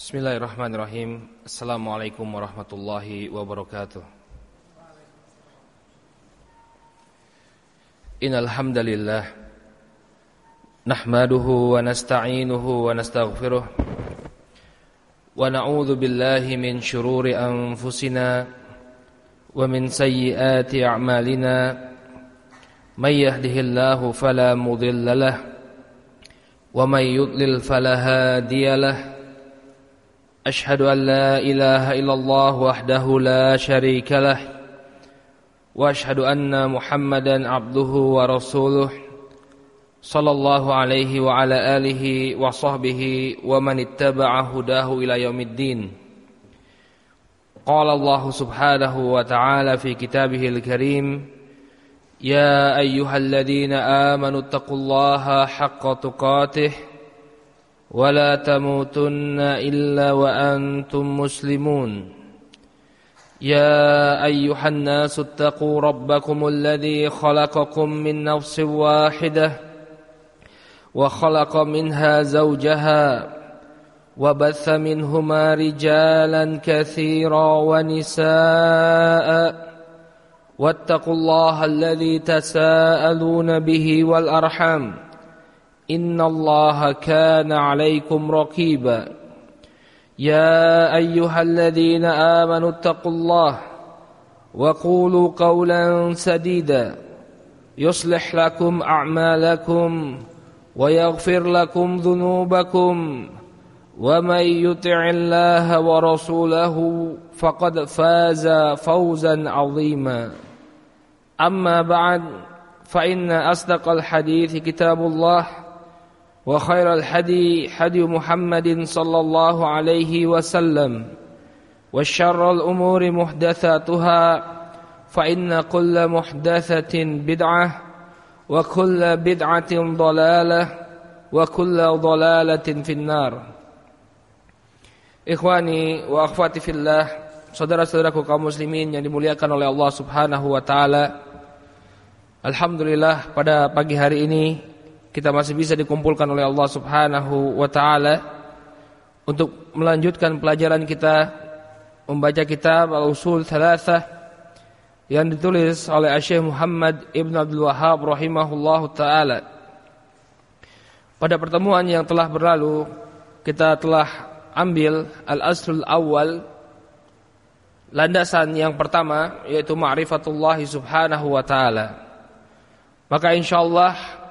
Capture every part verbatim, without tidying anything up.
Bismillahirrahmanirrahim. Assalamualaikum warahmatullahi wabarakatuh. Innal hamdalillah nahmaduhu wa nasta'inuhu wa nastaghfiruh wa na'udzu billahi min shururi anfusina wa min sayyiati a'malina may yahdihillahu fala mudilla lahu wa may yudlil fala hadiya lahu. أشهد أن لا إله إلا الله وحده لا شريك له وأشهد أن محمدا عبده ورسوله صلى الله عليه وعلى آله وصحبه ومن اتبع هداه إلى يوم الدين. قال الله سبحانه وتعالى في كتابه الكريم يا أيها الذين آمنوا اتقوا الله حق تقاته ولا تموتن إلا وأنتم مسلمون يا أيها الناس اتقوا ربكم الذي خلقكم من نفس واحدة وخلق منها زوجها وبث منهما رجالا كثيرا ونساء واتقوا الله الذي تساءلون به والأرحام إن الله كان عليكم رقيبا يا أيها الذين آمنوا اتقوا الله وقولوا قولا سديدا يصلح لكم أعمالكم ويغفر لكم ذنوبكم ومن يطع الله ورسوله فقد فاز فوزا عظيما أما بعد فإن أصدق الحديث كتاب الله وخير الهدي هدي محمد صلى الله عليه وسلم وشر الأمور محدثاتها فإن كل محدثة بدعة وكل بدعة ضلالة وكل ضلالة في النار. Ikhwani wa akhwati fillah, saudara-saudaraku kaum muslimin yang dimuliakan oleh Allah Subhanahu wa taala. Alhamdulillah pada pagi hari ini kita masih bisa dikumpulkan oleh Allah Subhanahu wa taala untuk melanjutkan pelajaran kita membaca kitab Al-Usul Thalathah yang ditulis oleh Syekh Muhammad Ibn Abdul Wahhab rahimahullahu taala. Pada pertemuan yang telah berlalu kita telah ambil al-aslul awal, landasan yang pertama, yaitu ma'rifatullah subhanahu wa ta'ala. Maka insyaallah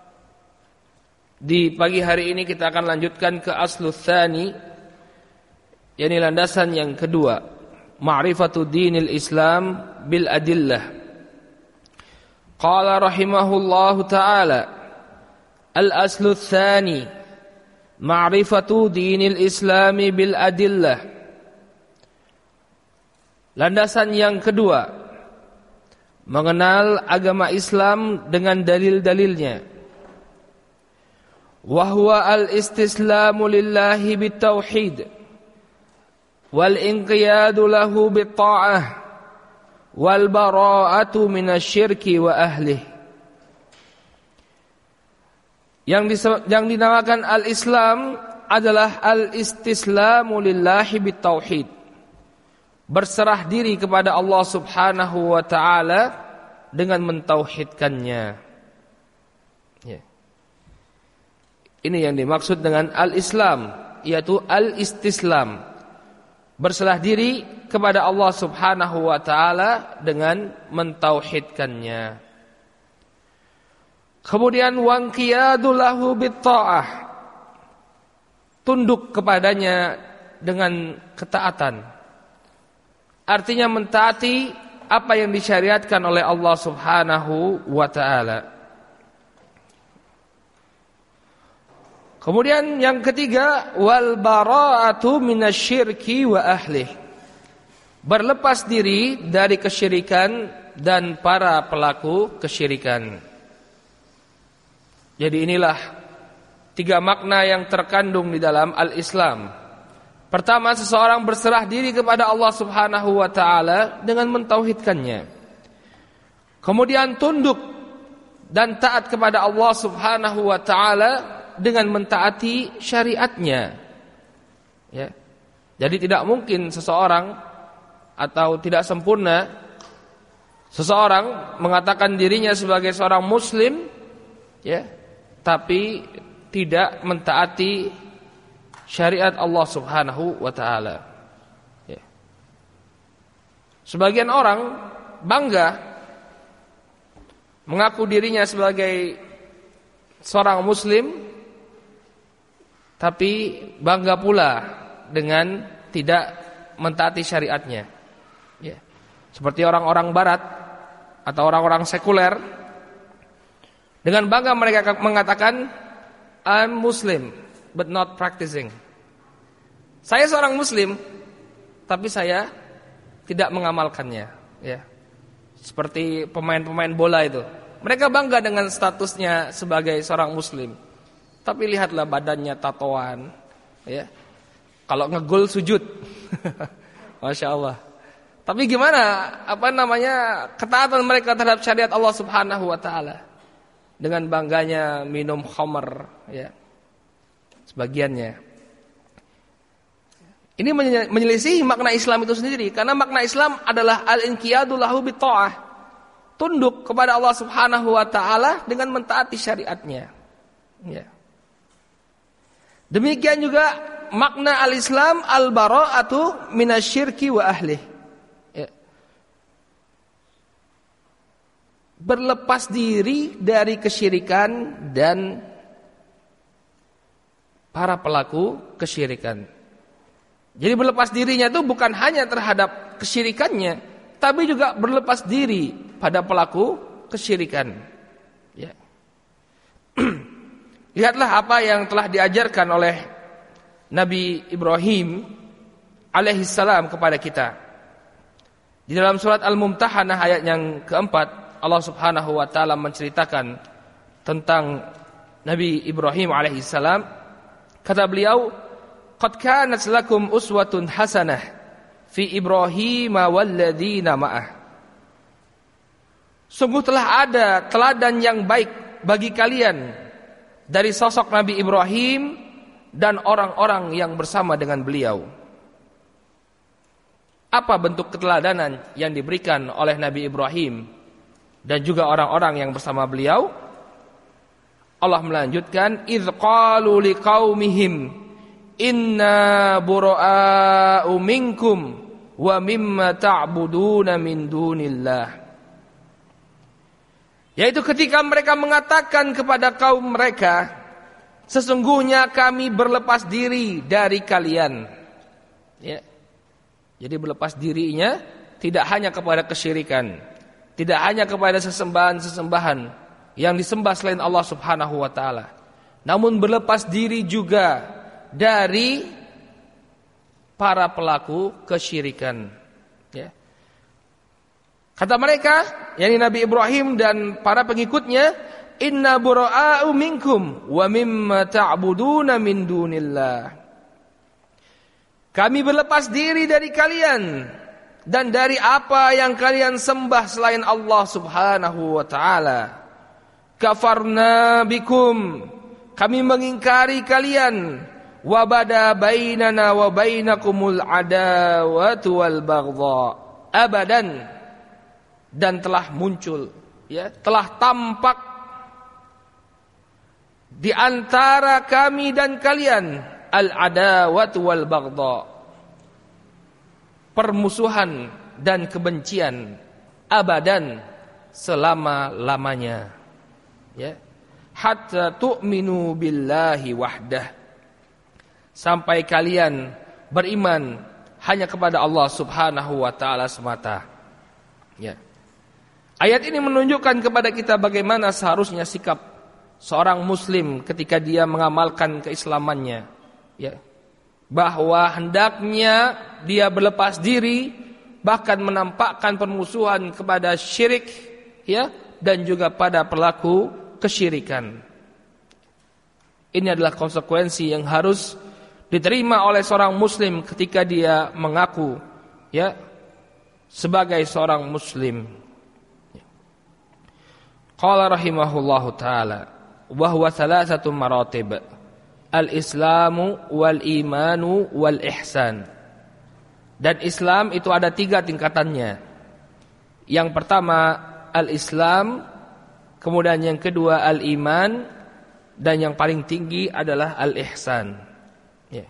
di pagi hari ini kita akan lanjutkan ke aslul tsani, yakni landasan yang kedua, ma'rifatu dinil Islam bil adillah. Qala rahimahullahu ta'ala al-aslul tsani ma'rifatu dinil Islam bil adillah. Landasan yang kedua, mengenal agama Islam dengan dalil-dalilnya. Wa huwa al-istislamu lillahi bit-tauhid wal inqiyadu lahu bit-ta'ah wal bara'atu minasyirki wa ahlihi. Yang, dis- yang dinamakan al-Islam adalah al-istislamu lillahi bit-tauhid, berserah diri kepada Allah Subhanahu wa ta'ala dengan mentauhidkannya. Ya. Ini yang dimaksud dengan al-Islam, yaitu al-istislam, berserah diri kepada Allah Subhanahu wa ta'ala dengan mentauhidkannya. Kemudian wanqiyadu lahu bit-ta'ah, tunduk kepadanya dengan ketaatan. Artinya mentaati apa yang disyariatkan oleh Allah Subhanahu wa ta'ala. Kemudian yang ketiga, wal bara'atu minasyirki wa ahlih, berlepas diri dari kesyirikan dan para pelaku kesyirikan. Jadi inilah tiga makna yang terkandung di dalam al-Islam. Pertama, seseorang berserah diri kepada Allah Subhanahu wa ta'ala dengan mentauhidkannya. Kemudian tunduk dan taat kepada Allah Subhanahu wa ta'ala dengan mentaati syariatnya. Ya. Jadi tidak mungkin seseorang atau tidak sempurna seseorang mengatakan dirinya sebagai seorang muslim, ya, tapi tidak mentaati syariat Allah Subhanahu wa taala. Ya. Sebagian orang bangga mengaku dirinya sebagai seorang muslim, tapi bangga pula dengan tidak mentaati syariatnya. Ya. Seperti orang-orang barat atau orang-orang sekuler, dengan bangga mereka mengatakan I'm Muslim but not practicing. Saya seorang muslim tapi saya tidak mengamalkannya, ya. Seperti pemain-pemain bola itu. Mereka bangga dengan statusnya sebagai seorang muslim. Tapi lihatlah badannya tatoan, ya. Kalau ngegol sujud. Masya Allah. Tapi gimana apa namanya ketaatan mereka terhadap syariat Allah Subhanahu wa taala? Dengan bangganya minum khamr, ya. Sebagiannya. Ini menyelisih makna Islam itu sendiri, karena makna Islam adalah al-inqiyadu lahu bitta'ah. Tunduk kepada Allah Subhanahu wa taala dengan mentaati syariatnya. Ya. Demikian juga makna al-Islam al-bara'atu minasyirki wa ahlih. Ya. Berlepas diri dari kesyirikan dan para pelaku kesyirikan. Jadi berlepas dirinya itu bukan hanya terhadap kesyirikannya, tapi juga berlepas diri pada pelaku kesyirikan. Ya. Lihatlah apa yang telah diajarkan oleh Nabi Ibrahim alaihissalam kepada kita. Di dalam surat Al-Mumtahanah ayat yang keempat, Allah Subhanahu wa taala menceritakan tentang Nabi Ibrahim alaihissalam. Kata beliau, "Qad kanat lakum uswatun hasanah fi Ibrahim walladzina ma'ah." Sungguh telah ada teladan yang baik bagi kalian dari sosok Nabi Ibrahim dan orang-orang yang bersama dengan beliau. Apa bentuk keteladanan yang diberikan oleh Nabi Ibrahim dan juga orang-orang yang bersama beliau? Allah melanjutkan, "Idz qalu liqaumihim inna bura'a'u minkum wa mimma ta'buduna min dunillah." Yaitu ketika mereka mengatakan kepada kaum mereka, sesungguhnya kami berlepas diri dari kalian. Ya. Jadi berlepas dirinya tidak hanya kepada kesyirikan, tidak hanya kepada sesembahan-sesembahan yang disembah selain Allah Subhanahu wa taala, namun berlepas diri juga dari para pelaku kesyirikan. Ya. Kata mereka, yakni Nabi Ibrahim dan para pengikutnya, "Inna bura'a'u minkum wa mimma ta'buduna min dunillah." Kami berlepas diri dari kalian dan dari apa yang kalian sembah selain Allah Subhanahu wa taala. Kafarna bikum, kami mengingkari kalian. Wa bada bainana wa bainakumul adawatu wal baghdha abadan, dan telah muncul, ya, telah tampak di antara kami dan kalian al-adawatu wal baghdha, permusuhan dan kebencian, abadan, selama-lamanya, ya, hatta tu'minu billahi wahdah, sampai kalian beriman hanya kepada Allah Subhanahu wa taala semata. Ya. Ayat ini menunjukkan kepada kita bagaimana seharusnya sikap seorang muslim ketika dia mengamalkan keislamannya, ya. Bahwa hendaknya dia berlepas diri, bahkan menampakkan permusuhan kepada syirik, ya, dan juga pada pelaku kesyirikan. Ini adalah konsekuensi yang harus diterima oleh seorang muslim ketika dia mengaku, ya, sebagai seorang muslim. Qala rahimahullahu ta'ala, wa huwa thalathatu maratib al-islamu wal imanu wal ihsan. Dan Islam itu ada tiga tingkatannya. Yang pertama al-Islam, kemudian yang kedua al-iman, dan yang paling tinggi adalah al-ihsan. Ya.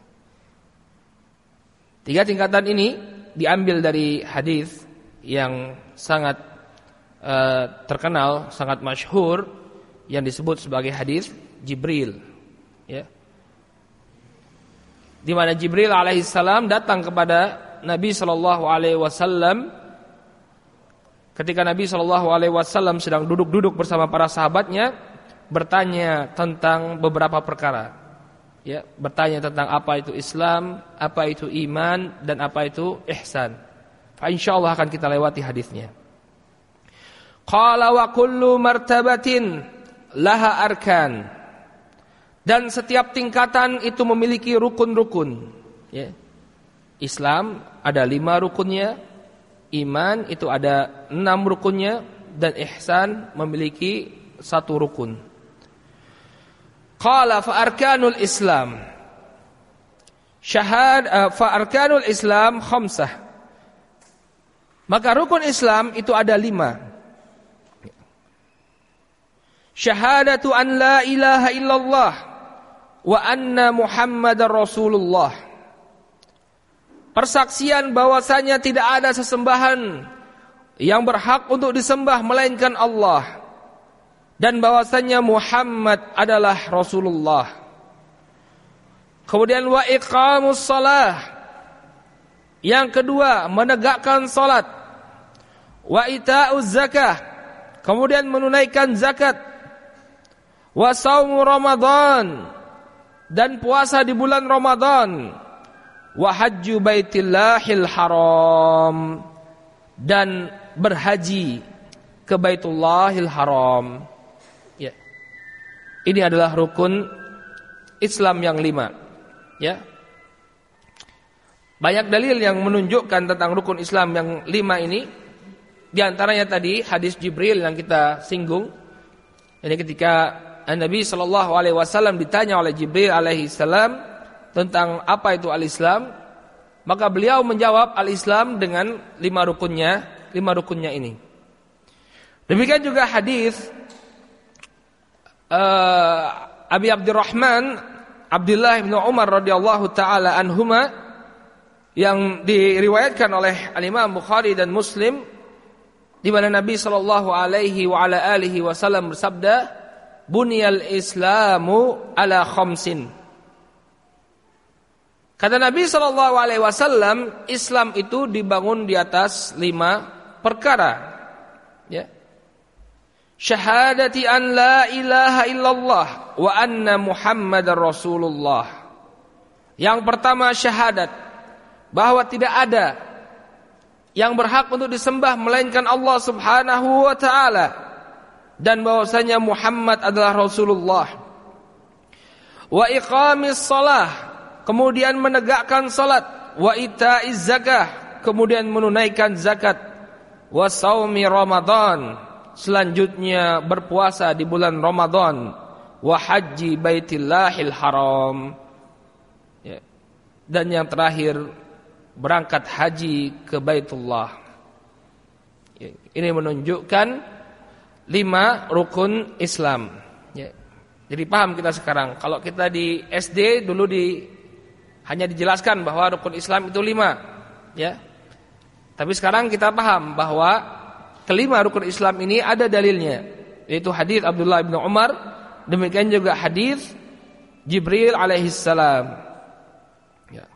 Tiga tingkatan ini diambil dari hadis yang sangat uh, terkenal, sangat masyhur, yang disebut sebagai hadis Jibril. Ya. Di mana Jibril alaihissalam datang kepada Nabi sallallahu alaihi wasallam ketika Nabi sallallahu alaihi wasallam sedang duduk-duduk bersama para sahabatnya, bertanya tentang beberapa perkara. Ya, bertanya tentang apa itu Islam, apa itu iman, dan apa itu ihsan. Fa insyaallah akan kita lewati hadisnya. Qala wa kullu martabatin laha arkan. Dan setiap tingkatan itu memiliki rukun-rukun. Ya. Islam ada lima rukunnya, iman itu ada enam rukunnya, dan ihsan memiliki satu rukun. Qala fa arkanul Islam syahad uh, fa arkanul Islam khamsah. Maka rukun Islam itu ada lima. Syahadatu an la ilaha illallah wa anna Muhammadar Rasulullah. Persaksian bahwasanya tidak ada sesembahan yang berhak untuk disembah melainkan Allah, dan bahwasanya Muhammad adalah Rasulullah. Kemudian wa iqamus shalah. Yang kedua, menegakkan salat. Wa ita'uz zakah. Kemudian menunaikan zakat. Wa shaumu Ramadan. Dan puasa di bulan Ramadan. Wa hajju baitillahil haram. Dan berhaji ke Baitullahil Haram. Ya. Ini adalah rukun Islam yang lima. Ya. Banyak dalil yang menunjukkan tentang rukun Islam yang lima ini. Di antaranya tadi hadis Jibril yang kita singgung. Jadi ketika Nabi sallallahu alaihi wasallam ditanya oleh Jibril alaihi salam tentang apa itu al-Islam, maka beliau menjawab al-Islam dengan lima rukunnya, lima rukunnya ini. Demikian juga hadis uh, Abi Abdurrahman Abdullah bin Umar radhiyallahu taala anhuma yang diriwayatkan oleh Al-Imam Bukhari dan Muslim, di mana Nabi sallallahu alaihi wa ala alihi wasallam bersabda, "Bunyal Islamu ala khamsin." Kata Nabi sallallahu alaihi wasallam, Islam itu dibangun di atas lima perkara. Ya. Syahadati an la ilaha illallah wa anna Muhammadar Rasulullah. Yang pertama syahadat bahwa tidak ada yang berhak untuk disembah melainkan Allah Subhanahu wa taala, dan bahwasanya Muhammad adalah Rasulullah. Wa iqamis shalah, kemudian menegakkan salat. Wa ita'iz zakah, kemudian menunaikan zakat. Wa shaumi Ramadan, selanjutnya berpuasa di bulan Ramadan. Wa haji baitillahil haram, ya. Dan yang terakhir berangkat haji ke Baitullah. Ya. Ini menunjukkan lima rukun Islam. Ya. Jadi paham kita sekarang. Kalau kita di S D dulu di hanya dijelaskan bahwa rukun Islam itu lima, ya. Tapi sekarang kita paham bahwa kelima rukun Islam ini ada dalilnya, yaitu hadis Abdullah bin Umar, demikian juga hadis Jibril alaihissalam. Ya.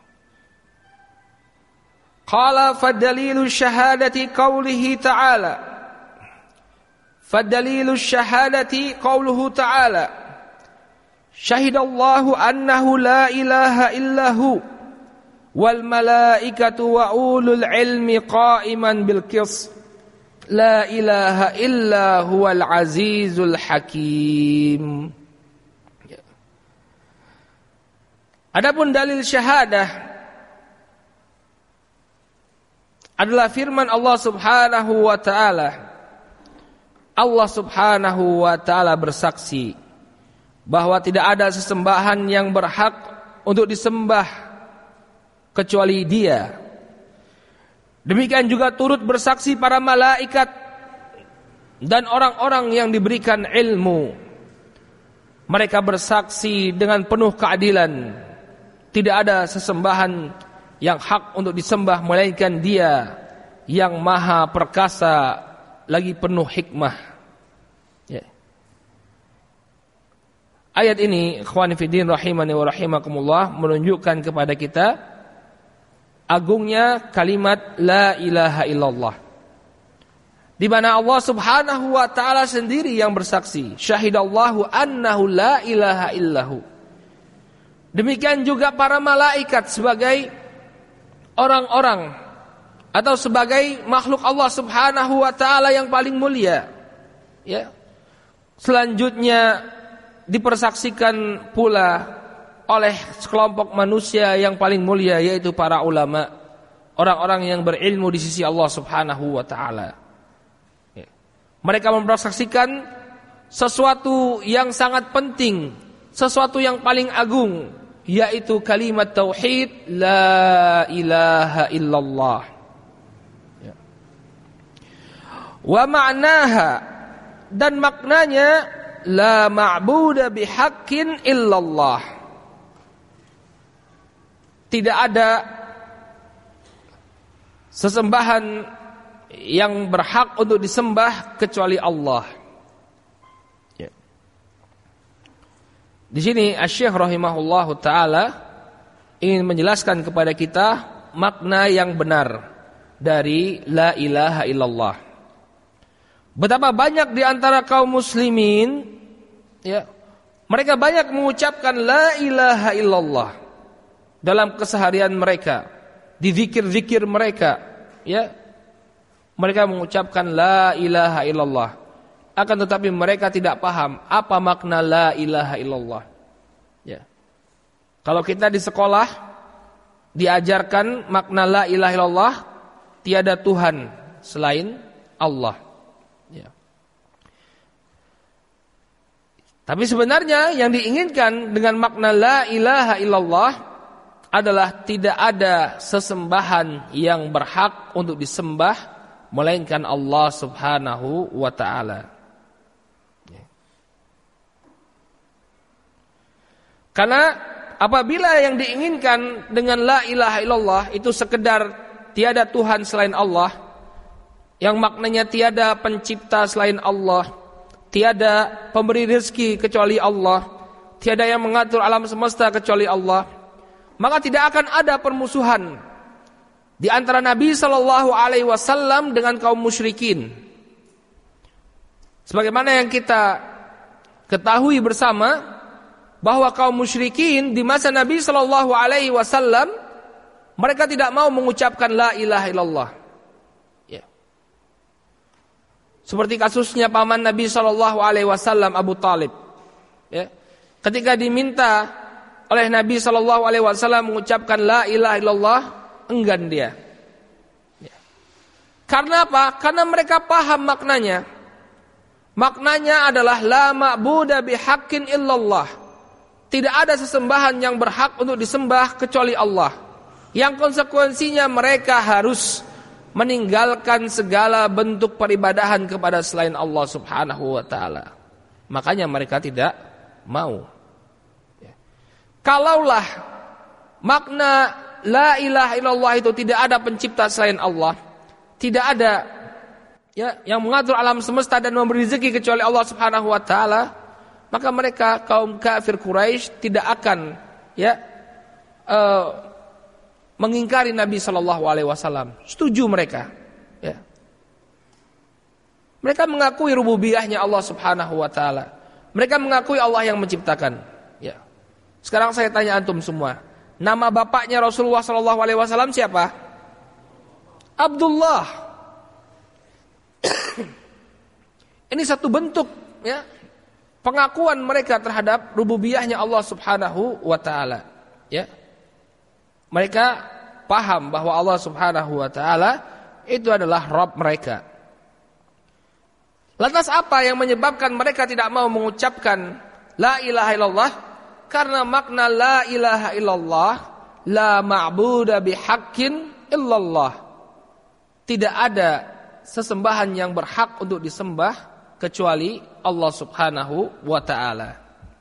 Qala fadalilu syahadati qawlihi ta'ala. Fadalilu syahadati qawluhu ta'ala. Syahidallahu annahu la ilaha illahu wal malaikatu wa ulul ilmi qa'iman bil qist. La ilaha illa huwal azizul hakim. Ya. Adapun dalil syahadah adalah firman Allah Subhanahu wa taala. Allah Subhanahu wa taala bersaksi bahwa tidak ada sesembahan yang berhak untuk disembah kecuali Dia. Demikian juga turut bersaksi para malaikat dan orang-orang yang diberikan ilmu. Mereka bersaksi dengan penuh keadilan, tidak ada sesembahan yang hak untuk disembah melainkan Dia yang maha perkasa lagi penuh hikmah. Ya. Ayat ini, ikhwani fiddin rahimani wa rahimakumullah, menunjukkan kepada kita agungnya kalimat la ilaha illallah, di mana Allah Subhanahu wa taala sendiri yang bersaksi, syahidallahu annahu la ilaha illahu. Demikian juga para malaikat sebagai orang-orang atau sebagai makhluk Allah Subhanahu wa taala yang paling mulia. Ya. Selanjutnya dipersaksikan pula oleh sekelompok manusia yang paling mulia, yaitu para ulama, orang-orang yang berilmu di sisi Allah Subhanahu wa taala. Ya. Mereka mempersaksikan sesuatu yang sangat penting, sesuatu yang paling agung, yaitu kalimat tauhid la ilaha illallah. Ya. Wa ma'naha, dan maknanya la ma'buda bihaqqin illallah. Tidak ada sesembahan yang berhak untuk disembah kecuali Allah. Ya. Di sini Asy-Syaikh rahimahullahu taala ingin menjelaskan kepada kita makna yang benar dari la ilaha illallah. Betapa banyak di antara kaum muslimin, ya, mereka banyak mengucapkan la ilaha illallah dalam keseharian mereka, di zikir-zikir mereka, ya. Mereka mengucapkan la ilaha illallah, akan tetapi mereka tidak paham apa makna la ilaha illallah. Ya. Kalau kita di sekolah diajarkan makna la ilaha illallah, tiada Tuhan selain Allah. Ya. Tapi sebenarnya yang diinginkan dengan makna la ilaha illallah adalah tidak ada sesembahan yang berhak untuk disembah melainkan Allah Subhanahu wa taala. Karena apabila yang diinginkan dengan la ilaha illallah itu sekedar tiada Tuhan selain Allah, yang maknanya tiada pencipta selain Allah, tiada pemberi rezeki kecuali Allah, tiada yang mengatur alam semesta kecuali Allah, maka tidak akan ada permusuhan di antara Nabi sallallahu alaihi wasallam dengan kaum musyrikin. Sebagaimana yang kita ketahui bersama bahwa kaum musyrikin di masa Nabi sallallahu alaihi wasallam mereka tidak mau mengucapkan la ilaha illallah. Ya. Seperti kasusnya paman Nabi sallallahu alaihi wasallam Abu Talib. Ya. Ketika diminta oleh Nabi sallallahu alaihi wasallam mengucapkan la ilaha illallah, enggan dia. Ya. Karena apa? Karena mereka paham maknanya. Maknanya adalah la ma'buda bihaqqin illallah. Tidak ada sesembahan yang berhak untuk disembah kecuali Allah. Yang konsekuensinya mereka harus meninggalkan segala bentuk peribadahan kepada selain Allah Subhanahu wa taala. Makanya mereka tidak mau. Kalaulah makna la ilaha illallah itu tidak ada pencipta selain Allah, tidak ada, ya, yang mengatur alam semesta dan memberi rezeki kecuali Allah Subhanahu wa taala, maka mereka kaum kafir Quraisy tidak akan, ya, uh, mengingkari Nabi sallallahu alaihi wasallam. Setuju mereka, ya. Mereka mengakui rububiyahnya Allah Subhanahu wa taala. Mereka mengakui Allah yang menciptakan, ya. Sekarang saya tanya antum semua, nama bapaknya Rasulullah sallallahu alaihi wasallam siapa? Abdullah. Ini satu bentuk, ya, pengakuan mereka terhadap rububiyahnya Allah Subhanahu wa taala, ya. Mereka paham bahwa Allah Subhanahu wa taala itu adalah Rabb mereka. Lantas apa yang menyebabkan mereka tidak mau mengucapkan la ilaha illallah karena makna la ilaha illallah la ma'budu bihaqqin illallah. Tidak ada sesembahan yang berhak untuk disembah kecuali Allah Subhanahu wa taala.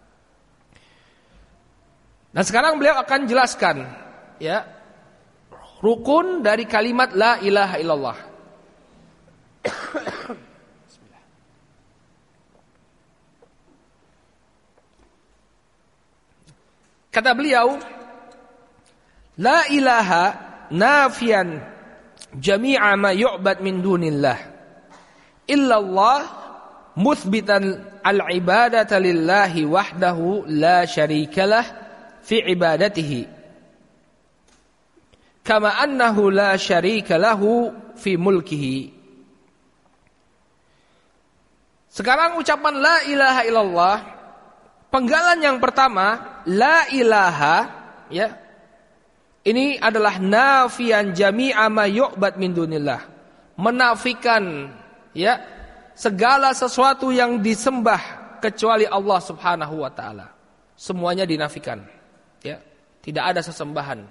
Dan sekarang beliau akan jelaskan ya rukun dari kalimat la ilaha illallah. Kata beliau, la ilaha nafian jami'a ma yu'bad min dunillah illallah muthbitan al-ibadata lillahi wahdahu la syarikalah fi ibadatihi kama annahu la syarika lahu fi mulkihi. Sekarang ucapan la ilaha illallah, penggalan yang pertama la ilaha ya. Ini adalah nafian jami'a ma yu'bad min dunillah. Menafikan ya segala sesuatu yang disembah kecuali Allah Subhanahu wa taala. Semuanya dinafikan. Ya, tidak ada sesembahan.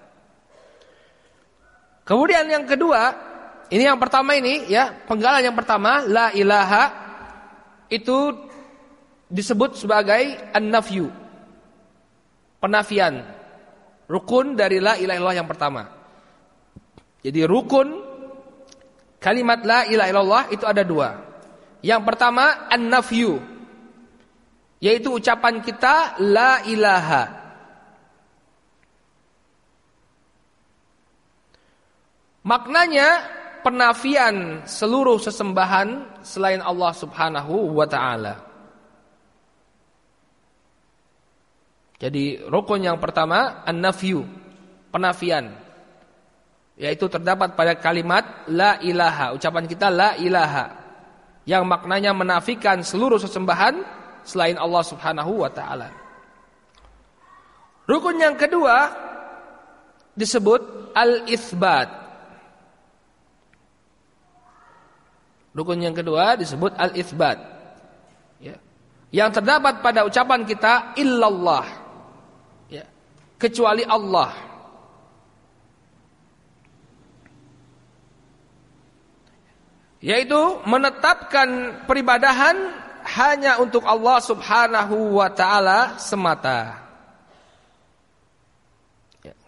Kemudian yang kedua, ini yang pertama ini ya, penggalan yang pertama la ilaha itu disebut sebagai an-nafyu. Penafian. Rukun dari la ilaha illallah yang pertama. Jadi rukun kalimat la ilaha illallah itu ada dua. Yang pertama an-nafyu, yaitu ucapan kita la ilaha. Maknanya penafian seluruh sesembahan selain Allah Subhanahu wa taala. Jadi rukun yang pertama an-nafyu, penafian. Yaitu terdapat pada kalimat la ilaha, ucapan kita la ilaha, yang maknanya menafikan seluruh sesembahan selain Allah Subhanahu wa taala. Rukun yang kedua disebut al-itsbat. Rukun yang kedua disebut al-itsbat. Ya. Yang terdapat pada ucapan kita illallah. Kecuali Allah. Yaitu menetapkan peribadahan hanya untuk Allah Subhanahu wa taala semata. Ya.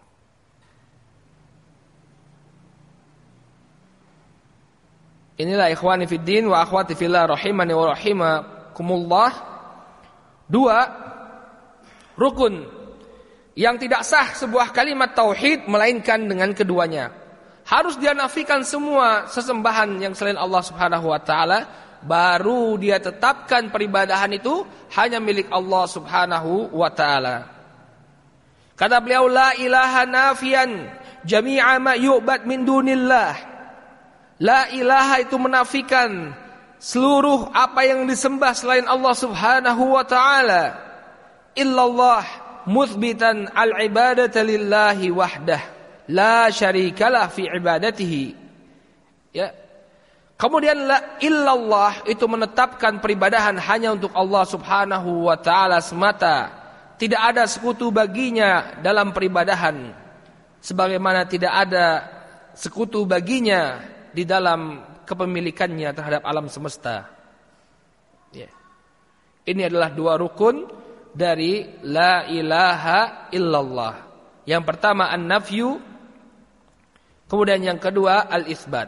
Inilah ikhwani fid din wa akhwati fillah rahimani wa rahimakumullah. Dua rukun yang tidak sah sebuah kalimat tauhid melainkan dengan keduanya. Harus dia nafikan semua sesembahan yang selain Allah Subhanahu wa taala, baru dia tetapkan peribadahan itu hanya milik Allah Subhanahu wa taala. Kata beliau la ilaha nafian jami'a ma yu'bad min dunillah. La ilaha itu menafikan seluruh apa yang disembah selain Allah Subhanahu wa taala. Illallah muthbitan al-ibadata lillahi wahdah la syarikalah fi ibadatihi. Ya. Kemudian la illallah itu menetapkan peribadahan hanya untuk Allah Subhanahu wa taala semata. Tidak ada sekutu baginya dalam peribadahan, sebagaimana tidak ada sekutu baginya di dalam kepemilikannya terhadap alam semesta. Ya. Ini adalah dua rukun dari la ilaha illallah. Yang pertama an-nafyu, kemudian yang kedua al-itsbat.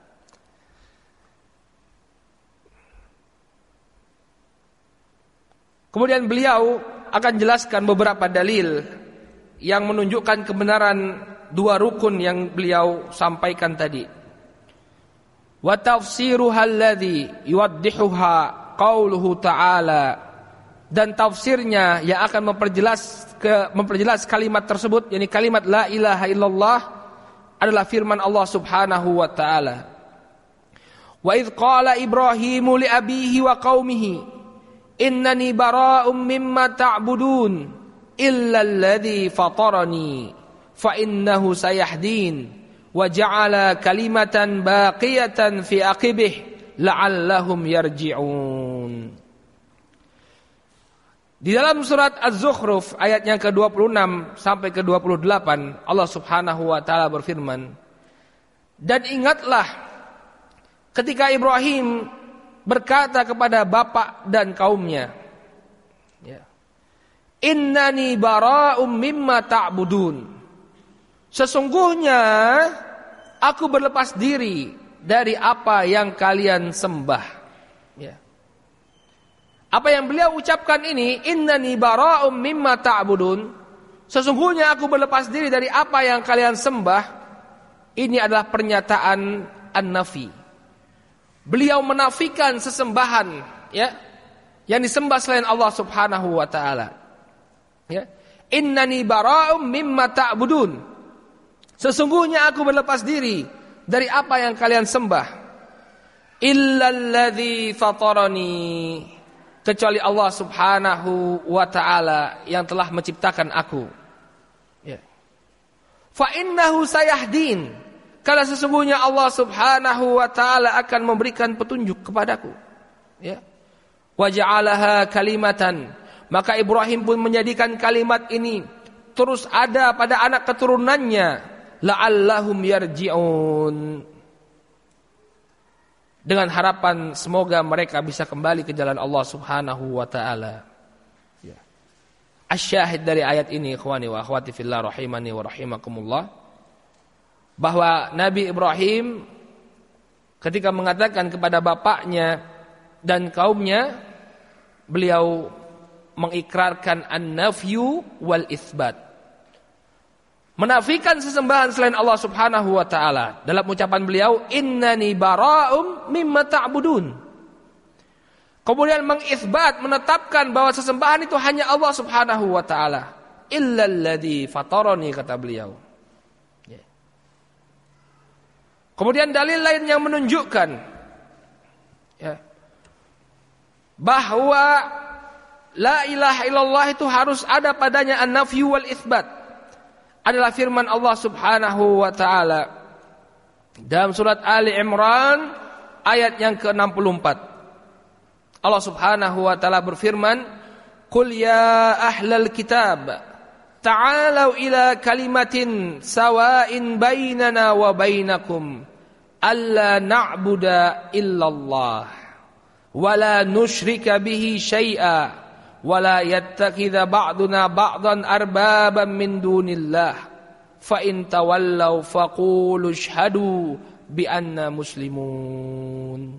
Kemudian beliau akan jelaskan beberapa dalil yang menunjukkan kebenaran dua rukun yang beliau sampaikan tadi. Wa tafsiruha alladhi yuwaddihuha qauluhu ta'ala. Dan tafsirnya yang akan memperjelas ke, memperjelas kalimat tersebut, yakni kalimat la ilaha illallah, adalah firman Allah Subhanahu wa taala. Wa idz qala Ibrahimu li abihi wa qaumihi innani bara'um mimma ta'budun illa alladhi fatarani fa innahu sayahdin wa ja'ala kalimatan baqiyatan fi aqibih la'allahum yarji'un. Di dalam surat Az-Zukhruf ayat yang ke dua puluh enam sampai ke dua puluh delapan, Allah Subhanahu wa taala berfirman, "Dan ingatlah ketika Ibrahim berkata kepada bapak dan kaumnya, ya, Innani bara'um mimma ta'budun. Sesungguhnya aku berlepas diri dari apa yang kalian sembah." Ya. Apa yang beliau ucapkan ini, innani bara'um mimma ta'budun, sesungguhnya aku berlepas diri dari apa yang kalian sembah, ini adalah pernyataan an-nafi. Beliau menafikan sesembahan, ya, yang disembah selain Allah Subhanahu wa taala. Ya. Innani bara'um mimma ta'budun. Sesungguhnya aku berlepas diri dari apa yang kalian sembah. Illalladzi fatarani, kecuali Allah Subhanahu wa taala yang telah menciptakan aku. Ya. Fa innahu sayahdin, karena sesungguhnya Allah Subhanahu wa taala akan memberikan petunjuk kepadaku. Ya. Wa ja'alaha kalimatan, maka Ibrahim pun menjadikan kalimat ini terus ada pada anak keturunannya, la'allahum yarji'un, dengan harapan semoga mereka bisa kembali ke jalan Allah Subhanahu wa taala. Ya. Asyahid dari ayat ini, ikhwani wa akhwati fillah rahimani wa rahimakumullah, bahwa Nabi Ibrahim ketika mengatakan kepada bapaknya dan kaumnya, beliau mengikrarkan an-nafyu wal itsbat, menafikan sesembahan selain Allah Subhanahu wa taala. Dalam ucapan beliau, innani bara'um mimma ta'budun. Kemudian mengisbat, menetapkan bahwa sesembahan itu hanya Allah Subhanahu wa taala. Illalladzi fatarani, kata beliau. Ya. Kemudian dalil lain yang menunjukkan, ya, bahwa la ilaha illallah itu harus ada padanya an-nafyu wal itsbat adalah firman Allah Subhanahu wa taala dalam surat Ali Imran ayat yang ke enam puluh empat. Allah Subhanahu wa taala berfirman, "Qul ya ahlal kitab, ta'alu ila kalimatin sawa'in bainana wa bainakum alla na'budu illallah wa la nusyrika bihi syai'a wala yattakhidha ba'duna ba'dan arbaban min dunillah fa in tawallaw faqulu ashhadu bi anna muslimun."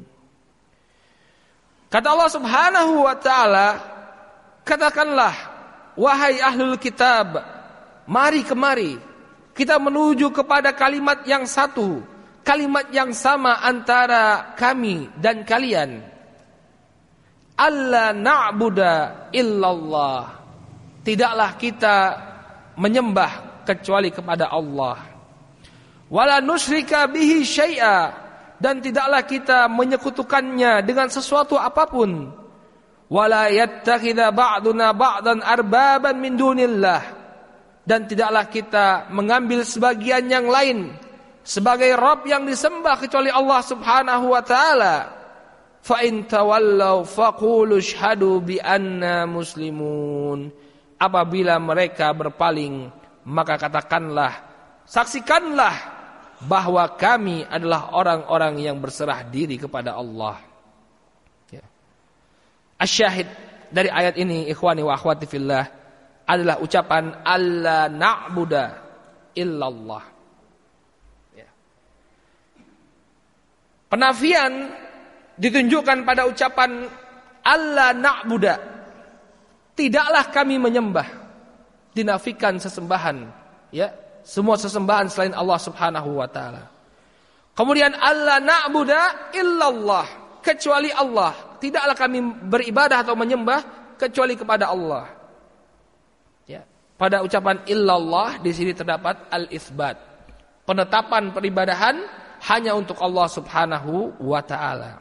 Kata Allah Subhanahu wa taala, katakanlah wahai ahlul kitab, mari kemari kita menuju kepada kalimat yang satu, kalimat yang sama antara kami dan kalian. Alla na'budu illallah, tidaklah kita menyembah kecuali kepada Allah. Wala nusyrika bihi syai'a, dan tidaklah kita menyekutukannya dengan sesuatu apapun. Wala yattakhidha ba'duna ba'dan arbaban min dunillah, dan tidaklah kita mengambil sebagian yang lain sebagai Rabb yang disembah kecuali Allah Subhanahu wa taala. Fa in tawallaw faqulu ashhadu bi anna muslimun. Apabila mereka berpaling, maka katakanlah, saksikanlah bahwa kami adalah orang-orang yang berserah diri kepada Allah. Ya. Asyahid dari ayat ini, ikhwani wa akhwati fillah, adalah ucapan alla na'budu illallah. Ya. Penafian ditunjukkan pada ucapan alla na'budu, tidaklah kami menyembah, dinafikan sesembahan, ya, semua sesembahan selain Allah Subhanahu wa taala. Kemudian alla na'budu illallah, kecuali Allah, tidaklah kami beribadah atau menyembah kecuali kepada Allah. Ya, pada ucapan illallah di sini terdapat al-itsbat, penetapan peribadahan hanya untuk Allah Subhanahu wa taala.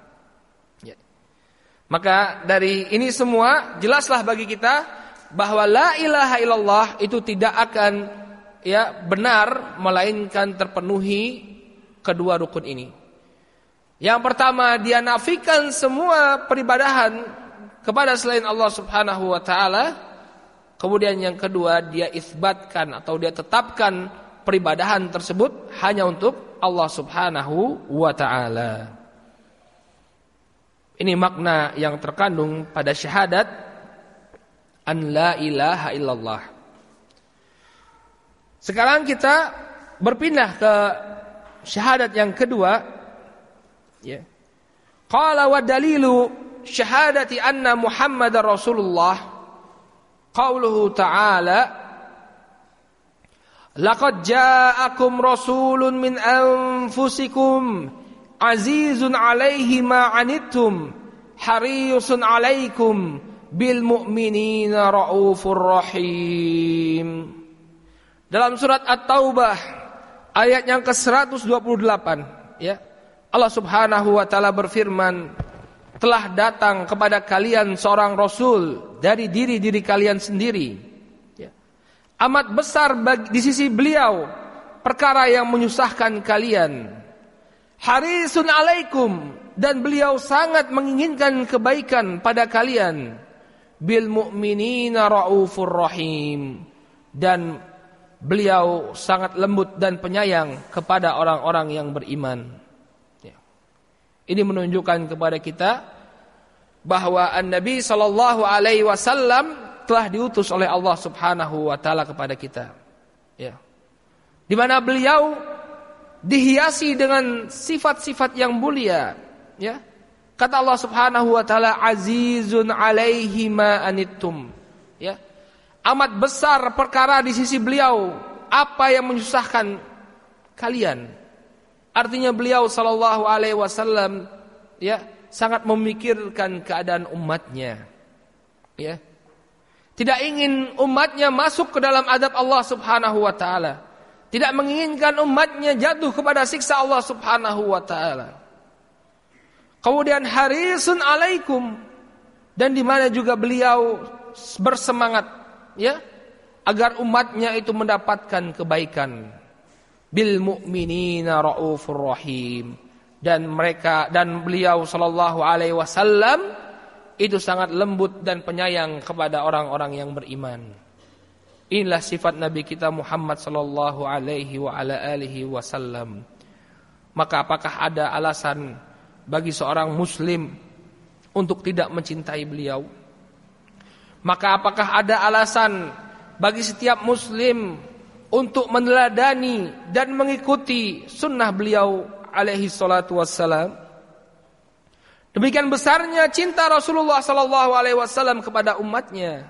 Maka dari ini semua jelaslah bagi kita bahwa la ilaha illallah itu tidak akan, ya, benar melainkan terpenuhi kedua rukun ini. Yang pertama, dia nafikan semua peribadahan kepada selain Allah Subhanahu wa taala. Kemudian yang kedua, dia isbatkan atau dia tetapkan peribadahan tersebut hanya untuk Allah Subhanahu wa taala. Ini makna yang terkandung pada syahadat an la ilaha illallah. Sekarang kita berpindah ke syahadat yang kedua, ya. Qala wa dalilu syahadati anna Muhammadar Rasulullah qauluhu ta'ala laqad ja'akum rasulun min anfusikum azizun 'alaihi ma 'anittum harisun 'alaikum bil mu'minina raufur rahim. Dalam surat At-Taubah ayat yang ke seratus dua puluh delapan, ya. Allah Subhanahu wa taala berfirman, telah datang kepada kalian seorang rasul dari diri-diri kalian sendiri, ya. Amat besar bagi, di sisi beliau perkara yang menyusahkan kalian. Harisun alaikum, dan beliau sangat menginginkan kebaikan pada kalian. Bil mu'minina raufur rahim, dan beliau sangat lembut dan penyayang kepada orang-orang yang beriman. Ya. Ini menunjukkan kepada kita bahwa An-Nabi sallallahu alaihi wasallam telah diutus oleh Allah Subhanahu wa taala kepada kita. Ya. Di mana beliau dihiasi dengan sifat-sifat yang mulia, ya. Kata Allah Subhanahu wa taala, azizun 'alaihi ma anittum, ya. Amat besar perkara di sisi beliau apa yang menyusahkan kalian. Artinya beliau sallallahu alaihi wasallam, ya, sangat memikirkan keadaan umatnya, ya. Tidak ingin umatnya masuk ke dalam adab Allah Subhanahu wa taala. Tidak menginginkan umatnya jatuh kepada siksa Allah Subhanahu wa taala. Kemudian harisun alaikum, dan di mana juga beliau bersemangat, ya, agar umatnya itu mendapatkan kebaikan. Bil mu'minina raufur rahim, dan mereka dan beliau sallallahu alaihi wasallam itu sangat lembut dan penyayang kepada orang-orang yang beriman. Inilah sifat Nabi kita Muhammad sallallahu alaihi wa ala alihi wasallam. Maka apakah ada alasan bagi seorang muslim untuk tidak mencintai beliau? Maka apakah ada alasan bagi setiap muslim untuk meneladani dan mengikuti sunnah beliau alaihi salatu wassalam? Demikian besarnya cinta Rasulullah sallallahu alaihi wasallam kepada umatnya,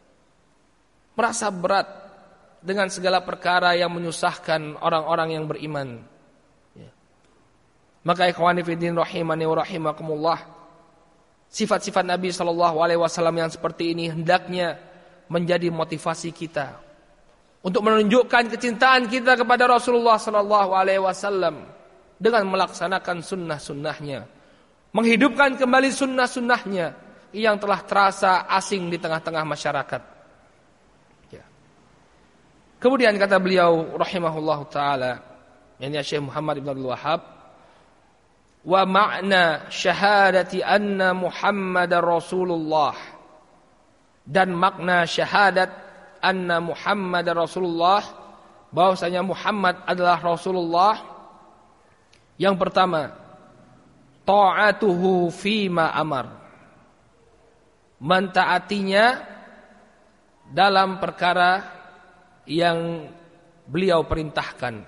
merasa berat dengan segala perkara yang menyusahkan orang-orang yang beriman. Ya. Maka ikhwani fiddin rahimani wa rahimakumullah, sifat-sifat Nabi sallallahu alaihi wasallam yang seperti ini hendaknya menjadi motivasi kita untuk menunjukkan kecintaan kita kepada Rasulullah sallallahu alaihi wasallam dengan melaksanakan sunnah-sunnahnya, menghidupkan kembali sunnah-sunnahnya yang telah terasa asing di tengah-tengah masyarakat. Ya. Kemudian kata beliau rahimahullahu taala, yakni Syekh Muhammad ibn Abdul Wahhab, wa ma'na syahadati anna Muhammadar Rasulullah, dan makna syahadat anna Muhammadar Rasulullah, bahwasanya Muhammad adalah Rasulullah. Yang pertama, ta'atuhu fima amar, mentaatinya dalam perkara yang beliau perintahkan.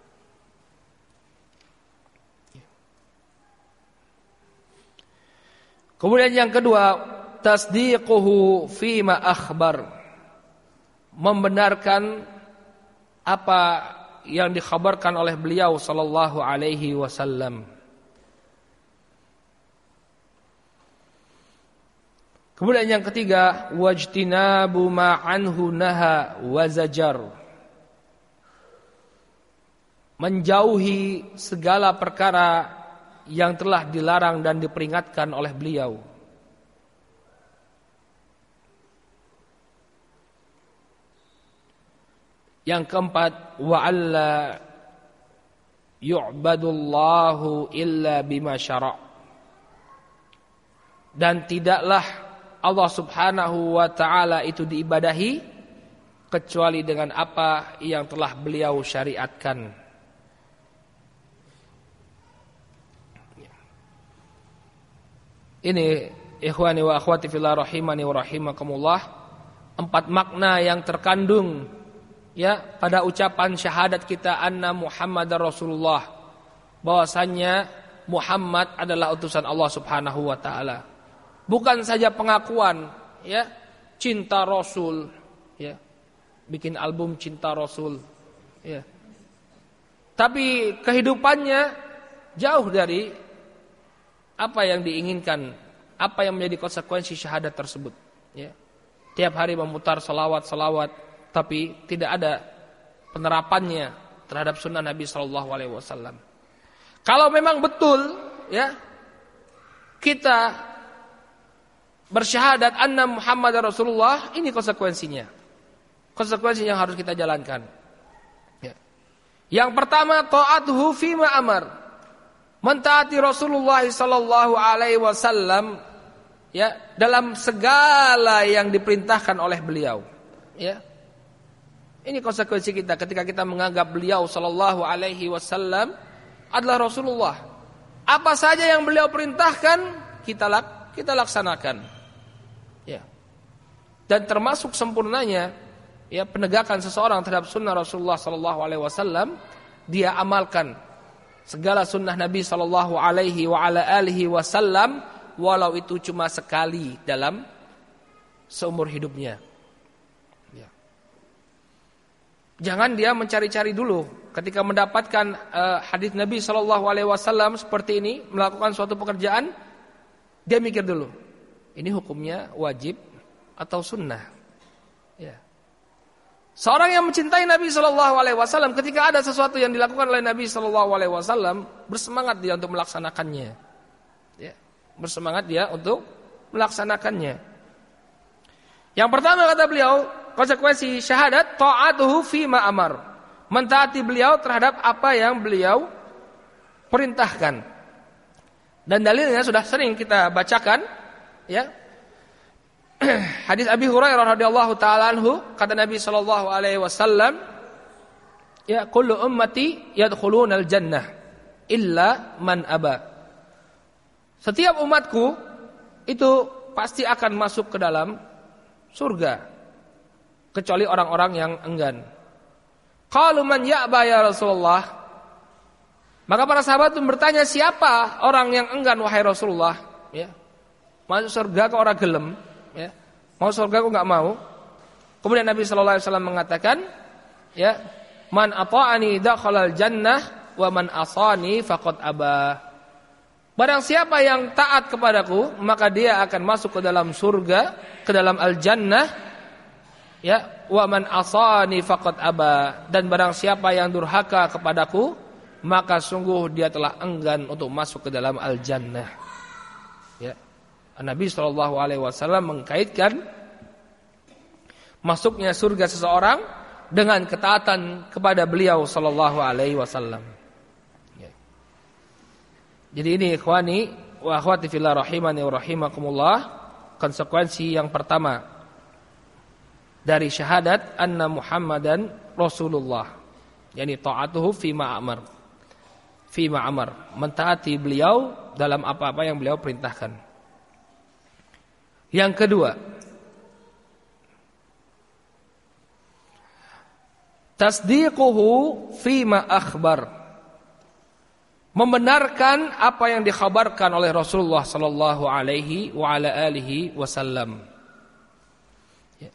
Kemudian yang kedua, tasdiquhu fima akhbar, membenarkan apa yang dikhabarkan oleh beliau sallallahu alaihi wasallam. Kemudian yang ketiga, wajtinabu ma anhu naha wa zajar, menjauhi segala perkara yang telah dilarang dan diperingatkan oleh beliau. Yang keempat, wa alla yu'badullahu illa bima syara', dan tidaklah Allah Subhanahu wa taala itu diibadahi kecuali dengan apa yang telah beliau syariatkan. Ini ikhwani wa akhwati fillah rahimani wa rahimakumullah, empat makna yang terkandung ya pada ucapan syahadat kita anna Muhammadar Rasulullah, bahwasannya Muhammad adalah utusan Allah Subhanahu wa taala. Bukan saja pengakuan ya cinta Rasul ya, bikin album cinta Rasul ya. Tapi kehidupannya jauh dari apa yang diinginkan, apa yang menjadi konsekuensi syahadat tersebut ya. Tiap hari memutar salawat-salawat tapi tidak ada penerapannya terhadap sunnah Nabi sallallahu alaihi wasallam. Kalau memang betul ya kita bersyahadat anna Muhammadar Rasulullah, ini konsekuensinya. Konsekuensi yang harus kita jalankan. Ya. Yang pertama, ta'atuhu fima amar. Mentaati Rasulullah sallallahu alaihi wasallam ya dalam segala yang diperintahkan oleh beliau. Ya. Ini konsekuensi kita ketika kita menganggap beliau sallallahu alaihi wasallam adalah Rasulullah. Apa saja yang beliau perintahkan kita lak, kita laksanakan. Ya. Dan termasuk sempurnanya ya penegakan seseorang terhadap sunnah Rasulullah sallallahu alaihi wasallam, dia amalkan segala sunnah Nabi sallallahu alaihi wa ala alihi wasallam walau itu cuma sekali dalam seumur hidupnya. Ya. Jangan dia mencari-cari dulu ketika mendapatkan uh, hadis Nabi sallallahu alaihi wasallam seperti ini, melakukan suatu pekerjaan, dia mikir dulu. Ini hukumnya wajib atau sunnah. Ya. Seorang yang mencintai Nabi Shallallahu Alaihi Wasallam, ketika ada sesuatu yang dilakukan oleh Nabi Shallallahu Alaihi Wasallam, bersemangat dia untuk melaksanakannya. Ya. Bersemangat dia untuk melaksanakannya. Yang pertama kata beliau, konsekuensi syahadat ta'atuhu fima amar, mentaati beliau terhadap apa yang beliau perintahkan. Dan dalilnya sudah sering kita bacakan. Ya, hadis Abi Hurairah radhiyallahu taala anhu, kata Nabi sallallahu alaihi wasallam, ya kullu ummati yadkhulunal jannah illa man aba. Setiap umatku itu pasti akan masuk ke dalam surga kecuali orang-orang yang enggan. Qalu man ya'ba ya Rasulullah. Maka para sahabat pun bertanya, siapa orang yang enggan wahai Rasulullah? Ya. Masuk surga kok orang gelem, ya. Mau surga kok enggak mau. Kemudian Nabi sallallahu alaihi wasallam mengatakan, ya, man ata'ani dakhalal jannah wa man asani faqad aba. Barang siapa yang taat kepadaku, maka dia akan masuk ke dalam surga, ke dalam al-jannah. Ya, wa man asani faqad aba. Dan barang siapa yang durhaka kepadaku, maka sungguh dia telah enggan untuk masuk ke dalam al-jannah. Ya. Nabi shallallahu alaihi wasallam mengkaitkan masuknya surga seseorang dengan ketaatan kepada beliau shallallahu alaihi wasallam. Ya. Jadi ini ikhwani wa akhwati fillah rahimani wa rahimakumullah, konsekuensi yang pertama dari syahadat anna Muhammadan Rasulullah, yakni ta'atuhu fima amar. Fima amar, mentaati beliau dalam apa-apa yang beliau perintahkan. Yang kedua, tasdiquhu fima akhbar, membenarkan apa yang dikhabarkan oleh Rasulullah sallallahu alaihi wa ala alihi wasallam. Ya.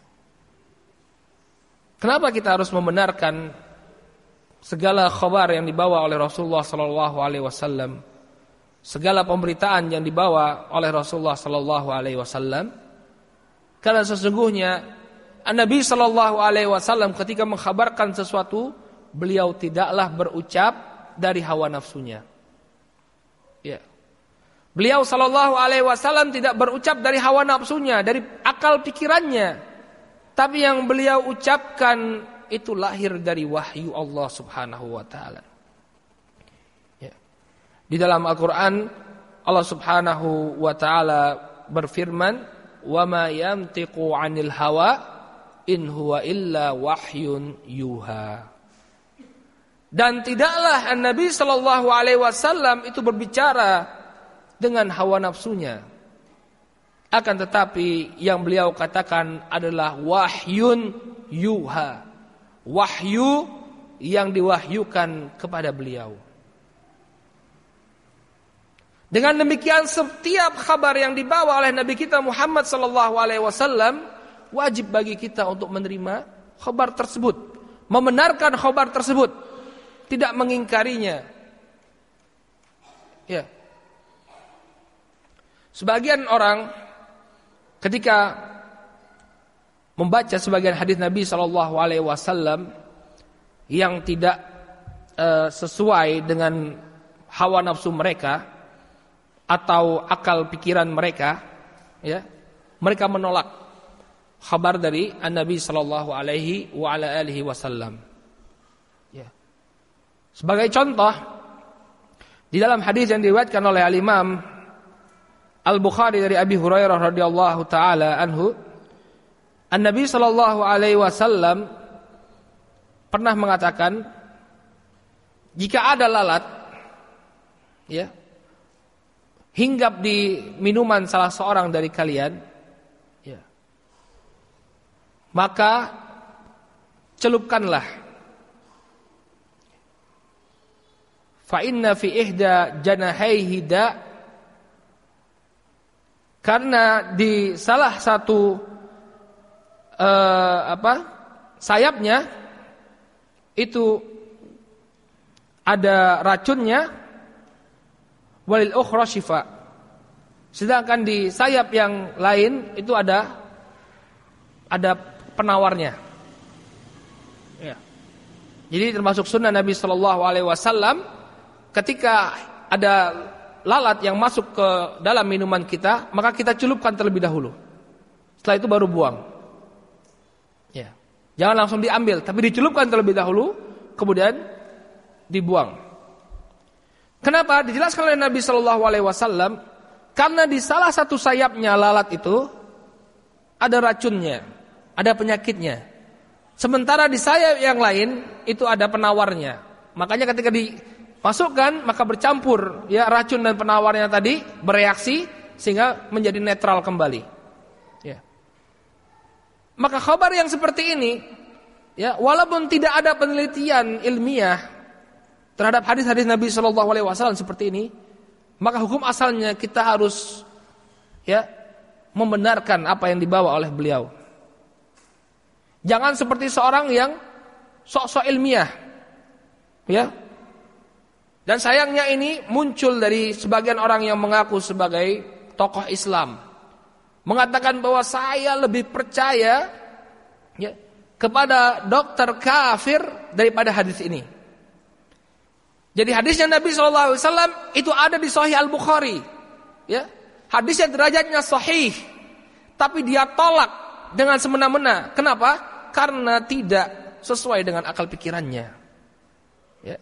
Kenapa kita harus membenarkan segala khabar yang dibawa oleh Rasulullah sallallahu alaihi wasallam? Segala pemberitaan yang dibawa oleh Rasulullah sallallahu alaihi wasallam, karena sesungguhnya Nabi sallallahu alaihi wasallam ketika mengkhabarkan sesuatu, beliau tidaklah berucap dari hawa nafsunya. Ya. Beliau sallallahu alaihi wasallam tidak berucap dari hawa nafsunya, dari akal pikirannya, tapi yang beliau ucapkan itu lahir dari wahyu Allah Subhanahu wa taala. Di dalam Al-Quran Allah Subhanahu wa ta'ala berfirman, wa ma yantiqu 'anil hawa in huwa illa wahyun yuha. Dan tidaklah Nabi sallallahu alaihi wasallam itu berbicara dengan hawa nafsunya. Akan tetapi yang beliau katakan adalah wahyun yuha. Wahyu yang diwahyukan kepada beliau. Dengan demikian setiap kabar yang dibawa oleh Nabi kita Muhammad sallallahu alaihi wasallam wajib bagi kita untuk menerima kabar tersebut, membenarkan kabar tersebut, tidak mengingkarinya. Ya. Sebagian orang ketika membaca sebagian hadis Nabi sallallahu alaihi wasallam yang tidak uh, sesuai dengan hawa nafsu mereka atau akal pikiran mereka, ya, mereka menolak kabar dari Nabi sallallahu alaihi wa ala alihi wasallam. Ya. Sebagai contoh, di dalam hadis yang diriwayatkan oleh Al-Imam Al-Bukhari dari Abi Hurairah radhiyallahu taala anhu, An-Nabi sallallahu alaihi wasallam pernah mengatakan, jika ada lalat, ya, hinggap di minuman salah seorang dari kalian, ya, maka celupkanlah. Fa inna fi ihda janahaihi da, karena di salah satu uh, apa sayapnya itu ada racunnya. Walil ukhra syifa. Sedangkan di sayap yang lain itu ada ada penawarnya. Ya. Jadi termasuk sunnah Nabi sallallahu alaihi wasallam ketika ada lalat yang masuk ke dalam minuman kita, maka kita celupkan terlebih dahulu. Setelah itu baru buang. Ya. Jangan langsung diambil, tapi dicelupkan terlebih dahulu, kemudian dibuang. Kenapa? Dijelaskan oleh Nabi Shallallahu Alaihi Wasallam, karena di salah satu sayapnya lalat itu ada racunnya, ada penyakitnya. Sementara di sayap yang lain itu ada penawarnya. Makanya ketika dimasukkan maka bercampur, ya, racun dan penawarnya tadi bereaksi sehingga menjadi netral kembali. Ya. Maka kabar yang seperti ini, ya, walaupun tidak ada penelitian ilmiah terhadap hadis-hadis Nabi Shallallahu Alaihi Wasallam seperti ini, maka hukum asalnya kita harus, ya, membenarkan apa yang dibawa oleh beliau. Jangan seperti seorang yang sok-sok ilmiah, ya. Dan sayangnya ini muncul dari sebagian orang yang mengaku sebagai tokoh Islam, mengatakan bahwa saya lebih percaya, ya, kepada dokter kafir daripada hadis ini. Jadi hadisnya Nabi shallallahu alaihi wasallam itu ada di Sahih Al-Bukhari, ya. Hadisnya derajatnya sahih, tapi dia tolak dengan semena-mena. Kenapa? Karena tidak sesuai dengan akal pikirannya, ya.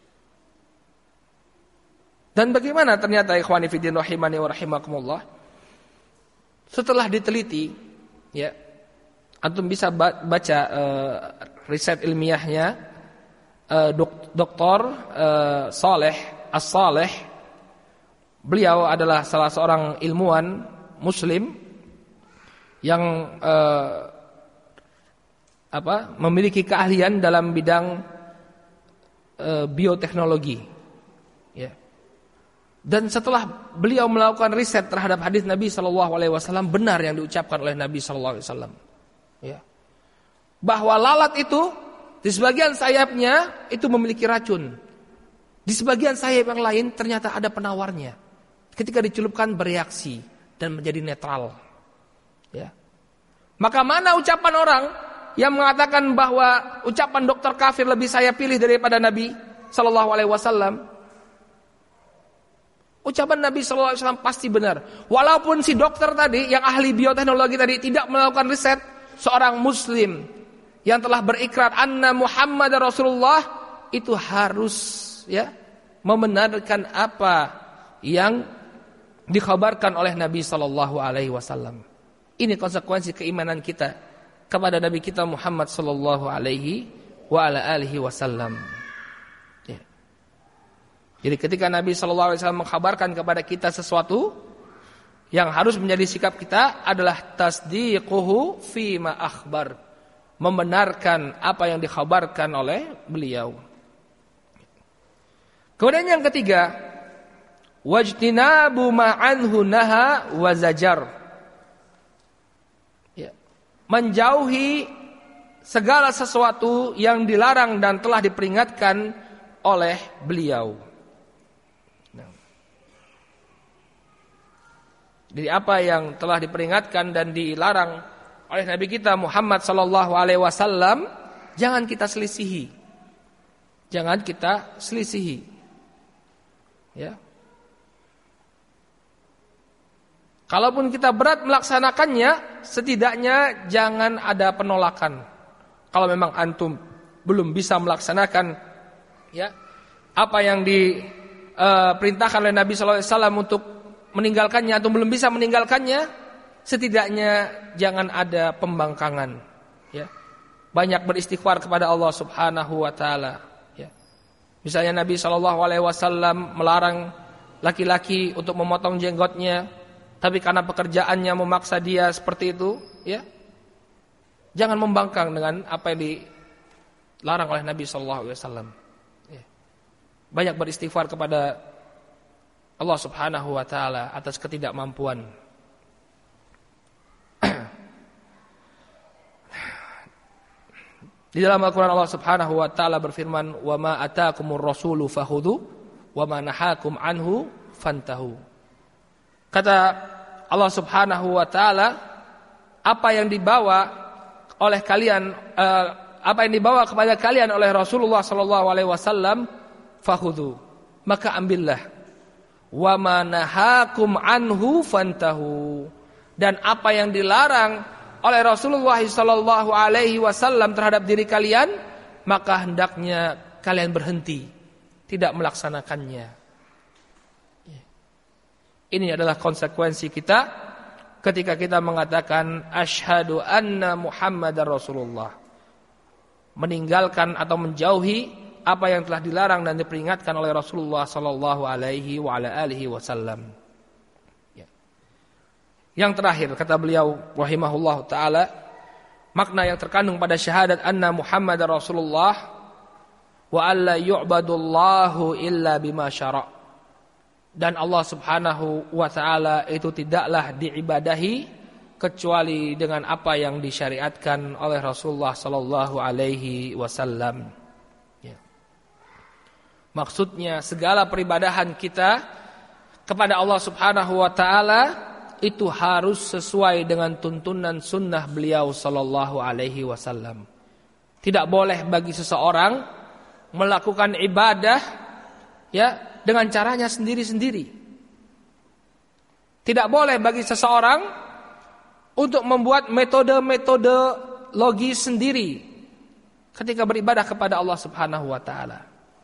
Dan bagaimana ternyata ikhwani fiddin rahimani wa rahimakumullah, setelah diteliti, ya, antum bisa baca uh, riset ilmiahnya Doktor uh, Saleh As-Saleh. Beliau adalah salah seorang ilmuwan Muslim yang uh, apa memiliki keahlian dalam bidang uh, bioteknologi, ya. Dan setelah beliau melakukan riset terhadap hadis Nabi Shallallahu Alaihi Wasallam, benar yang diucapkan oleh Nabi Shallallahu Alaihi Wasallam, ya, bahwa lalat itu di sebagian sayapnya itu memiliki racun. Di sebagian sayap yang lain ternyata ada penawarnya. Ketika dicelupkan bereaksi dan menjadi netral. Ya. Maka mana ucapan orang yang mengatakan bahwa ucapan dokter kafir lebih saya pilih daripada Nabi Sallallahu Alaihi Wasallam? Ucapan Nabi Sallallahu Alaihi Wasallam pasti benar. Walaupun si dokter tadi yang ahli bioteknologi tadi tidak melakukan riset, seorang Muslim yang telah berikrar anna Muhammad Rasulullah itu harus, ya, membenarkan apa yang dikhabarkan oleh Nabi Sallallahu Alaihi Wasallam. Ini konsekuensi keimanan kita kepada Nabi kita Muhammad sallallahu alaihi wa ala alihi wasallam. Ya. Jadi ketika Nabi sallallahu alaihi wasallam mengkhabarkan kepada kita sesuatu, yang harus menjadi sikap kita adalah tasdiquhu fima akhbar, membenarkan apa yang dikhabarkan oleh beliau. Kemudian yang ketiga, wajtinabu ma'anhu naha wa zajar. Menjauhi segala sesuatu yang dilarang dan telah diperingatkan oleh beliau. Nah. Jadi apa yang telah diperingatkan dan dilarang oleh Nabi kita Muhammad sallallahu alaihi wasallam, jangan kita selisihi. Jangan kita selisihi. Ya. Kalaupun kita berat melaksanakannya, setidaknya jangan ada penolakan. Kalau memang antum belum bisa melaksanakan ya apa yang diperintahkan uh, oleh Nabi sallallahu alaihi wasallam untuk meninggalkannya, antum belum bisa meninggalkannya, setidaknya jangan ada pembangkangan. Ya. Banyak beristighfar kepada Allah Subhanahu wa taala. Ya. Misalnya Nabi sallallahu alaihi wasallam melarang laki-laki untuk memotong jenggotnya, tapi karena pekerjaannya memaksa dia seperti itu, ya, jangan membangkang dengan apa yang dilarang oleh Nabi sallallahu alaihi wasallam. Ya. Banyak beristighfar kepada Allah Subhanahu wa taala atas ketidakmampuan. Di dalam Al-Qur'an Allah Subhanahu wa taala berfirman, "Wa ma ataakumur rasulu fakhudhu wa ma nahakum anhu fantahu." Kata Allah Subhanahu wa taala, apa yang dibawa oleh kalian uh, apa yang dibawa kepada kalian oleh Rasulullah sallallahu alaihi wasallam, fakhudhu, maka ambillah. Wa ma nahakum anhu fantahu, dan apa yang dilarang oleh Rasulullah sallallahu alaihi wasallam terhadap diri kalian, maka hendaknya kalian berhenti, tidak melaksanakannya. Ini adalah konsekuensi kita ketika kita mengatakan asyhadu anna Muhammadar Rasulullah. Meninggalkan atau menjauhi apa yang telah dilarang dan diperingatkan oleh Rasulullah sallallahu alaihi wa ala alihi wasallam. Ya. Yang terakhir kata beliau rahimahullah taala, makna yang terkandung pada syahadat anna Muhammadar Rasulullah wa alla yu'badullahu illa bima syara'. Dan Allah Subhanahu wa taala itu tidaklah diibadahi kecuali dengan apa yang disyariatkan oleh Rasulullah sallallahu alaihi wasallam. Ya. Maksudnya segala peribadahan kita kepada Allah Subhanahu wa taala itu harus sesuai dengan tuntunan sunnah beliau sallallahu alaihi wasallam. Tidak boleh bagi seseorang melakukan ibadah ya dengan caranya sendiri-sendiri. Tidak boleh bagi seseorang untuk membuat metode-metode logis sendiri ketika beribadah kepada Allah Subhanahu wa taala.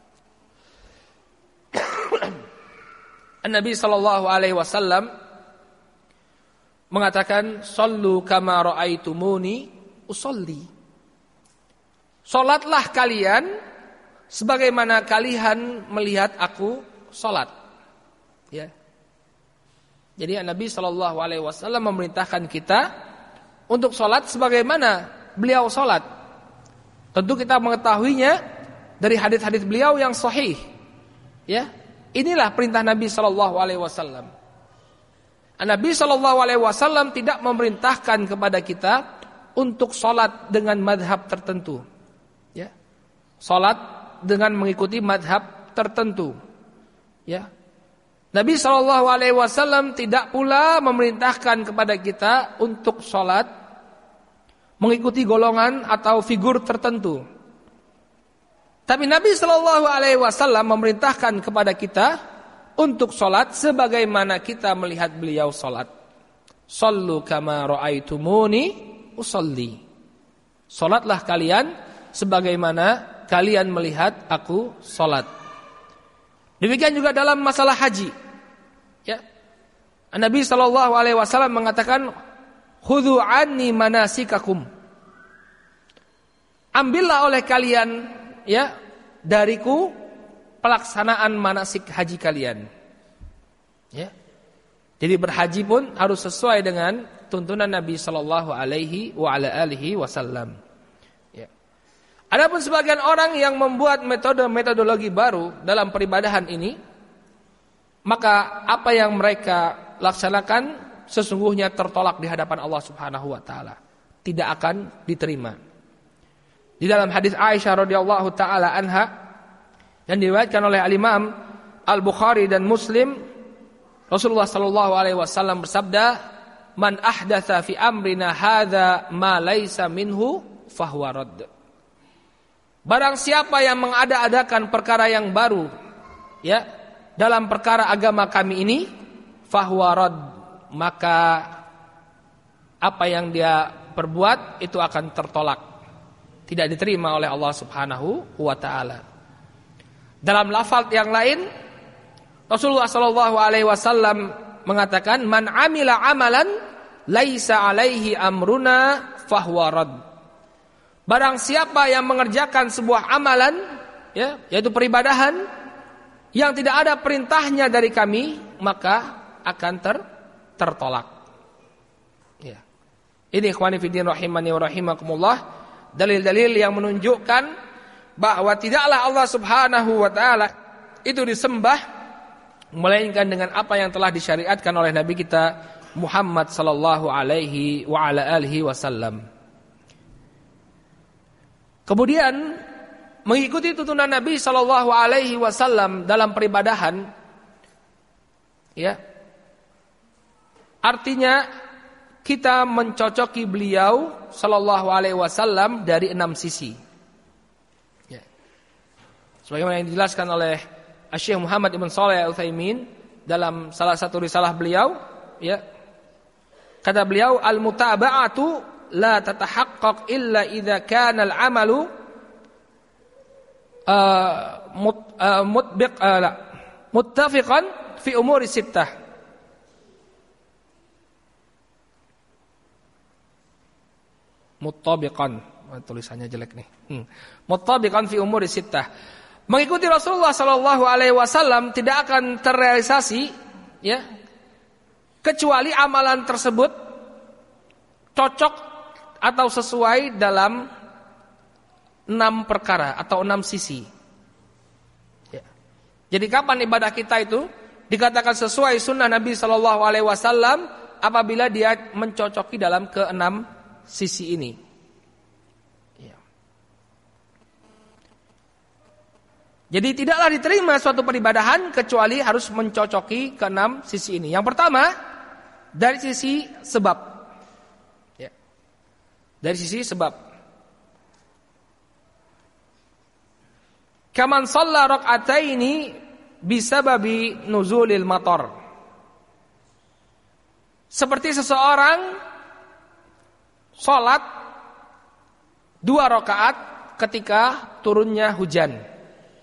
An-Nabi sallallahu alaihi wasallam mengatakan, "Shallu kama ra'aitumuni usolli." Salatlah kalian sebagaimana kalian melihat aku salat. Ya. Jadi Nabi sallallahu alaihi wasallam memerintahkan kita untuk salat sebagaimana beliau salat. Tentu kita mengetahuinya dari hadis-hadis beliau yang sahih. Ya. Inilah perintah Nabi sallallahu alaihi wasallam. Nabi sallallahu alaihi wasallam tidak memerintahkan kepada kita untuk salat dengan madhab tertentu. Ya. Salat dengan mengikuti madhab tertentu. Ya. Nabi sallallahu alaihi wasallam tidak pula memerintahkan kepada kita untuk salat mengikuti golongan atau figur tertentu. Tapi Nabi sallallahu alaihi wasallam memerintahkan kepada kita untuk salat sebagaimana kita melihat beliau salat. Shallu kama ra'aitumuni usolli. Salatlah kalian sebagaimana kalian melihat aku salat. Demikian juga dalam masalah haji. Ya. Nabi sallallahu alaihi wasallam mengatakan, khudhu anni manasikakum. Ambillah oleh kalian ya dariku pelaksanaan manasik haji kalian. Ya. Jadi berhaji pun harus sesuai dengan tuntunan Nabi sallallahu alaihi wa ala alihi wasallam. Ya. Adapun sebagian orang yang membuat metode-metodologi baru dalam peribadahan ini, maka apa yang mereka laksanakan sesungguhnya tertolak di hadapan Allah Subhanahu wa taala. Tidak akan diterima. Di dalam hadis Aisyah radhiyallahu taala anha yang diriwayatkan oleh Al-Imam Al-Bukhari dan Muslim, Rasulullah sallallahu alaihi wasallam bersabda, "Man ahdatsa fi amrina hadza ma laisa minhu fahuwa radd." Barang siapa yang mengada-adakan perkara yang baru ya dalam perkara agama kami ini, fahuwa radd, maka apa yang dia perbuat itu akan tertolak, tidak diterima oleh Allah Subhanahu wa taala. Dalam lafaz yang lain, Rasulullah sallallahu alaihi wasallam mengatakan, "Man amila amalan laisa alaihi amruna fahuwa radd." Barang siapa yang mengerjakan sebuah amalan ya, yaitu peribadahan yang tidak ada perintahnya dari kami, maka akan ter, tertolak. Ya. Ini ikhwani fiddin rahimani wa rahimakumullah, dalil-dalil yang menunjukkan bahwa tidaklah Allah Subhanahu wa taala itu disembah melainkan dengan apa yang telah disyariatkan oleh Nabi kita Muhammad sallallahu alaihi wa ala alihi wasallam. Kemudian mengikuti tuntunan Nabi sallallahu alaihi wasallam dalam peribadahan ya. Artinya kita mencocoki beliau sallallahu alaihi wasallam dari enam sisi. Ya. Sebagaimana yang dijelaskan oleh Syekh Muhammad Ibn Shalih Al-Utsaimin dalam salah satu risalah beliau, ya, kata beliau, al-mutaba'atu la tatahaqqaq illa idza kana al-amalu uh, mut, uh, mutbiq uh, la, muttafiqan fi umuri sittah. Muttabiqan, tulisannya jelek nih. Hmm. Muttabiqan fi umuri sittah. Mengikuti Rasulullah sallallahu alaihi wasallam tidak akan terrealisasi ya kecuali amalan tersebut cocok atau sesuai dalam enam perkara atau enam sisi. Ya. Jadi kapan ibadah kita itu dikatakan sesuai sunnah Nabi sallallahu alaihi wasallam? Apabila dia mencocoki dalam keenam sisi ini. Jadi tidaklah diterima suatu peribadahan kecuali harus mencocoki keenam sisi ini. Yang pertama dari sisi sebab. Ya. Dari sisi sebab. Kaman shalla rak'ataini bisababi nuzulil matar. Seperti seseorang salat dua rakaat ketika turunnya hujan.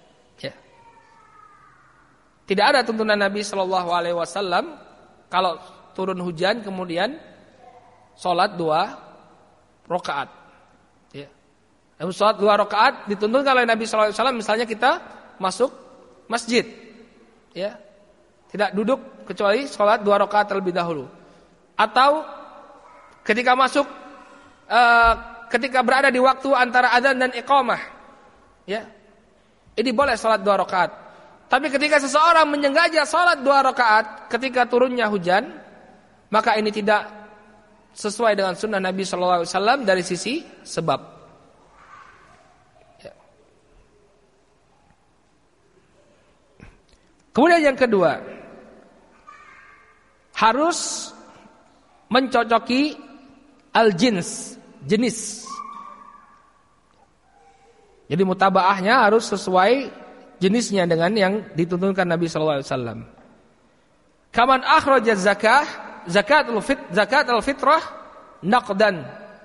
Tidak ada tuntunan Nabi Shallallahu Alaihi Wasallam kalau turun hujan kemudian sholat dua rakaat. Ya. Sholat dua rakaat dituntunkan oleh Nabi Shallallahu Alaihi Wasallam. Misalnya kita masuk masjid, ya, tidak duduk kecuali sholat dua rakaat terlebih dahulu. Atau ketika masuk, uh, ketika berada di waktu antara adzan dan iqamah, ya, ini boleh sholat dua rakaat. Tapi ketika seseorang menyengaja salat dua rakaat ketika turunnya hujan, maka ini tidak sesuai dengan sunnah Nabi Shallallahu Alaihi Wasallam dari sisi sebab. Ya. Kemudian yang kedua, harus mencocoki al-jins, jenis. Jadi mutabaahnya harus sesuai jenisnya dengan yang dituntunkan Nabi Shallallahu Alaihi Wasallam. Kaman akhraja zakah, zakatul fit, zakatul fitrah naqdan.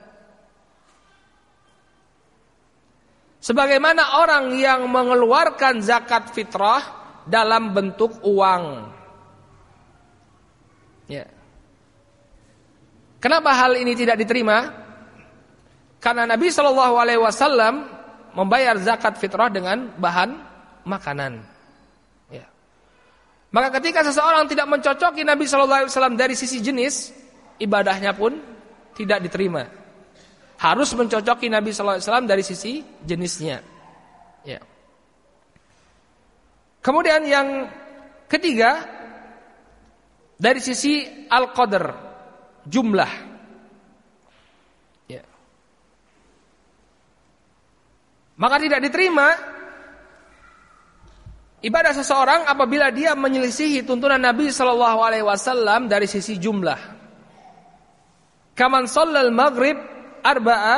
Sebagaimana orang yang mengeluarkan zakat fitrah dalam bentuk uang. Ya. Kenapa hal ini tidak diterima? Karena Nabi Shallallahu Alaihi Wasallam membayar zakat fitrah dengan bahan makanan. Ya. Maka ketika seseorang tidak mencocoki Nabi Shallallahu Alaihi Wasallam dari sisi jenis, ibadahnya pun tidak diterima. Harus mencocoki Nabi Shallallahu Alaihi Wasallam dari sisi jenisnya. Ya. Kemudian yang ketiga, dari sisi al-qadar, jumlah. Ya. Maka tidak diterima ibadah seseorang apabila dia menyelisihi tuntunan Nabi Shallallahu Alaihi Wasallam dari sisi jumlah. Kaman shallal maghrib arba'a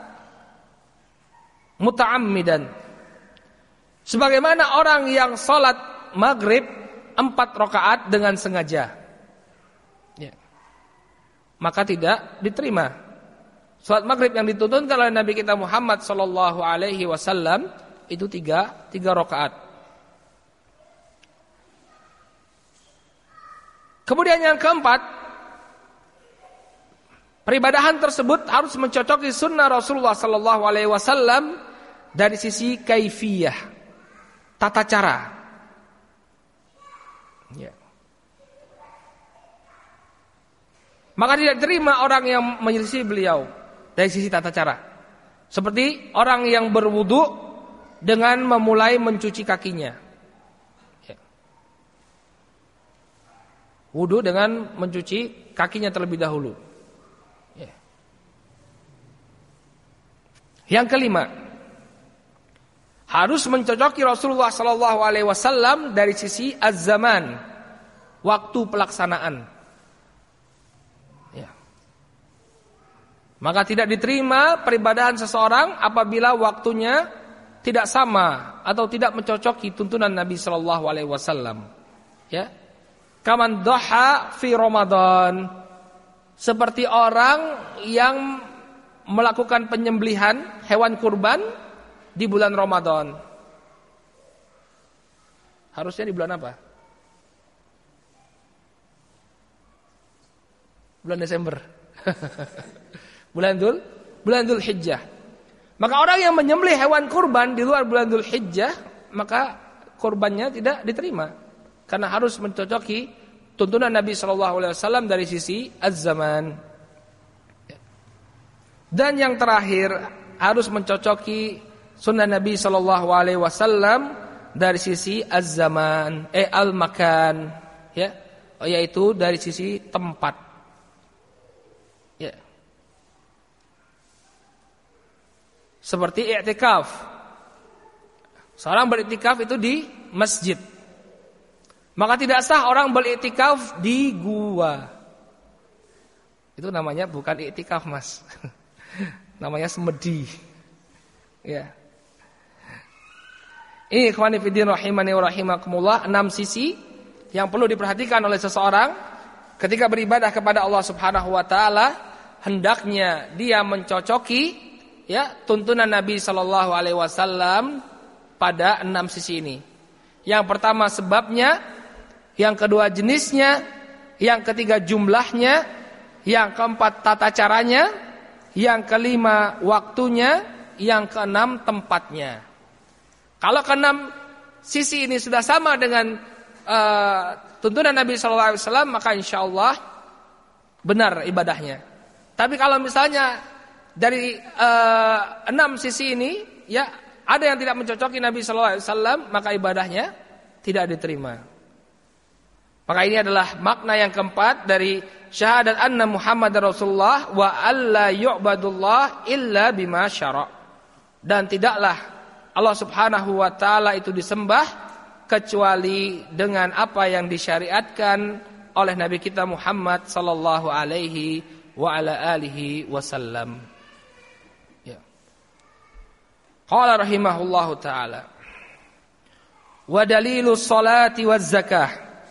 muta'ammidan. Sebagaimana orang yang sholat maghrib empat rakaat dengan sengaja, ya. Maka tidak diterima. Sholat maghrib yang dituntunkan oleh Nabi kita Muhammad Sallallahu Alaihi Wasallam itu tiga tiga rakaat. Kemudian yang keempat, peribadahan tersebut harus mencocoki sunnah Rasulullah Sallallahu Alaihi Wasallam dari sisi kaifiyah, tata cara. Ya. Maka tidak diterima orang yang menyelisih beliau dari sisi tata cara. Seperti orang yang berwudu dengan memulai mencuci kakinya. Ya. Wudu dengan mencuci kakinya terlebih dahulu. Ya. Yang kelima, harus mencocoki Rasulullah Sallallahu Alaihi Wasallam dari sisi az-zaman, waktu pelaksanaan. Ya. Maka tidak diterima peribadahan seseorang apabila waktunya tidak sama atau tidak mencocoki tuntunan Nabi Sallallahu Alaihi Wasallam. Ya, kaman doha fi Ramadan, seperti orang yang melakukan penyembelihan hewan kurban di bulan Ramadan. Harusnya di bulan apa? Bulan Desember. bulan Dzul, bulan Dzulhijjah. Maka orang yang menyembelih hewan kurban di luar bulan Dzulhijjah, maka kurbannya tidak diterima karena harus mencocoki tuntunan Nabi Shallallahu Alaihi Wasallam dari sisi az-zaman. Dan yang terakhir, harus mencocoki sunnah Nabi Shallallahu Alaihi Wasallam dari sisi az-zaman, eh al-makan, ya, yaitu dari sisi tempat. Ya. Seperti i'tikaf. Seorang beriktikaf itu di masjid. Maka tidak sah orang beriktikaf di gua. Itu namanya bukan i'tikaf, Mas. Namanya semedi. Ya. Ini ikhwani fiddin rahimani wa rahimakumullah, enam sisi yang perlu diperhatikan oleh seseorang ketika beribadah kepada Allah Subhanahu wa taala. Hendaknya dia mencocoki, ya, tuntunan Nabi sallallahu alaihi wasallam pada enam sisi ini. Yang pertama sebabnya, yang kedua jenisnya, yang ketiga jumlahnya, yang keempat tata caranya, yang kelima waktunya, yang keenam tempatnya. Kalau keenam sisi ini sudah sama dengan uh, tuntunan Nabi sallallahu alaihi wasallam, maka insyaallah benar ibadahnya. Tapi kalau misalnya dari uh, enam sisi ini, ya, ada yang tidak mencocoki Nabi sallallahu alaihi wasallam, maka ibadahnya tidak diterima. Maka ini adalah makna yang keempat dari syahadat anna Muhammadar Rasulullah wa alla yu'badullah illa bima syara'. Dan tidaklah Allah Subhanahu wa taala itu disembah kecuali dengan apa yang disyariatkan oleh Nabi kita Muhammad sallallahu alaihi wa ala alihi wasallam. Ya. Qala rahimahullahu taala wa dalilus salati waz zakah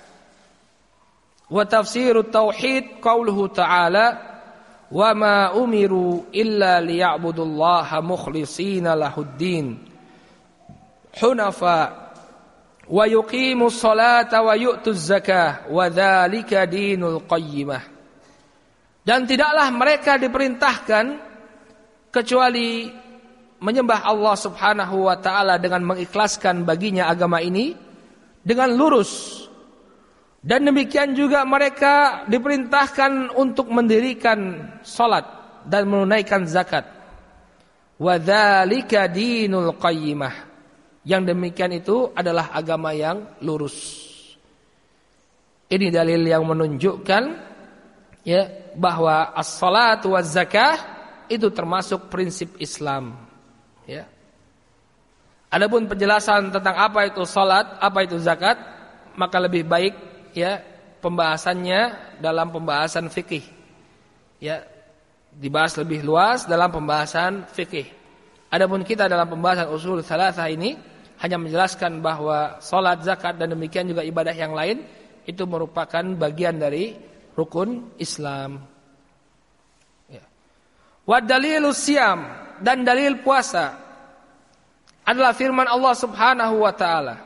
wa tafsirut tauhid qauluhu ta'ala wa ma umiru illa liya'budullaha mukhlishina lahuddin hunafa wa yuqimus salata wa yu'tuz zakah wa dzalika dinul qayyimah. Dan tidaklah mereka diperintahkan kecuali menyembah Allah Subhanahu wa taala dengan mengikhlaskan baginya agama ini dengan lurus. Dan demikian juga mereka diperintahkan untuk mendirikan salat dan menunaikan zakat. Wa dzalika dinul qayyimah. Yang demikian itu adalah agama yang lurus. Ini dalil yang menunjukkan ya bahwa as-salatu waz-zakah itu termasuk prinsip Islam. Ya. Adapun penjelasan tentang apa itu salat, apa itu zakat, maka lebih baik ya pembahasannya dalam pembahasan fikih. Ya, dibahas lebih luas dalam pembahasan fikih. Adapun kita dalam pembahasan usul tsalatsah ini hanya menjelaskan bahwa salat, zakat dan demikian juga ibadah yang lain itu merupakan bagian dari rukun Islam. Ya. Wa dalilus siyam, dan dalil puasa adalah firman Allah Subhanahu wa taala.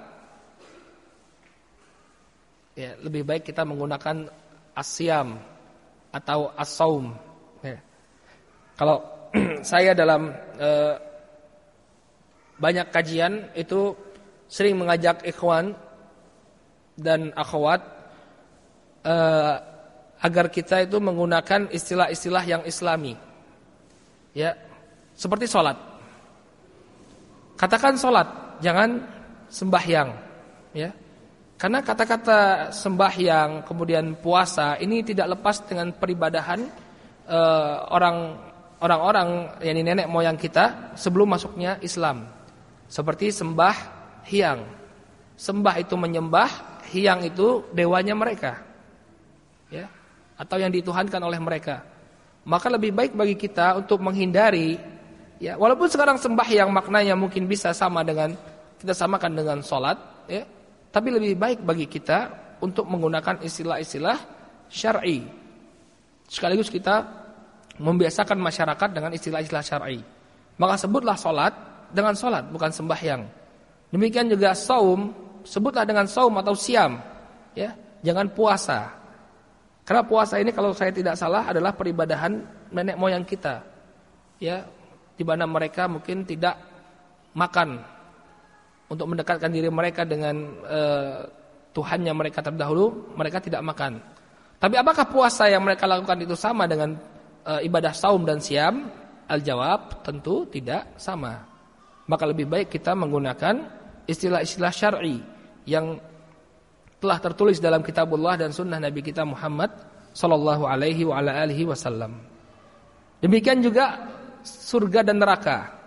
Ya, lebih baik kita menggunakan as-siyam atau as-saum. Ya. Kalau saya dalam eh, banyak kajian itu sering mengajak ikhwan dan akhwat eh, agar kita itu menggunakan istilah-istilah yang islami. Ya, seperti salat. Katakan salat, jangan sembahyang, ya. Karena kata-kata sembahyang kemudian puasa ini tidak lepas dengan peribadahan eh, orang orang-orang yakni nenek moyang kita sebelum masuknya Islam. Seperti sembah hyang. Sembah itu menyembah, hyang itu dewanya mereka. Ya, atau yang dituhankan oleh mereka. Maka lebih baik bagi kita untuk menghindari, ya, walaupun sekarang sembahyang maknanya mungkin bisa sama dengan kita samakan dengan salat, ya, tapi lebih baik bagi kita untuk menggunakan istilah-istilah syar'i. Sekaligus kita membiasakan masyarakat dengan istilah-istilah syar'i. Maka sebutlah salat dengan salat, bukan sembahyang. Demikian juga saum, sebutlah dengan saum atau siam, ya, jangan puasa. Karena puasa ini kalau saya tidak salah adalah peribadahan nenek moyang kita, ya, di mana mereka mungkin tidak makan untuk mendekatkan diri mereka dengan uh, Tuhannya mereka terdahulu, mereka tidak makan. Tapi apakah puasa yang mereka lakukan itu sama dengan uh, ibadah saum dan siam? Al-jawab tentu tidak sama. Maka lebih baik kita menggunakan istilah-istilah syar'i yang telah tertulis dalam kitabullah dan sunnah Nabi kita Muhammad sallallahu alaihi wa ala alihi wasallam. Demikian juga surga dan neraka.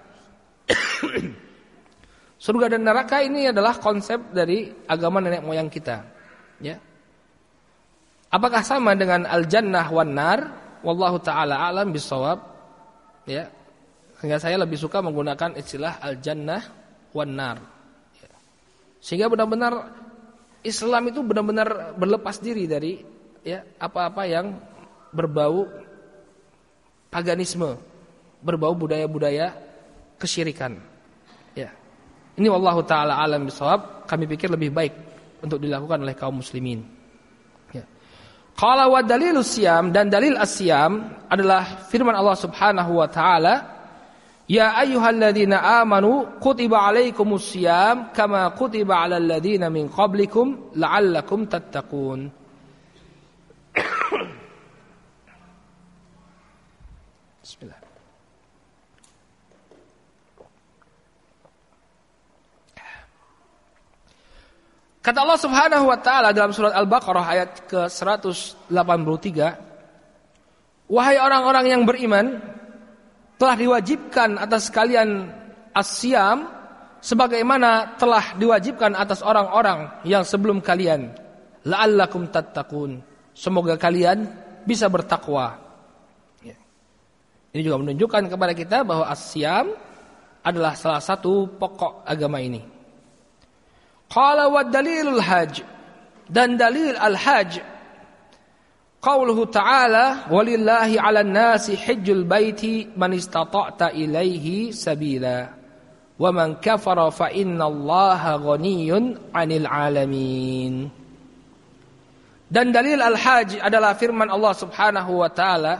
Surga dan neraka ini adalah konsep dari agama nenek moyang kita, ya. Apakah sama dengan al-jannah wan nar? Wallahu taala alam bisawab, ya. Sehingga saya lebih suka menggunakan istilah al-jannah wan nar, ya. Sehingga benar-benar Islam itu benar-benar berlepas diri dari, ya, apa-apa yang berbau paganisme, berbau budaya-budaya kesyirikan. Ya. Ini wallahu taala alam bisawab, kami pikir lebih baik untuk dilakukan oleh kaum muslimin. Ya. Qala wa dalilus siyam, dan dalil as-siyam adalah firman Allah Subhanahu wa taala, ya ayyuhalladzina amanu kutiba alaikumus siyam kama kutiba alal ladzina min qablikum la'allakum tattaqun. Bismillah. Kata Allah Subhanahu wa taala dalam surat Al-Baqarah ayat ke seratus delapan puluh tiga, wahai orang-orang yang beriman, telah diwajibkan atas kalian as-siyam sebagaimana telah diwajibkan atas orang-orang yang sebelum kalian, la'allakum tattaqun, semoga kalian bisa bertakwa. Ya. Ini juga menunjukkan kepada kita bahwa as-siyam adalah salah satu pokok agama ini. Qala wa dalilul hajj, dan dalil al-hajj qauluhu ta'ala walillahi 'alan nasi hajjul baiti man istata'ta ilaihi sabila wa man kafara fa innallaha ghaniyyun 'anil 'alamin. Dan dalil al-hajj adalah firman Allah Subhanahu wa taala,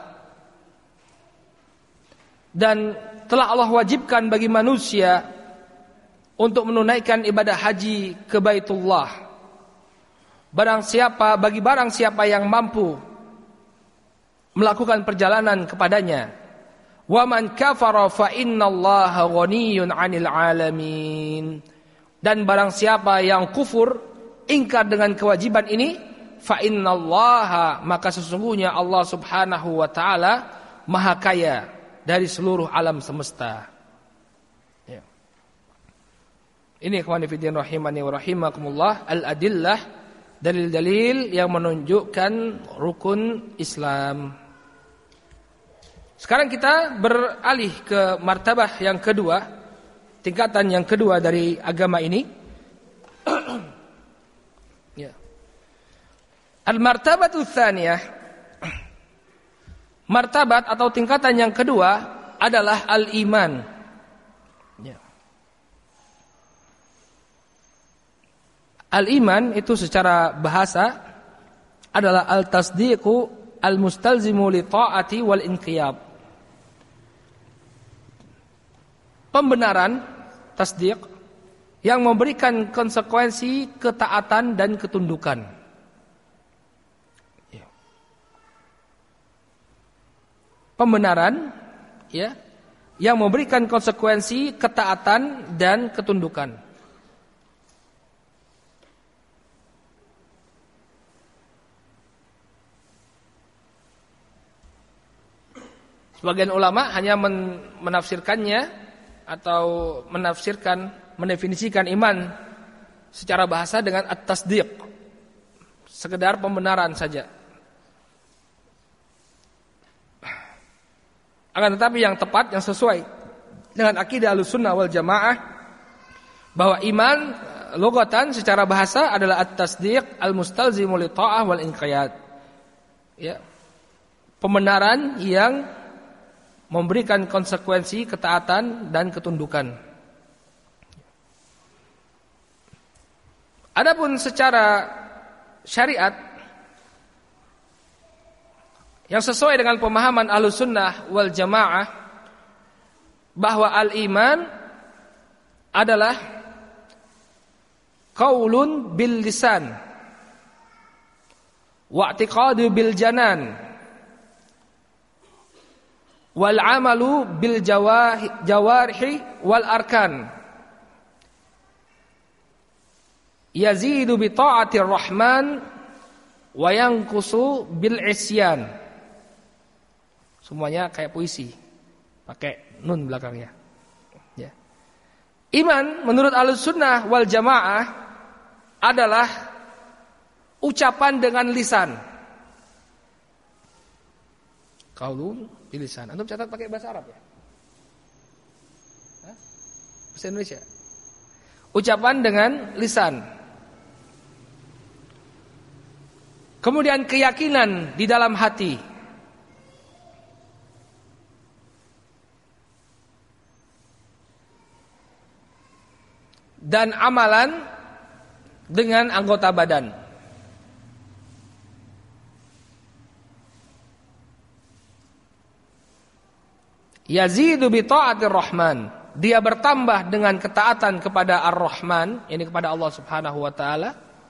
dan telah Allah wajibkan bagi manusia untuk menunaikan ibadah haji ke Baitullah. Barang siapa bagi barang siapa yang mampu melakukan perjalanan kepadanya. Wa man kafara fa innallaha ghaniyyun 'anil 'alamin. Dan barang siapa yang kufur, ingkar dengan kewajiban ini, fa innallaha, maka sesungguhnya Allah Subhanahu wa taala maha kaya dari seluruh alam semesta. Ya. Ini ikhwani fillah rahimani wa rahimakumullah, al-adillah, dalil-dalil yang menunjukkan rukun Islam. Sekarang kita beralih ke martabah yang kedua, tingkatan yang kedua dari agama ini. Ya. Al-martabatu tsaniyah, martabat atau tingkatan yang kedua adalah al-iman. Ya. Al-iman itu secara bahasa adalah al-tasdiqu al-mustalzimu li ta'ati wal inqiyad. Pembenaran, tasdiq, yang memberikan konsekuensi ketaatan dan ketundukan. Pembenaran, ya, yang memberikan konsekuensi ketaatan dan ketundukan. Sebagian ulama hanya men- menafsirkannya atau menafsirkan, mendefinisikan iman secara bahasa dengan at-tasdiq, sekedar pembenaran saja. Akan tetapi yang tepat, yang sesuai dengan akidah Ahlussunnah wal Jamaah, bahwa iman lugatan secara bahasa adalah at-tasdiq al-mustalzimu li ta'ah wal inqiyad. Ya. Pembenaran yang memberikan konsekuensi ketaatan dan ketundukan. Adapun secara syariat, yang sesuai dengan pemahaman Ahlussunnah wal Jamaah, bahwa al-iman adalah qaulun bil lisan wa i'tiqadu bil janan wal amalu bil jawarihi wal arkan, yazidu bi ta'atir rahman wa yanqusu bil isyan. Semuanya kayak puisi, pakai nun belakangnya. Ya. Iman menurut Ahlussunnah wal Jamaah adalah ucapan dengan lisan. Qaulun bil lisan. Antum catat pakai bahasa Arab ya? Hah? Bahasa Indonesia. Ucapan dengan lisan. Kemudian keyakinan di dalam hati. Dan amalan dengan anggota badan. Yazidu bi ta'atir rahman, dia bertambah dengan ketaatan kepada Ar-Rahman, ini kepada Allah Subhanahu wa taala.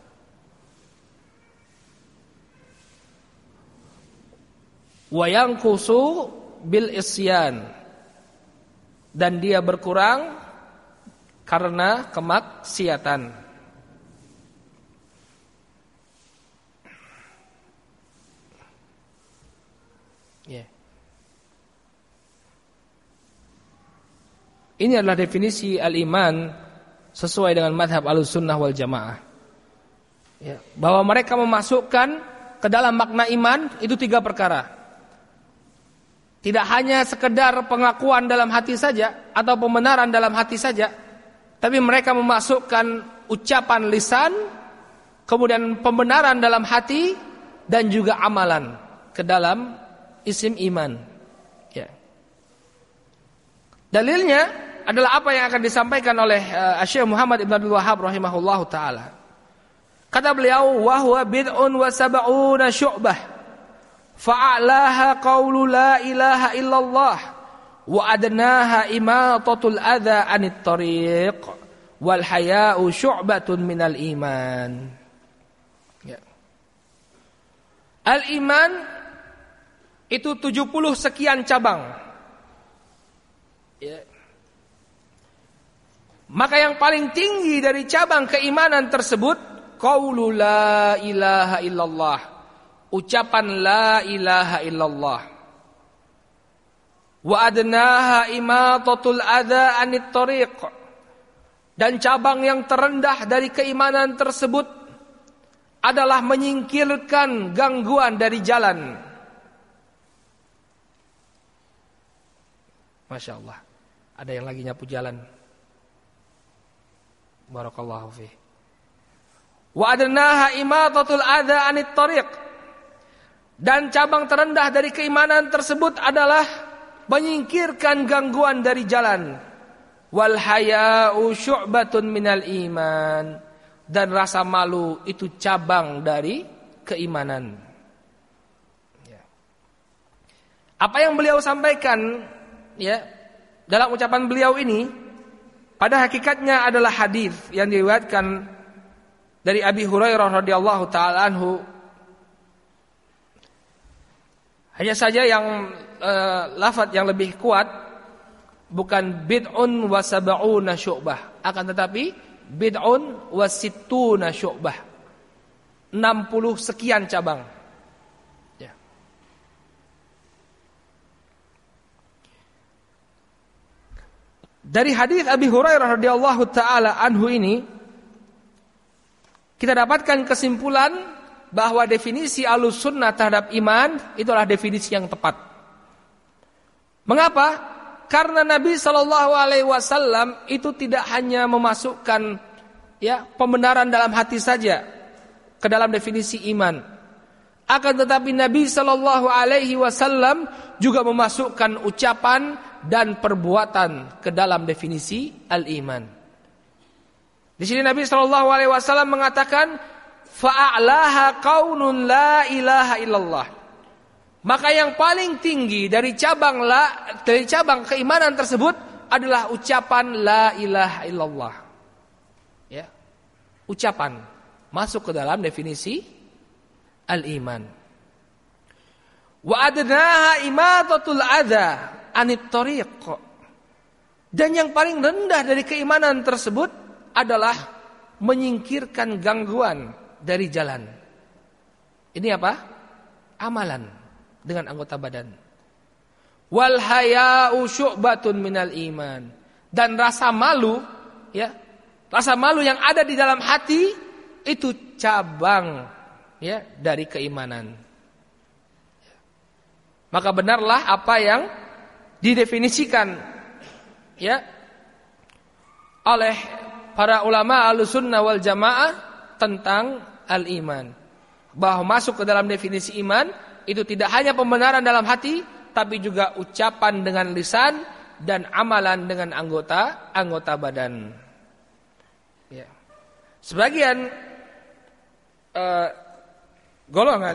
Wa yanqusu bil isyan, dan dia berkurang karena kemaksiatan. Yeah. Ini adalah definisi al-iman sesuai dengan mazhab Ahlussunnah wal Jamaah. Ya, bahwa mereka memasukkan ke dalam makna iman itu tiga perkara. Tidak hanya sekedar pengakuan dalam hati saja atau pembenaran dalam hati saja, tapi mereka memasukkan ucapan lisan, kemudian pembenaran dalam hati, dan juga amalan ke dalam isim iman. Ya. Dalilnya adalah apa yang akan disampaikan oleh uh, Syekh Muhammad Ibn Abdul Wahhab rahimahullahu taala. Kata beliau, wa huwa bid'un wa sab'una syu'bah. Fa'alaha qawlu la ilaha illallah wa adnaha imatatul adza 'anit tariq wal haya'u syu'batun minal iman. Ya. Al-iman itu tujuh puluh sekian cabang. Ya. Maka yang paling tinggi dari cabang keimanan tersebut qaulu la ilaha illallah, ucapan la ilaha illallah. Wa adnaha imatatul adza 'anit tariq, dan cabang yang terendah dari keimanan tersebut adalah menyingkirkan gangguan dari jalan. Masya Allah, ada yang lagi nyapu jalan. Barakallahu fiih. Wa adnaha imatatul adza 'anit tariq, dan cabang terendah dari keimanan tersebut adalah menyingkirkan gangguan dari jalan. Wal haya'u syu'batun minal iman, dan rasa malu itu cabang dari keimanan. Ya. Apa yang beliau sampaikan ya dalam ucapan beliau ini pada hakikatnya adalah hadis yang diriwayatkan dari Abi Hurairah radhiyallahu taala anhu. Hanya saja yang uh, lafaz yang lebih kuat bukan bid'un wa sab'una syu'bah, akan tetapi bid'un wa sittuna syu'bah, enam puluh sekian cabang. Ya. Dari hadis Abi Hurairah radhiyallahu taala anhu ini kita dapatkan kesimpulan bahwa definisi Ahlussunnah terhadap iman itulah definisi yang tepat. Mengapa? Karena Nabi Shallallahu Alaihi Wasallam itu tidak hanya memasukkan ya pembenaran dalam hati saja ke dalam definisi iman, akan tetapi Nabi Shallallahu Alaihi Wasallam juga memasukkan ucapan dan perbuatan ke dalam definisi al-iman. Di sini Nabi Shallallahu Alaihi Wasallam mengatakan, fa'alaha qaulun la ilaha illallah. Maka yang paling tinggi dari cabang la dari cabang keimanan tersebut adalah ucapan la ilaha illallah. Ya. Ucapan masuk ke dalam definisi al-iman. Wa adnaha imatatul adza 'anit tariq. Dan yang paling rendah dari keimanan tersebut adalah menyingkirkan gangguan dari jalan. Ini apa? Amalan dengan anggota badan. Wal haya'u syu'batun minal iman. Dan rasa malu, ya, rasa malu yang ada di dalam hati itu cabang, ya, dari keimanan. Maka benarlah apa yang didefinisikan, ya, oleh para ulama Ahlussunnah wal Jamaah tentang al-iman, bahwa masuk ke dalam definisi iman itu tidak hanya pembenaran dalam hati, tapi juga ucapan dengan lisan dan amalan dengan anggota anggota badan. Ya. Sebagian uh, golongan,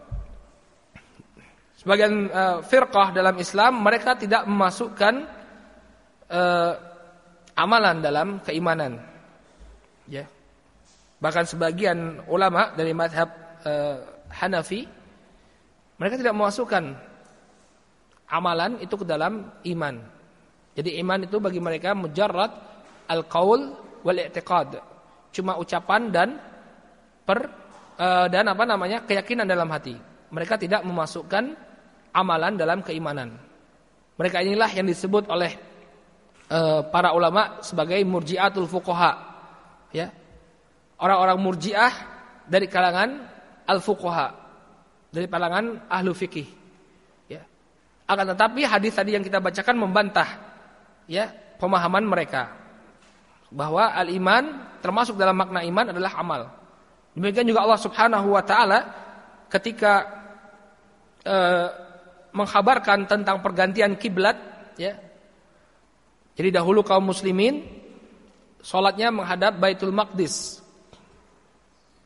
sebagian uh, firqah dalam Islam, mereka tidak memasukkan uh, amalan dalam keimanan. Ya. Bahkan sebagian ulama dari mazhab uh, Hanafi, mereka tidak memasukkan amalan itu ke dalam iman. Jadi iman itu bagi mereka mujarrad al-qaul wal i'tiqad, cuma ucapan dan per uh, dan apa namanya keyakinan dalam hati. Mereka tidak memasukkan amalan dalam keimanan. Mereka inilah yang disebut oleh uh, para ulama sebagai murji'atul fuqaha, ya. Orang-orang murji'ah dari kalangan al-fuqaha, dari kalangan ahlu fikih, ya. Akan tetapi hadis tadi yang kita bacakan membantah, ya, pemahaman mereka bahwa al-iman termasuk dalam makna iman adalah amal. Demikian juga Allah Subhanahu wa taala ketika eh, mengkhabarkan tentang pergantian kiblat, ya. Jadi dahulu kaum muslimin salatnya menghadap Baitul Maqdis.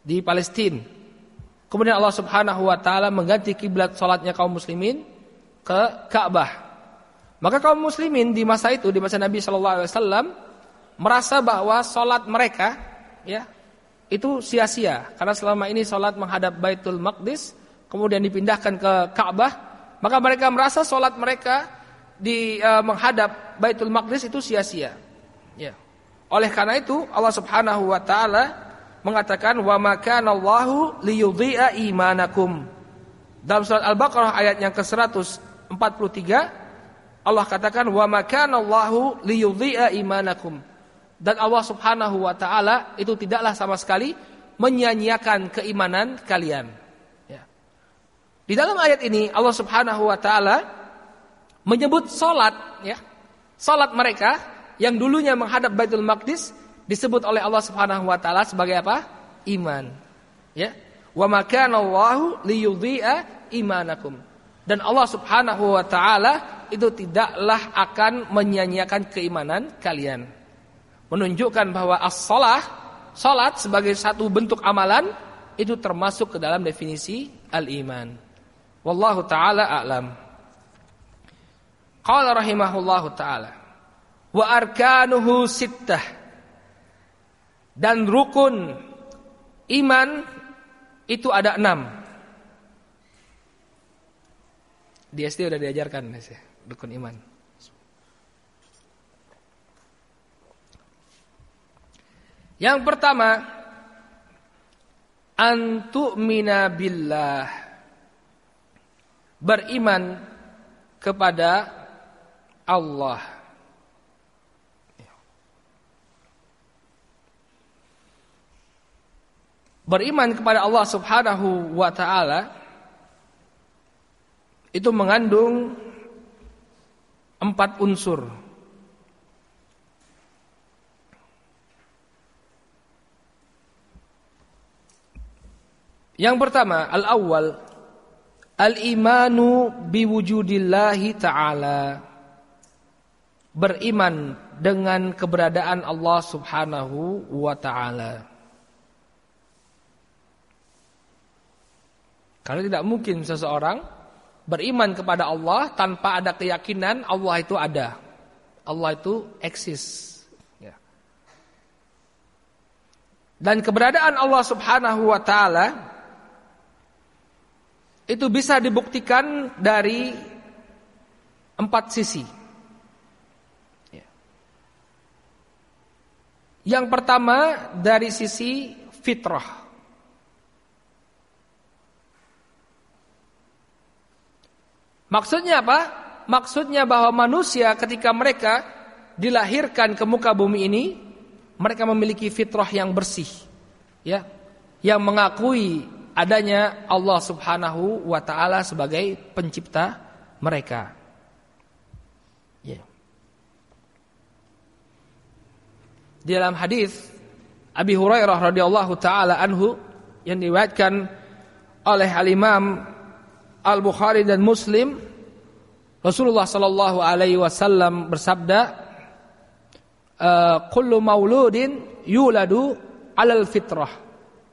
di Palestina. Kemudian Allah Subhanahu wa taala mengganti kiblat salatnya kaum muslimin ke Ka'bah. Maka kaum muslimin di masa itu, di masa Nabi sallallahu alaihi wasallam merasa bahwa salat mereka ya itu sia-sia karena selama ini salat menghadap Baitul Maqdis kemudian dipindahkan ke Ka'bah, maka mereka merasa salat mereka di uh, menghadap Baitul Maqdis itu sia-sia. Ya. Oleh karena itu Allah Subhanahu wa taala mengatakan wa ma kana Allahu liyudhi'a imanakum. Dalam surat Al-Baqarah ayat yang ke seratus empat puluh tiga Allah katakan wa ma kana Allahu liyudhi'a imanakum. Dan Allah Subhanahu wa taala itu tidaklah sama sekali menyia-nyiakan keimanan kalian. Ya. Di dalam ayat ini Allah Subhanahu wa taala menyebut salat ya. Salat mereka yang dulunya menghadap Baitul Maqdis disebut oleh Allah Subhanahu wa taala sebagai apa? Iman. Ya. Wa ma kana Allahu liyudhi'a imanakum. Dan Allah Subhanahu wa taala itu tidaklah akan menyia-nyiakan keimanan kalian. Menunjukkan bahwa as-shalah, salat sebagai satu bentuk amalan itu termasuk ke dalam definisi al-iman. Wallahu taala a'lam. Qala rahimahullahu taala wa arkanuhu sittah. Dan rukun iman itu ada enam. Di S D udah diajarkan ya, rukun iman. Yang pertama, antu'mina billah, beriman kepada Allah. Beriman kepada Allah Subhanahu wa taala itu mengandung empat unsur. Yang pertama, al-awwal, al-imanu biwujudillahi ta'ala. Beriman dengan keberadaan Allah Subhanahu wa ta'ala. Karena tidak mungkin seseorang beriman kepada Allah tanpa ada keyakinan Allah itu ada. Allah itu eksis. Ya. Dan keberadaan Allah Subhanahu wa ta'ala itu bisa dibuktikan dari empat sisi. Ya. Yang pertama dari sisi fitrah. Maksudnya apa? Maksudnya bahwa manusia ketika mereka dilahirkan ke muka bumi ini, mereka memiliki fitrah yang bersih, ya, yang mengakui adanya Allah Subhanahu wa taala sebagai pencipta mereka. Ya. Di dalam hadis Abi Hurairah radhiyallahu taala anhu yang diriwayatkan oleh Al-Imam Al-Bukhari dan Muslim, Rasulullah sallallahu alaihi wasallam bersabda, kullu mauludin yuladu 'alal fitrah.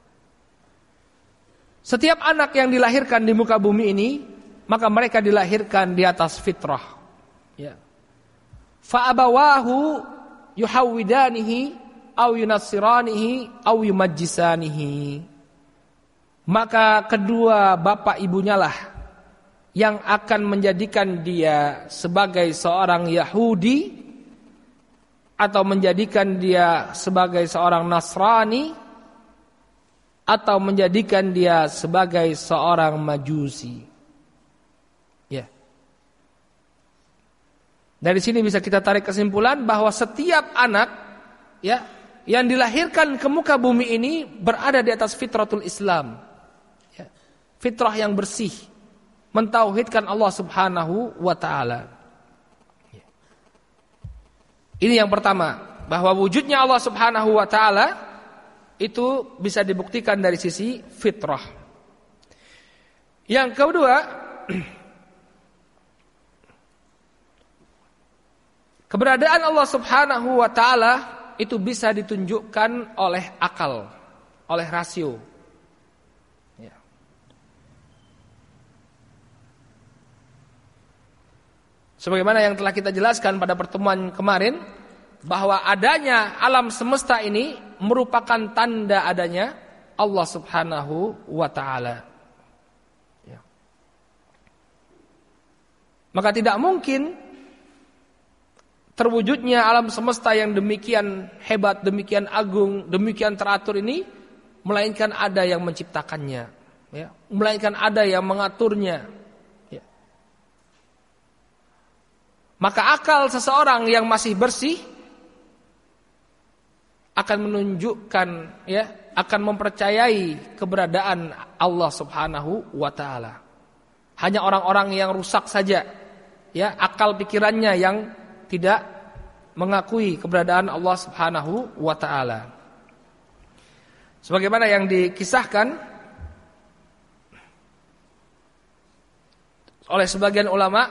Setiap anak yang dilahirkan di muka bumi ini, maka mereka dilahirkan di atas fitrah. Ya. Fa abawahu yuhawwidanihi aw yunassiranihi aw yumajjisanihi. Maka kedua bapak ibunya lah yang akan menjadikan dia sebagai seorang Yahudi atau menjadikan dia sebagai seorang Nasrani atau menjadikan dia sebagai seorang Majusi. Ya. Dari sini bisa kita tarik kesimpulan bahwa setiap anak ya yang dilahirkan ke muka bumi ini berada di atas fitratul Islam. Ya. Fitrah yang bersih, mentauhidkan Allah Subhanahu wa taala. Ya. Ini yang pertama, bahwa wujudnya Allah Subhanahu wa taala itu bisa dibuktikan dari sisi fitrah. Yang kedua, keberadaan Allah Subhanahu wa taala itu bisa ditunjukkan oleh akal, oleh rasio. Sebagaimana yang telah kita jelaskan pada pertemuan kemarin, bahwa adanya alam semesta ini merupakan tanda adanya Allah Subhanahu wa ta'ala. Ya. Maka tidak mungkin terwujudnya alam semesta yang demikian hebat, demikian agung, demikian teratur ini, melainkan ada yang menciptakannya, ya. Melainkan ada yang mengaturnya. Ya. Maka akal seseorang yang masih bersih akan menunjukkan, ya, akan mempercayai keberadaan Allah Subhanahu wa ta'ala. Hanya orang-orang yang rusak saja, ya, akal pikirannya yang tidak mengakui keberadaan Allah Subhanahu wa ta'ala. Sebagaimana yang dikisahkan oleh sebagian ulama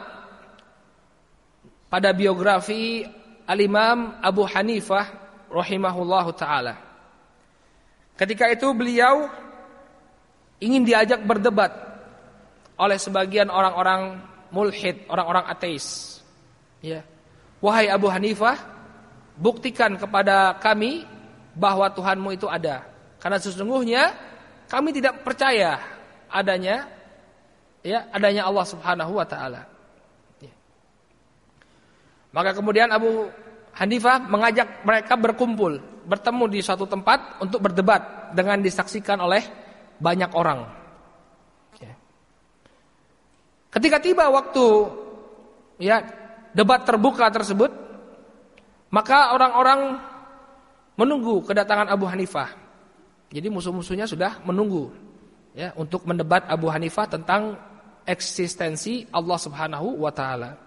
pada biografi Al-Imam Abu Hanifah rahimahullahu ta'ala. Ketika itu beliau ingin diajak berdebat oleh sebagian orang-orang mulhid, orang-orang ateis. Ya. Wahai Abu Hanifah, buktikan kepada kami bahwa Tuhanmu itu ada. Karena sesungguhnya kami tidak percaya adanya, ya, adanya Allah Subhanahu wa ta'ala. Ya. Maka kemudian Abu Hanifah mengajak mereka berkumpul, bertemu di suatu tempat untuk berdebat dengan disaksikan oleh banyak orang. Ya. Ketika tiba waktu, ya, debat terbuka tersebut, maka orang-orang menunggu kedatangan Abu Hanifah. Jadi musuh-musuhnya sudah menunggu, ya, untuk mendebat Abu Hanifah tentang eksistensi Allah Subhanahu wa ta'ala.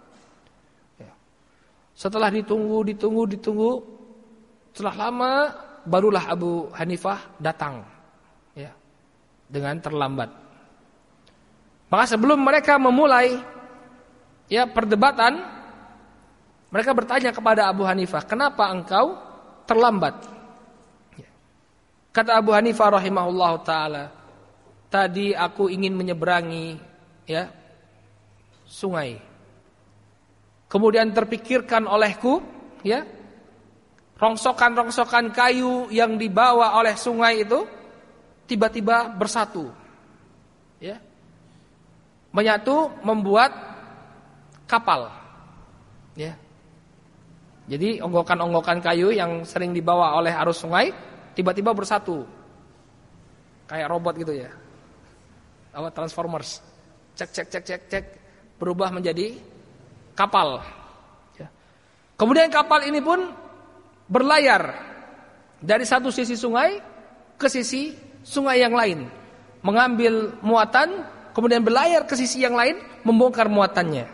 Setelah ditunggu, ditunggu, ditunggu, setelah lama barulah Abu Hanifah datang, ya, dengan terlambat. Maka sebelum mereka memulai, ya, perdebatan, mereka bertanya kepada Abu Hanifah, kenapa engkau terlambat? Ya. Kata Abu Hanifah rahimahullah ta'ala, tadi aku ingin menyeberangi, ya, sungai. Kemudian terpikirkan olehku, ya, rongsokan-rongsokan kayu yang dibawa oleh sungai itu tiba-tiba bersatu, ya, menyatu membuat kapal, ya. Jadi onggokan-onggokan kayu yang sering dibawa oleh arus sungai tiba-tiba bersatu, kayak robot gitu, ya, apa, Transformers, cek cek cek cek cek, berubah menjadi kapal. Kemudian kapal ini pun berlayar dari satu sisi sungai ke sisi sungai yang lain, mengambil muatan, kemudian berlayar ke sisi yang lain, membongkar muatannya.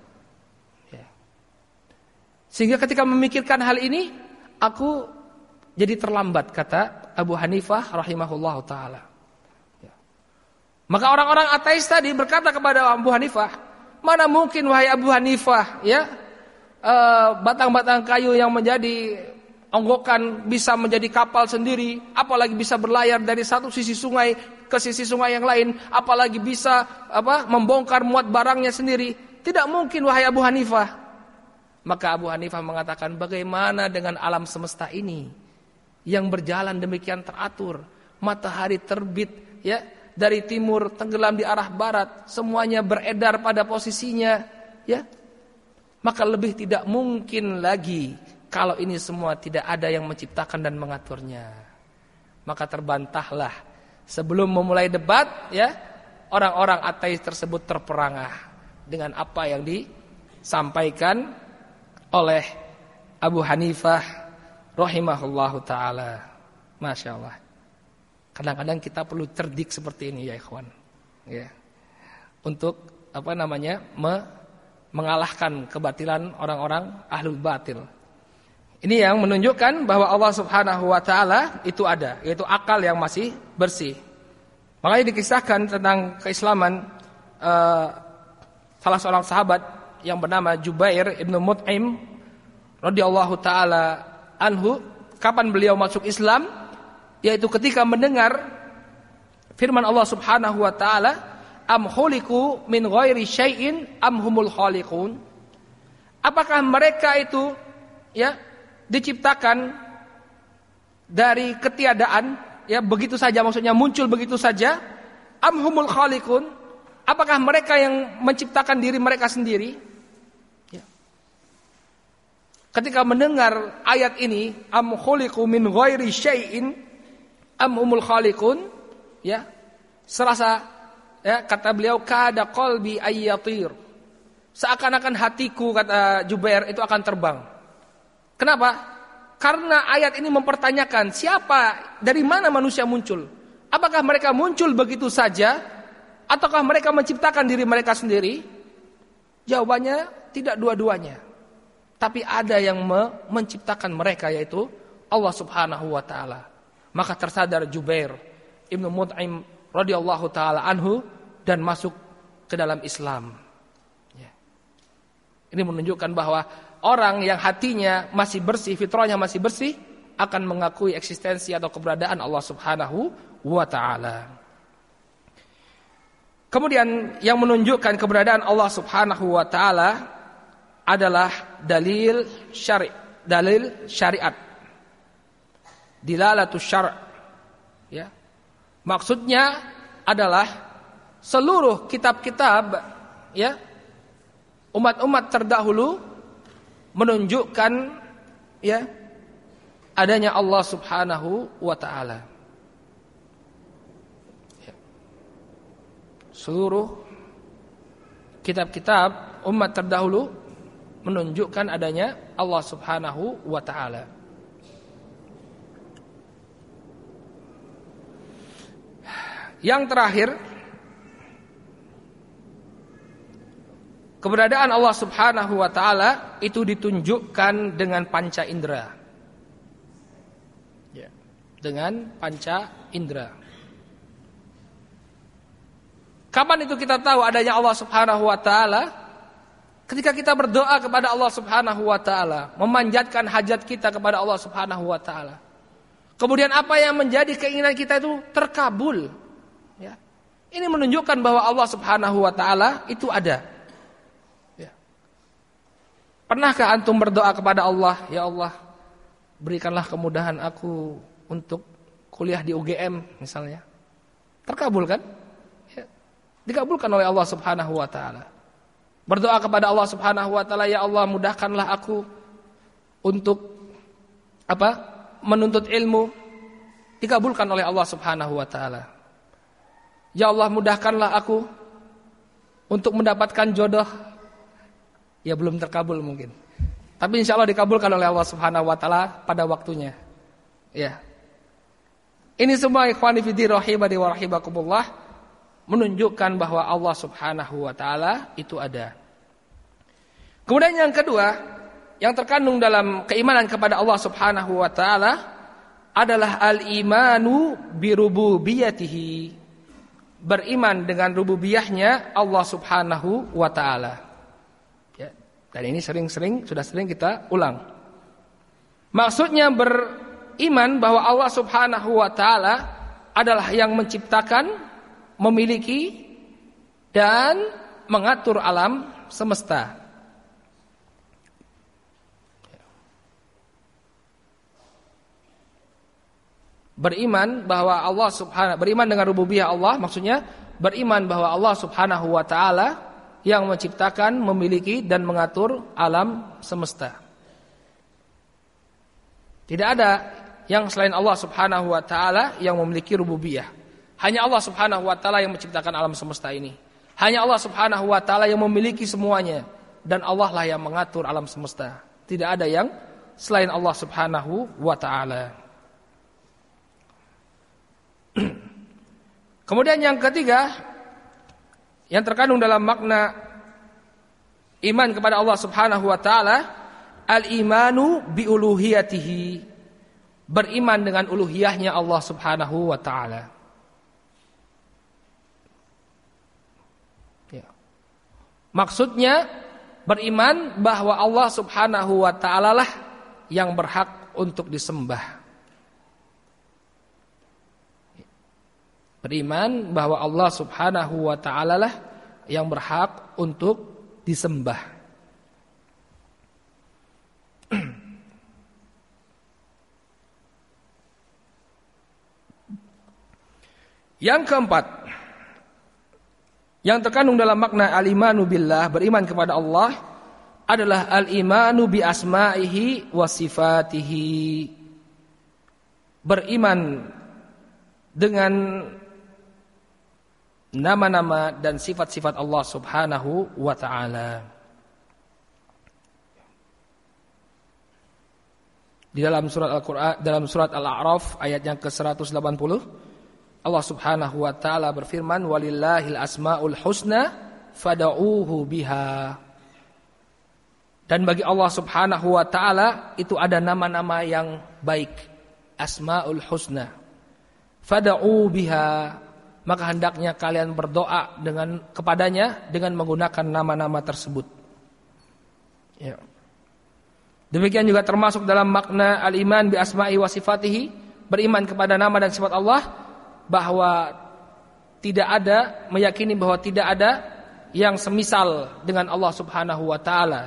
Sehingga ketika memikirkan hal ini, aku jadi terlambat, kata Abu Hanifah rahimahullah ta'ala. Maka orang-orang ateis tadi berkata kepada Abu Hanifah, mana mungkin wahai Abu Hanifah, ya, uh, batang-batang kayu yang menjadi onggokan bisa menjadi kapal sendiri, apalagi bisa berlayar dari satu sisi sungai ke sisi sungai yang lain, apalagi bisa, apa, membongkar muat barangnya sendiri. Tidak mungkin wahai Abu Hanifah. Maka Abu Hanifah mengatakan, bagaimana dengan alam semesta ini yang berjalan demikian teratur, matahari terbit, ya, dari timur tenggelam di arah barat, semuanya beredar pada posisinya, ya. Maka lebih tidak mungkin lagi kalau ini semua tidak ada yang menciptakan dan mengaturnya. Maka terbantahlah sebelum memulai debat, ya, orang-orang ateis tersebut terperangah dengan apa yang disampaikan oleh Abu Hanifah rahimahullahu ta'ala. Masya Allah. Kadang-kadang kita perlu cerdik seperti ini, ya ikhwan, ya, untuk apa namanya me, mengalahkan kebatilan orang-orang ahlul batil. Ini yang menunjukkan bahwa Allah Subhanahu wa ta'ala itu ada, yaitu akal yang masih bersih. Makanya dikisahkan tentang keislaman uh, salah seorang sahabat yang bernama Jubair ibnu Mut'im radhiyallahu ta'ala anhu. Kapan beliau masuk Islam? Yaitu ketika mendengar firman Allah Subhanahu wa ta'ala, am khuliqu min ghairi syai'in am humul khaliqun. Apakah mereka itu ya diciptakan dari ketiadaan, ya begitu saja, maksudnya muncul begitu saja? Am humul khaliqun? Apakah mereka yang menciptakan diri mereka sendiri? Ya. Ketika mendengar ayat ini, am khuliqu min ghairi syai'in am humul khaliqun, ya, serasa, ya, kata beliau, kada qalbi ayyatir, seakan-akan hatiku, kata Jubair, itu akan terbang. Kenapa? Karena ayat ini mempertanyakan siapa, dari mana manusia muncul. Apakah mereka muncul begitu saja, ataukah mereka menciptakan diri mereka sendiri? Jawabannya tidak dua-duanya. Tapi ada yang menciptakan mereka, yaitu Allah Subhanahu wa taala. Maka tersadar Jubair Ibnu Mut'im radhiyallahu taala anhu dan masuk ke dalam Islam. Ya. Ini menunjukkan bahwa orang yang hatinya masih bersih, fitrahnya masih bersih, akan mengakui eksistensi atau keberadaan Allah Subhanahu wa taala. Kemudian yang menunjukkan keberadaan Allah Subhanahu wa taala adalah dalil syari', dalil syariat. Dilalatus syar'. Ya. Maksudnya adalah seluruh kitab-kitab, ya, umat-umat terdahulu menunjukkan, ya, adanya Allah Subhanahu wa taala. Ya. Seluruh kitab-kitab umat terdahulu menunjukkan adanya Allah Subhanahu wa taala. Yang terakhir, keberadaan Allah Subhanahu wa taala itu ditunjukkan dengan panca indera. Ya, dengan panca indera. Kapan itu kita tahu adanya Allah Subhanahu wa taala? Ketika kita berdoa kepada Allah Subhanahu wa taala, memanjatkan hajat kita kepada Allah Subhanahu wa taala. Kemudian apa yang menjadi keinginan kita itu terkabul. Ya. Ini menunjukkan bahwa Allah Subhanahu wa taala itu ada. Ya. Pernahkah antum berdoa kepada Allah, ya Allah, berikanlah kemudahan aku untuk kuliah di U G M misalnya? Terkabul kan? Ya. Dikabulkan oleh Allah Subhanahu wa taala. Berdoa kepada Allah Subhanahu wa taala, ya Allah, mudahkanlah aku untuk apa? Menuntut ilmu. Dikabulkan oleh Allah Subhanahu wa taala. Ya Allah, mudahkanlah aku untuk mendapatkan jodoh. Ya belum terkabul mungkin. Tapi insya Allah dikabulkan oleh Allah Subhanahu wa taala pada waktunya. Ya. Ini semua ikhwani fiddin rahimani wa rahimakumullah menunjukkan bahwa Allah Subhanahu wa taala itu ada. Kemudian yang kedua, yang terkandung dalam keimanan kepada Allah Subhanahu wa taala adalah al-imanu bi rububiyyatihi. Beriman dengan rububiyahnya Allah Subhanahu wa taala. Ya, dan ini sering-sering sudah sering kita ulang. Maksudnya beriman bahwa Allah Subhanahu wa taala adalah yang menciptakan, memiliki dan mengatur alam semesta. Beriman bahwa Allah Subhanahu beriman dengan rububiyah Allah, maksudnya beriman bahwa Allah Subhanahu wa taala yang menciptakan, memiliki dan mengatur alam semesta. Tidak ada yang selain Allah Subhanahu wa taala yang memiliki rububiyah. Hanya Allah Subhanahu wa taala yang menciptakan alam semesta ini. Hanya Allah Subhanahu wa taala yang memiliki semuanya, dan Allah lah yang mengatur alam semesta. Tidak ada yang selain Allah Subhanahu wa taala. Kemudian yang ketiga, yang terkandung dalam makna iman kepada Allah Subhanahu wa taala, al-imanu bi uluhiyatihi. Beriman dengan uluhiyahnya Allah Subhanahu wa taala. Ya. Maksudnya beriman bahwa Allah Subhanahu wa taala lah yang berhak untuk disembah. Beriman bahwa Allah Subhanahu wa taala lah yang berhak untuk disembah. Yang keempat, yang terkandung dalam makna al-imanu billah, beriman kepada Allah, adalah al-imanu bi asma'ihi wa sifatihi. Beriman dengan nama-nama dan sifat-sifat Allah Subhanahu wa taala. Di dalam surat Al-Qur'an, dalam surat Al-A'raf ayat yang ke seratus delapan puluh, Allah Subhanahu wa taala berfirman, walillahil asmaul husna fad'uuhu biha. Dan bagi Allah Subhanahu wa taala itu ada nama-nama yang baik, asmaul husna. Fad'u biha, maka hendaknya kalian berdoa dengan kepadanya dengan menggunakan nama-nama tersebut. Ya. Demikian juga termasuk dalam makna al-iman bi asma'i wa sifatihi, beriman kepada nama dan sifat Allah, bahwa tidak ada, meyakini bahwa tidak ada yang semisal dengan Allah Subhanahu wa taala.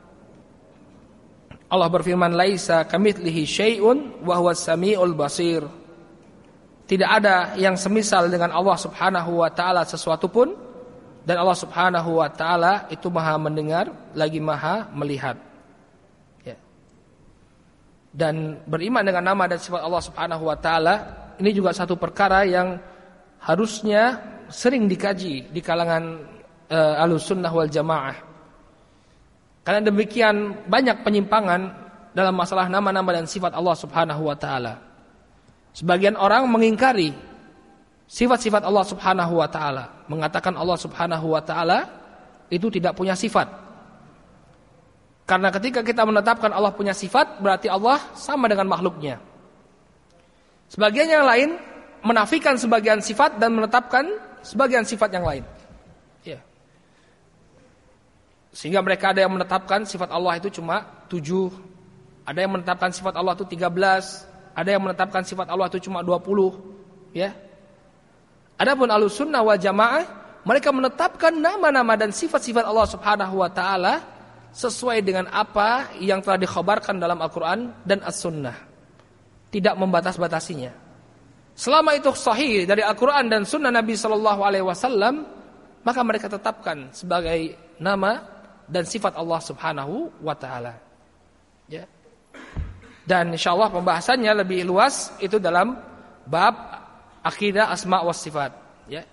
Allah berfirman, laisa kamitslihi syai'un wa huwas samiul basir. Tidak ada yang semisal dengan Allah Subhanahu wa taala sesuatu pun, dan Allah Subhanahu wa taala itu Maha mendengar lagi Maha melihat. Ya. Dan beriman dengan nama dan sifat Allah Subhanahu wa taala ini juga satu perkara yang harusnya sering dikaji di kalangan uh, Ahlussunnah wal Jamaah. Karena demikian banyak penyimpangan dalam masalah nama-nama dan sifat Allah Subhanahu wa taala. Sebagian orang mengingkari sifat-sifat Allah Subhanahu wa taala, mengatakan Allah Subhanahu wa taala itu tidak punya sifat. Karena ketika kita menetapkan Allah punya sifat, berarti Allah sama dengan makhluknya. Sebagian yang lain menafikan sebagian sifat dan menetapkan sebagian sifat yang lain. Ya. Sehingga mereka ada yang menetapkan sifat Allah itu cuma tujuh, ada yang menetapkan sifat Allah itu tiga belas, ada yang menetapkan sifat Allah itu cuma dua puluh. Ya. Adapun Ahlussunnah wal Jamaah, mereka menetapkan nama-nama dan sifat-sifat Allah Subhanahu wa taala sesuai dengan apa yang telah dikhabarkan dalam Al-Qur'an dan As-Sunnah. Tidak membatas-batasinya. Selama itu sahih dari Al-Quran dan Sunnah Nabi Sallallahu Alaihi Wasallam, maka mereka tetapkan sebagai nama dan sifat Allah Subhanahu Wa Taala. Ya. Dan insya Allah pembahasannya lebih luas itu dalam bab akidah asma wa sifat. Ya.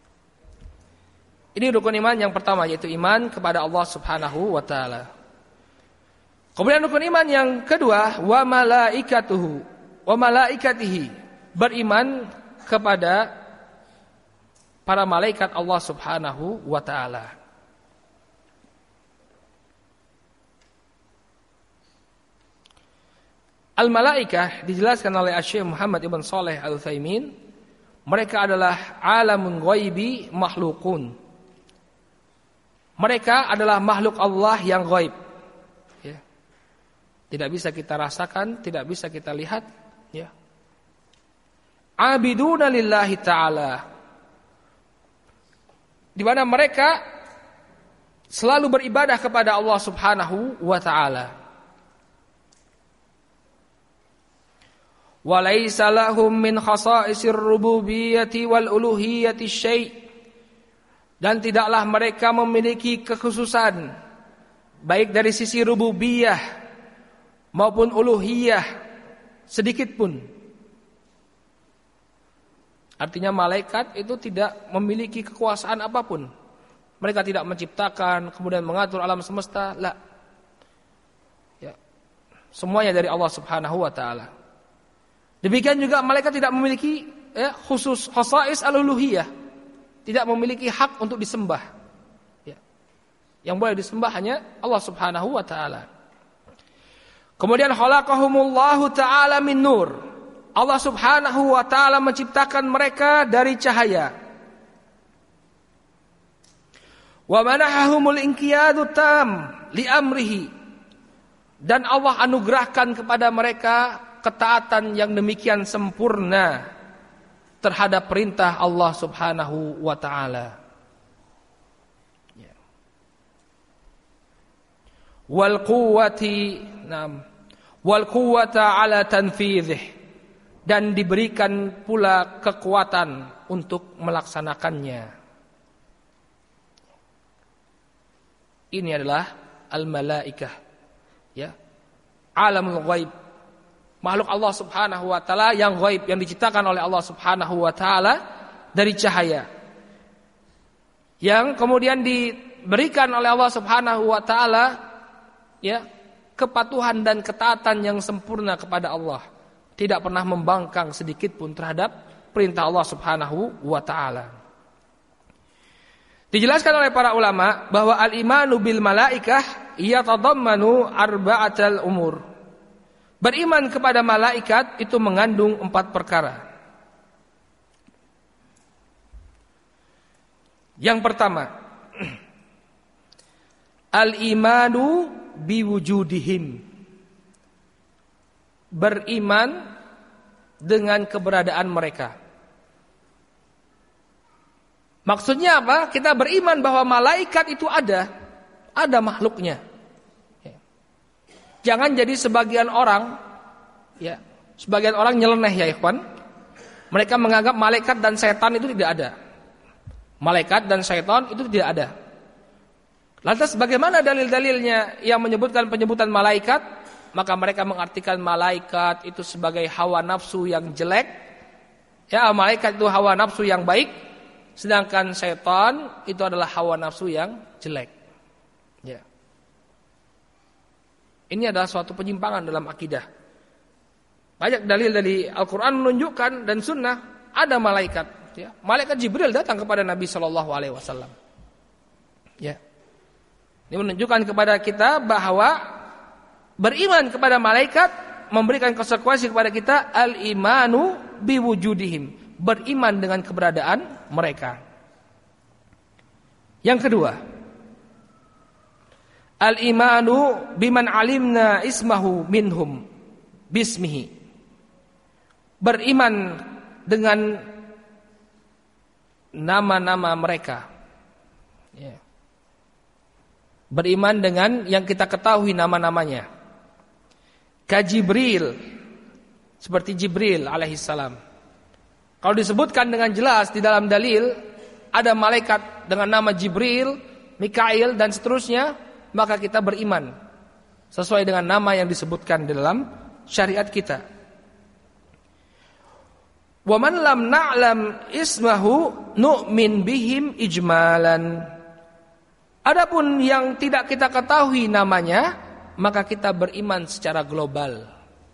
Ini rukun iman yang pertama, yaitu iman kepada Allah Subhanahu Wa Taala. Kemudian rukun iman yang kedua, wa malaikatuhu wa malaikatihi, beriman kepada para malaikat Allah Subhanahu wa taala. Al-malaikah dijelaskan oleh Syekh Muhammad Ibn Shalih Al-Utsaimin, mereka adalah alamun ghaibi makhlukun. Mereka adalah makhluk Allah yang ghaib. Ya. Tidak bisa kita rasakan, tidak bisa kita lihat. Ya. Abiduna lillahi ta'ala, di mana mereka selalu beribadah kepada Allah Subhanahu wa ta'ala. Wa laisa lahum min khasa'isir rububiyyati wal uluhiyyati syai', dan tidaklah mereka memiliki kekhususan baik dari sisi rububiyah maupun uluhiyah sedikit pun. Artinya malaikat itu tidak memiliki kekuasaan apapun. Mereka tidak menciptakan kemudian mengatur alam semesta, la. Ya. Semuanya dari Allah Subhanahu wa taala. Demikian juga malaikat tidak memiliki ya, khusus khasais al-uluhiyah, tidak memiliki hak untuk disembah. Ya. Yang boleh disembah hanya Allah Subhanahu wa taala. Kemudian khalaqahumullahu ta'ala min nur. Allah Subhanahu wa ta'ala menciptakan mereka dari cahaya. Wa manahahumul inqiyadu tam li amrihi. Dan Allah anugerahkan kepada mereka ketaatan yang demikian sempurna terhadap perintah Allah Subhanahu wa ta'ala. wal quwwati nam wal quwwata ala tanfidhih, dan diberikan pula kekuatan untuk melaksanakannya. Ini adalah al-malaikah, ya, alamul ghaib, makhluk Allah Subhanahu wa taala yang ghaib, yang diciptakan oleh Allah Subhanahu wa taala dari cahaya, yang kemudian diberikan oleh Allah Subhanahu wa taala, ya, kepatuhan dan ketaatan yang sempurna kepada Allah, tidak pernah membangkang sedikit pun terhadap perintah Allah Subhanahu wa taala. Dijelaskan oleh para ulama bahwa al-imanu bil malaikah yatadammanu arba'atal umur. Beriman kepada malaikat itu mengandung empat perkara. Yang pertama, al-imanu biwujudihim. Beriman dengan keberadaan mereka. Maksudnya apa? Kita beriman bahwa malaikat itu ada, ada makhluknya. Jangan jadi sebagian orang, ya, sebagian orang nyeleneh ya ikhwan. Mereka menganggap malaikat dan setan itu tidak ada. Malaikat dan setan itu tidak ada. Lantas bagaimana dalil-dalilnya yang menyebutkan penyebutan malaikat? Maka mereka mengartikan malaikat itu sebagai hawa nafsu yang jelek. Ya, malaikat itu hawa nafsu yang baik. Sedangkan setan itu adalah hawa nafsu yang jelek. Ya. Ini adalah suatu penyimpangan dalam akidah. Banyak dalil dari Al-Quran menunjukkan dan Sunnah ada malaikat. Ya. Malaikat Jibril datang kepada Nabi Shallallahu Alaihi Wasallam. Ya. Ini menunjukkan kepada kita bahwa beriman kepada malaikat memberikan konsekuensi kepada kita al-imanu biwujudihim. Beriman dengan keberadaan mereka. Yang kedua, al-imanu biman alimna ismahu minhum bismihi. Beriman dengan nama-nama mereka. Ya. Beriman dengan yang kita ketahui nama-namanya. Ka Jibril, seperti Jibril alaihissalam. Kalau disebutkan dengan jelas di dalam dalil ada malaikat dengan nama Jibril, Mikail dan seterusnya, maka kita beriman sesuai dengan nama yang disebutkan di dalam syariat kita. Wa man lam na'lam ismahu nu'min bihim ijmalan. Adapun yang tidak kita ketahui namanya, maka kita beriman secara global.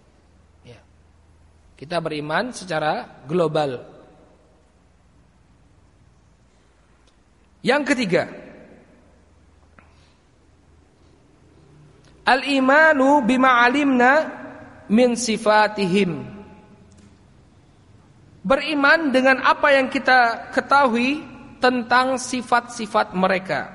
Kita beriman secara global. Yang ketiga, al-imanu bima alimna min sifatihim. Beriman dengan apa yang kita ketahui tentang sifat-sifat mereka.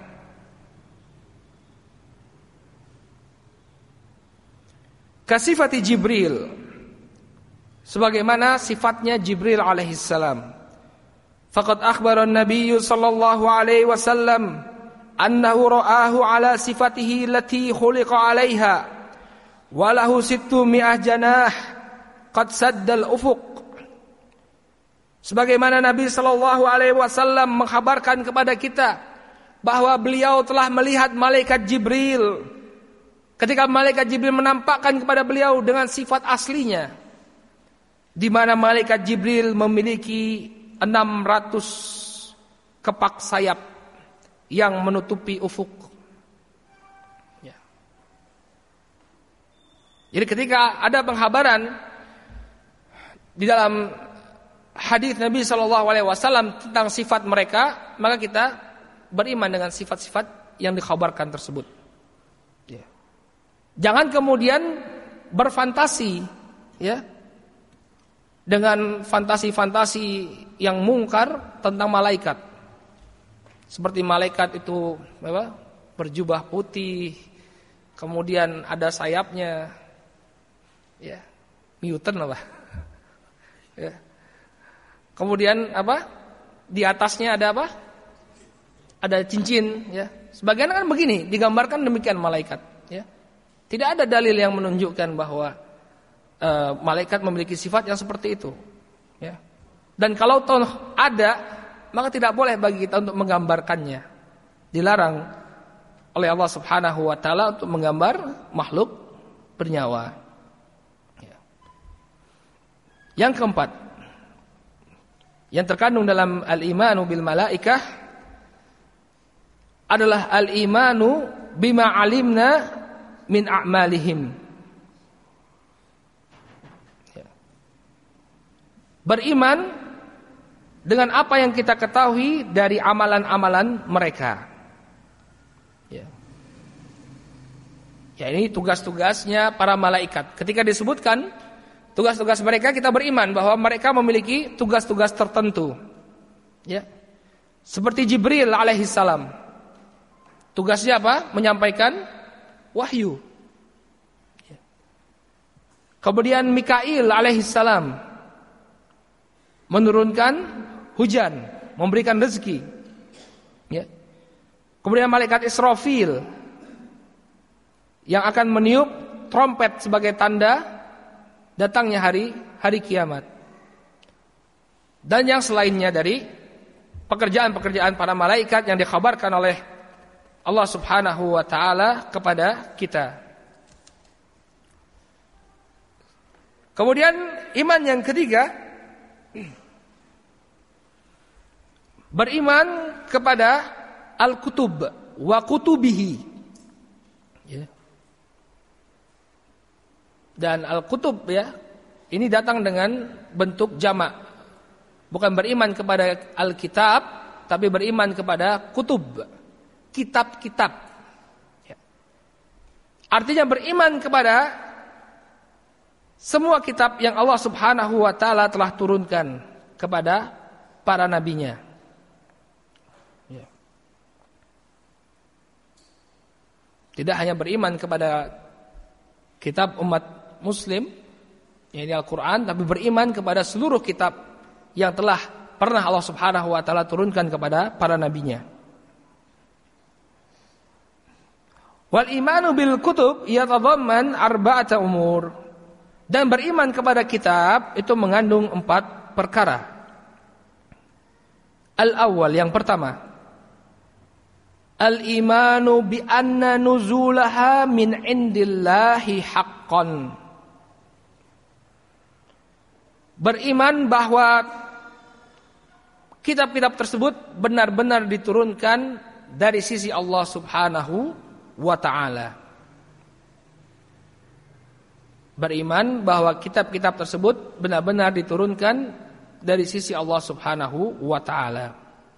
Kasifati Jibril, sebagaimana sifatnya Jibril alaihissalam. Faqad akhbara an-nabiy sallallahu alaihi wasallam annahu ra'ahu ala sifatihi allati khuliqa 'alaiha wa lahu sittu mi'ah janah qad sadda al-ufuq. Sebagaimana Nabi sallallahu alaihi wasallam mengkhabarkan kepada kita bahwa beliau telah melihat malaikat Jibril. Ketika malaikat Jibril menampakkan kepada beliau dengan sifat aslinya, di mana malaikat Jibril memiliki enam ratus kepak sayap yang menutupi ufuk. Ya. Jadi ketika ada pengkhabaran di dalam hadis Nabi Shallallahu Alaihi Wasallam tentang sifat mereka, maka kita beriman dengan sifat-sifat yang dikhabarkan tersebut. Ya. Jangan kemudian berfantasi, ya, dengan fantasi-fantasi yang mungkar tentang malaikat. Seperti malaikat itu apa? Berjubah putih, kemudian ada sayapnya, ya, mutant apa? Ya. Kemudian apa? Di atasnya ada apa? Ada cincin, ya. Sebagian kan begini, digambarkan demikian malaikat, ya. Tidak ada dalil yang menunjukkan bahwa uh, malaikat memiliki sifat yang seperti itu. Ya. Dan kalau toh ada, maka tidak boleh bagi kita untuk menggambarkannya. Dilarang oleh Allah Subhanahu wa taala untuk menggambar makhluk bernyawa. Ya. Yang keempat, yang terkandung dalam al-imanu bil malaikah adalah al-imanu bima alimna min a'malihim. Ya. Beriman dengan apa yang kita ketahui dari amalan-amalan mereka. Ya. Ya, ini tugas-tugasnya para malaikat. Ketika disebutkan tugas-tugas mereka, kita beriman bahwa mereka memiliki tugas-tugas tertentu. Ya. Seperti Jibril alaihissalam. Tugasnya apa? Menyampaikan wahyu. Ya. Kemudian Mikail alaihissalam menurunkan hujan, memberikan rezeki. Ya. Kemudian malaikat Israfil yang akan meniup trompet sebagai tanda datangnya hari hari kiamat. Dan yang selainnya dari pekerjaan-pekerjaan para malaikat yang dikhabarkan oleh Allah Subhanahu wa taala kepada kita. Kemudian iman yang ketiga, beriman kepada al-kutub wa kutubihi. Ya. Dan al-kutub ya, ini datang dengan bentuk jamak. Bukan beriman kepada al-kitab, tapi beriman kepada kutub. Kitab-kitab. Ya. Artinya beriman kepada semua kitab yang Allah Subhanahu wa taala telah turunkan kepada para nabinya. Ya. Tidak hanya beriman kepada kitab umat muslim, yaitu Al-Quran, tapi beriman kepada seluruh kitab yang telah pernah Allah Subhanahu wa taala turunkan kepada para nabinya. Wal imanu bil kutub yatadamman arba'ata umur. Dan beriman kepada kitab itu mengandung empat perkara. Al-awwal, yang pertama, al-imanu bi anna nuzulaha min indillahi haqqan. Beriman bahwa kitab-kitab tersebut benar-benar diturunkan dari sisi Allah Subhanahu wa ta'ala. Beriman bahwa kitab-kitab tersebut benar-benar diturunkan dari sisi Allah Subhanahu wa ta'ala.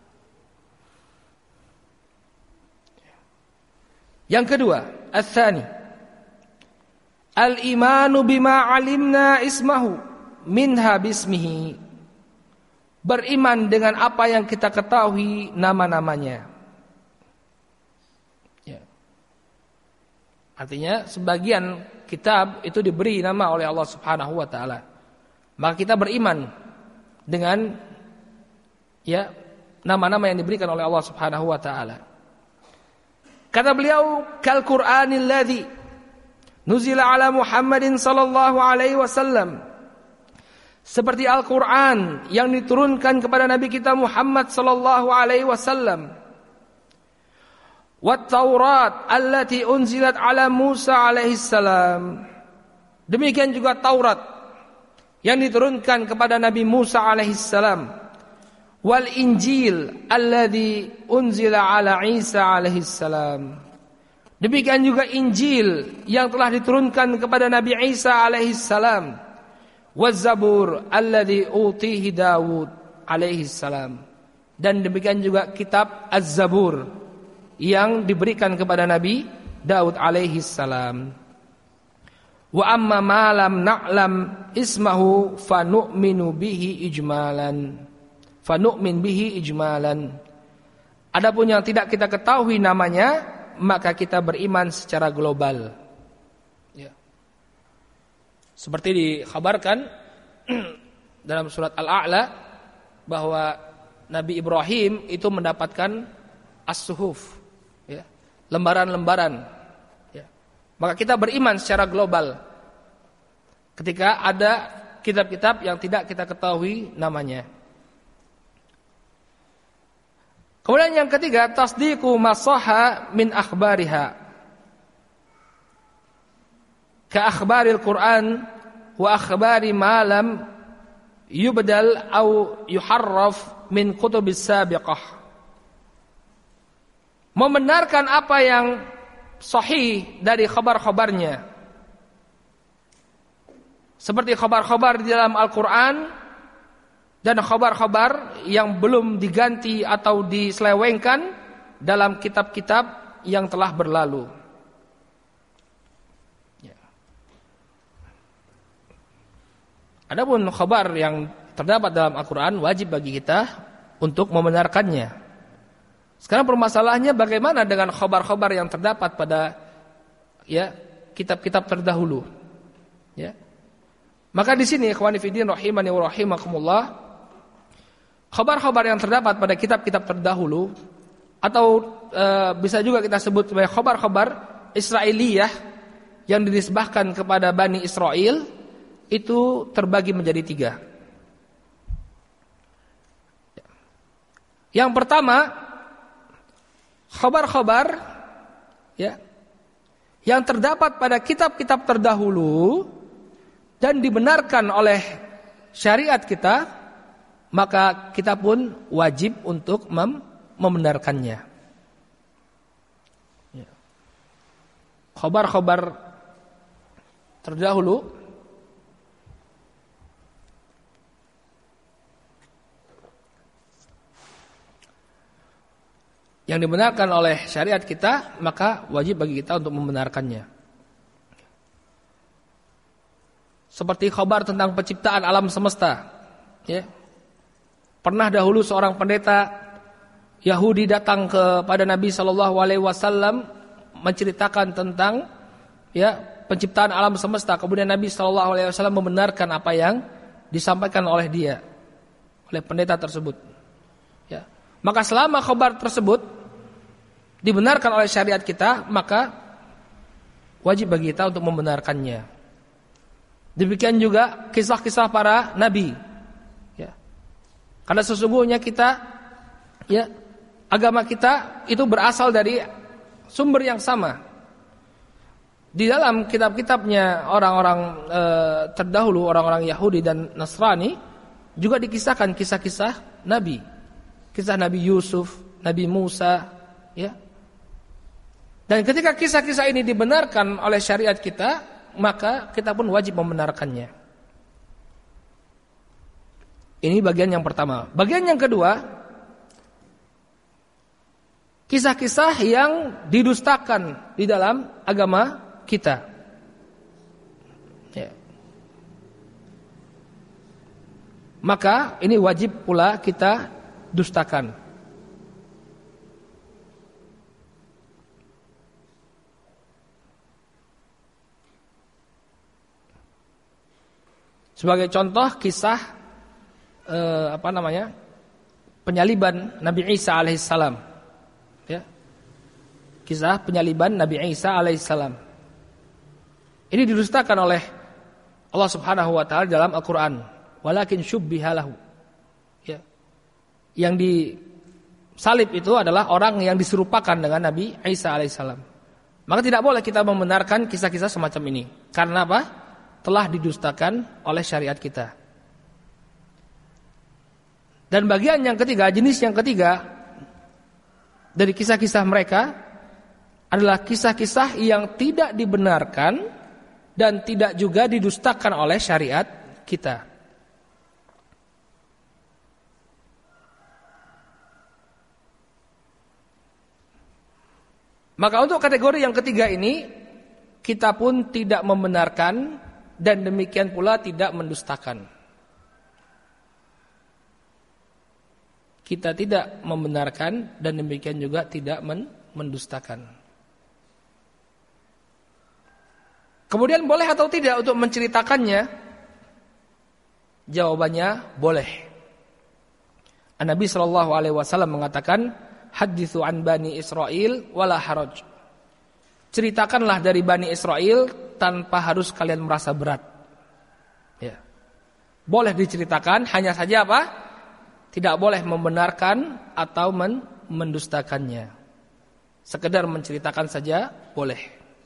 Yang kedua, ats-tsani, al-imanu bima alimna ismahu minha bismihi. Beriman dengan apa yang kita ketahui nama-namanya. Artinya sebagian kitab itu diberi nama oleh Allah Subhanahu wa taala. Maka kita beriman dengan ya nama-nama yang diberikan oleh Allah Subhanahu wa taala. Kata beliau, kal Qur'anil ladzi nuzila ala Muhammadin sallallahu alaihi wasallam. Seperti Al-Qur'an yang diturunkan kepada Nabi kita Muhammad sallallahu alaihi wasallam. Wat Taurat allati unzilat ala Musa alaihi salam. Demikian juga Taurat yang diturunkan kepada Nabi Musa alaihi salam. Wal Injil alladzi unzila ala Isa alaihi salam. Demikian juga Injil yang telah diturunkan kepada Nabi Isa alaihi salam. Waz Zabur alladzi utihi Daud alaihi salam. Dan demikian juga kitab Az-Zabur yang diberikan kepada Nabi Daud alaihi salam. Wa amma ma lam na'lam ismahu fa nu'minu bihi ijmalan. Fa nu'min bihi ijmalan. Adapun yang tidak kita ketahui namanya, maka kita beriman secara global. Ya. Seperti dikhabarkan dalam surat Al-A'la bahwa Nabi Ibrahim itu mendapatkan as-suhuf, ya, lembaran-lembaran, ya, Maka kita beriman secara global ketika ada kitab-kitab yang tidak kita ketahui namanya. Kemudian yang ketiga, tasdiqu ma sahha min akhbariha. Ka akhbaril Qur'an wa akhbari ma lam yubdal au yuharraf min kutubis sabiqah. Membenarkan apa yang sahih dari khabar-khabarnya. Seperti khabar-khabar di dalam Al-Qur'an dan khabar-khabar yang belum diganti atau diselewengkan dalam kitab-kitab yang telah berlalu. Ya. Adapun khabar yang terdapat dalam Al-Qur'an wajib bagi kita untuk membenarkannya. Sekarang permasalahannya bagaimana dengan khabar-khabar yang terdapat pada ya kitab-kitab terdahulu. Ya. Maka di sini ikhwani fillah rahimani wa rahimakumullah, khabar-khabar yang terdapat pada kitab-kitab terdahulu atau e, bisa juga kita sebut sebagai khabar-khabar Israiliyah yang dinisbahkan kepada Bani Israel itu terbagi menjadi tiga. Yang pertama, khabar-khabar ya yang terdapat pada kitab-kitab terdahulu dan dibenarkan oleh syariat kita, maka kita pun wajib untuk mem- membenarkannya. Ya. Khabar-khabar terdahulu yang dibenarkan oleh syariat kita, maka wajib bagi kita untuk membenarkannya. Seperti khabar tentang penciptaan alam semesta. Ya. Pernah dahulu seorang pendeta Yahudi datang kepada Nabi Shallallahu Alaihi Wasallam menceritakan tentang ya penciptaan alam semesta. Kemudian Nabi Shallallahu Alaihi Wasallam membenarkan apa yang disampaikan oleh dia, oleh pendeta tersebut. Ya. Maka selama khabar tersebut dibenarkan oleh syariat kita, maka wajib bagi kita untuk membenarkannya. Demikian juga kisah-kisah para nabi. Ya. Karena sesungguhnya kita, ya, agama kita itu berasal dari sumber yang sama. Di dalam kitab-kitabnya orang-orang e, terdahulu, orang-orang Yahudi dan Nasrani, juga dikisahkan kisah-kisah nabi. Kisah Nabi Yusuf, Nabi Musa, ya. Dan ketika kisah-kisah ini dibenarkan oleh syariat kita, maka kita pun wajib membenarkannya. Ini bagian yang pertama. Bagian yang kedua, kisah-kisah yang didustakan di dalam agama kita. Ya. Maka ini wajib pula kita dustakan. Sebagai contoh kisah eh, apa namanya penyaliban Nabi Isa alaihissalam, ya. Kisah penyaliban Nabi Isa alaihissalam ini didustakan oleh Allah Subhanahu Wa Taala dalam Al-Quran. Walakin syubbiha lahu, ya. Yang disalib itu adalah orang yang diserupakan dengan Nabi Isa alaihissalam. Maka tidak boleh kita membenarkan kisah-kisah semacam ini. Karena apa? Telah didustakan oleh syariat kita. Dan bagian yang ketiga, jenis yang ketiga dari kisah-kisah mereka adalah kisah-kisah yang tidak dibenarkan dan tidak juga didustakan oleh syariat kita. Maka untuk kategori yang ketiga ini, kita pun tidak membenarkan dan demikian pula tidak mendustakan. Kita tidak membenarkan dan demikian juga tidak mendustakan. Kemudian boleh atau tidak untuk menceritakannya? Jawabannya boleh. An-Nabi sallallahu alaihi wasallam mengatakan, haditsu an bani Israil wala haraj. ceritakanlah dari Bani Israel tanpa harus kalian merasa berat. Ya. Boleh diceritakan, hanya saja apa? Tidak boleh membenarkan atau men- mendustakannya. Sekedar menceritakan saja boleh.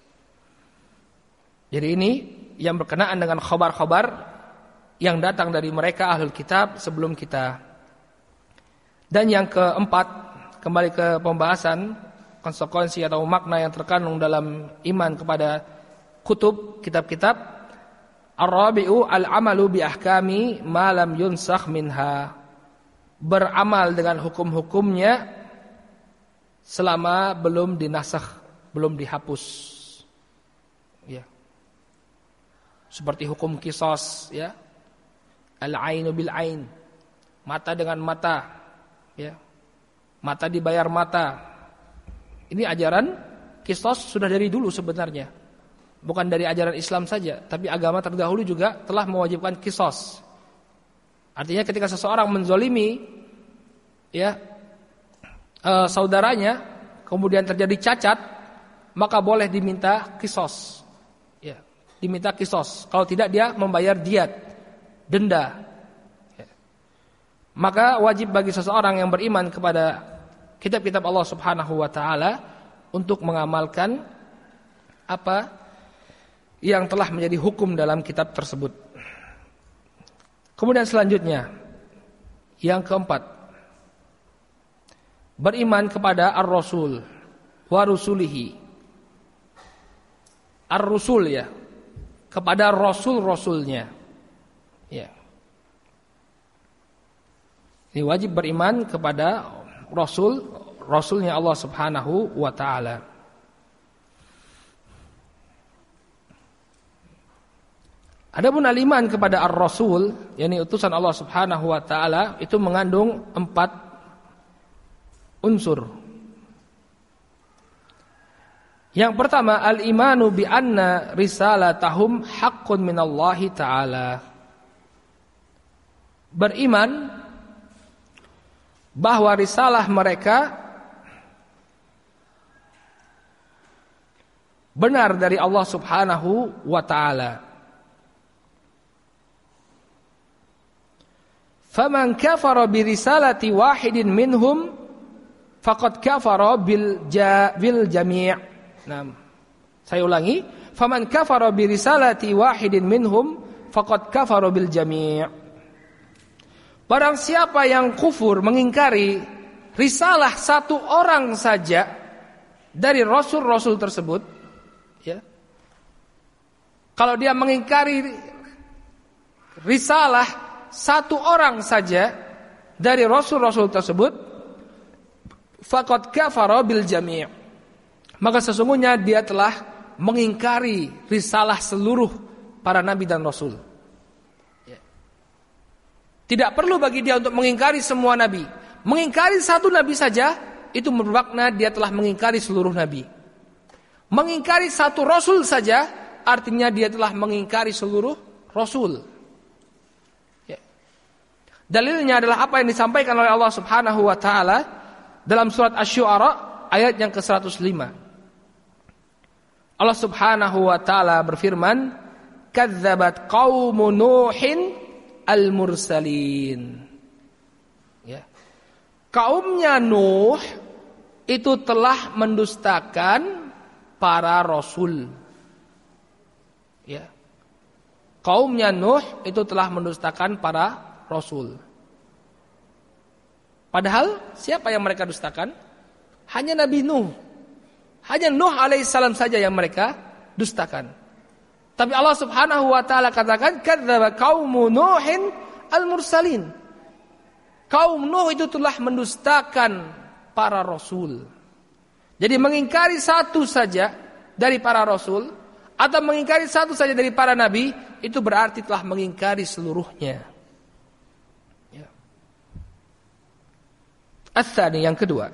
Jadi ini yang berkenaan dengan khabar-khabar yang datang dari mereka ahlul kitab sebelum kita. Dan yang keempat, kembali ke pembahasan konsekuensi atau makna yang terkandung dalam iman kepada kutub, kitab-kitab. Ar-rabi'u al-amalu bi ahkami ma lam yunsakh minha. Beramal dengan hukum-hukumnya selama belum dinasakh, belum dihapus. Ya. Seperti hukum qisas, ya. Al-ainu bil ain. Mata dengan mata, ya. Mata dibayar mata. Ini ajaran qisas sudah dari dulu sebenarnya. Bukan dari ajaran Islam saja, tapi agama terdahulu juga telah mewajibkan qisas. Artinya ketika seseorang menzolimi, ya, e, saudaranya, kemudian terjadi cacat, maka boleh diminta qisas. Ya, diminta qisas. Kalau tidak dia membayar diyat, denda. Ya. Maka wajib bagi seseorang yang beriman kepada kitab-kitab Allah Subhanahu wa taala untuk mengamalkan apa yang telah menjadi hukum dalam kitab tersebut. Kemudian selanjutnya, yang keempat, beriman kepada ar-rasul wa rusulihi. Ar-rusul, ya, kepada rasul-rasulnya. Ya. Ini wajib beriman kepada rasul, rasulnya Allah Subhanahu wa taala. Adapun al-iman kepada ar-rasul, yakni utusan Allah Subhanahu wa taala, itu mengandung empat unsur. Yang pertama, al-imanu bi anna risalatahum haqqun minallahi taala. Beriman bahwa risalah mereka benar dari Allah Subhanahu wa taala. Faman kafara bi risalati wahidin minhum faqad kafara bil ja, bil jami'. Nah, saya ulangi, faman kafara bi risalati wahidin minhum faqad kafara bil jami'. Barang siapa yang kufur, mengingkari risalah satu orang saja dari rasul-rasul tersebut, ya. Kalau dia mengingkari risalah satu orang saja dari rasul-rasul tersebut, faqad kafara bil jami'. Maka sesungguhnya dia telah mengingkari risalah seluruh para nabi dan rasul. Ya. Tidak perlu bagi dia untuk mengingkari semua nabi. Mengingkari satu nabi saja itu bermakna dia telah mengingkari seluruh nabi. Mengingkari satu rasul saja artinya dia telah mengingkari seluruh rasul. Dalilnya adalah apa yang disampaikan oleh Allah Subhanahu wa taala dalam surat Asy-Syu'ara ayat yang ke seratus lima. Allah Subhanahu wa taala berfirman, "Kadzdzabat qaumu Nuhin al-mursalin." Ya. Kaumnya Nuh itu telah mendustakan para rasul. Ya. Kaumnya Nuh itu telah mendustakan para rasul. Padahal siapa yang mereka dustakan? Hanya Nabi Nuh. Hanya Nuh alaihissalam saja yang mereka dustakan. Tapi Allah Subhanahu wa taala katakan kadzdzaba qaumu Nuhin al-mursalin. Kaum Nuh itu telah mendustakan para rasul. Jadi mengingkari satu saja dari para rasul atau mengingkari satu saja dari para nabi itu berarti telah mengingkari seluruhnya. Ats-tsani, yang kedua,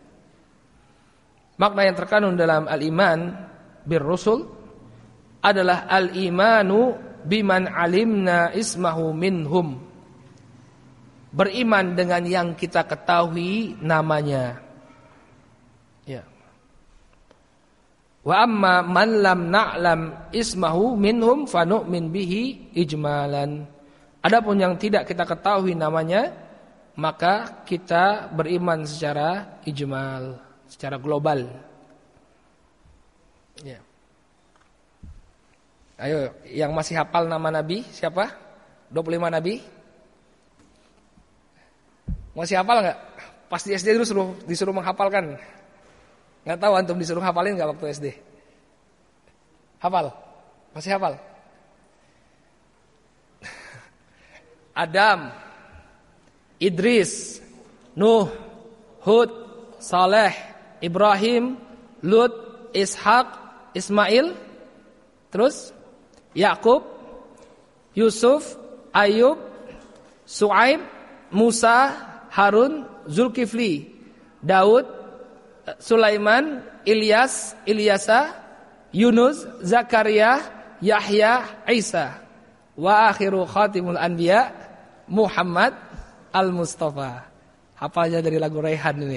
makna yang terkandung dalam al-iman bir rusul adalah al-imanu biman alimna ismahu minhum. Beriman dengan yang kita ketahui namanya. Ya. Wa amma man lam na'lam ismahu minhum fanu'min bihi ijmalan. Adapun yang tidak kita ketahui namanya, maka kita beriman secara ijmal, secara global. Ya. Ayo, yang masih hafal nama Nabi siapa? dua puluh lima Nabi? Masih hafal enggak? Pas di S D dulu suruh disuruh menghafalkan. Enggak tahu antum disuruh hafalin enggak waktu S D? Hafal? Masih hafal? Adam, Idris, Nuh, Hud, Saleh, Ibrahim, Lut, Ishak, Ismail, terus Yakub, Yusuf, Ayub, Su'aib, Musa, Harun, Zulkifli, Daud, Sulaiman, Ilyas, Ilyasa, Yunus, Zakaria, Yahya, Isa. Wa akhiru khatimul anbiya Muhammad al-Mustafa. Hafalnya dari lagu Raihan ini.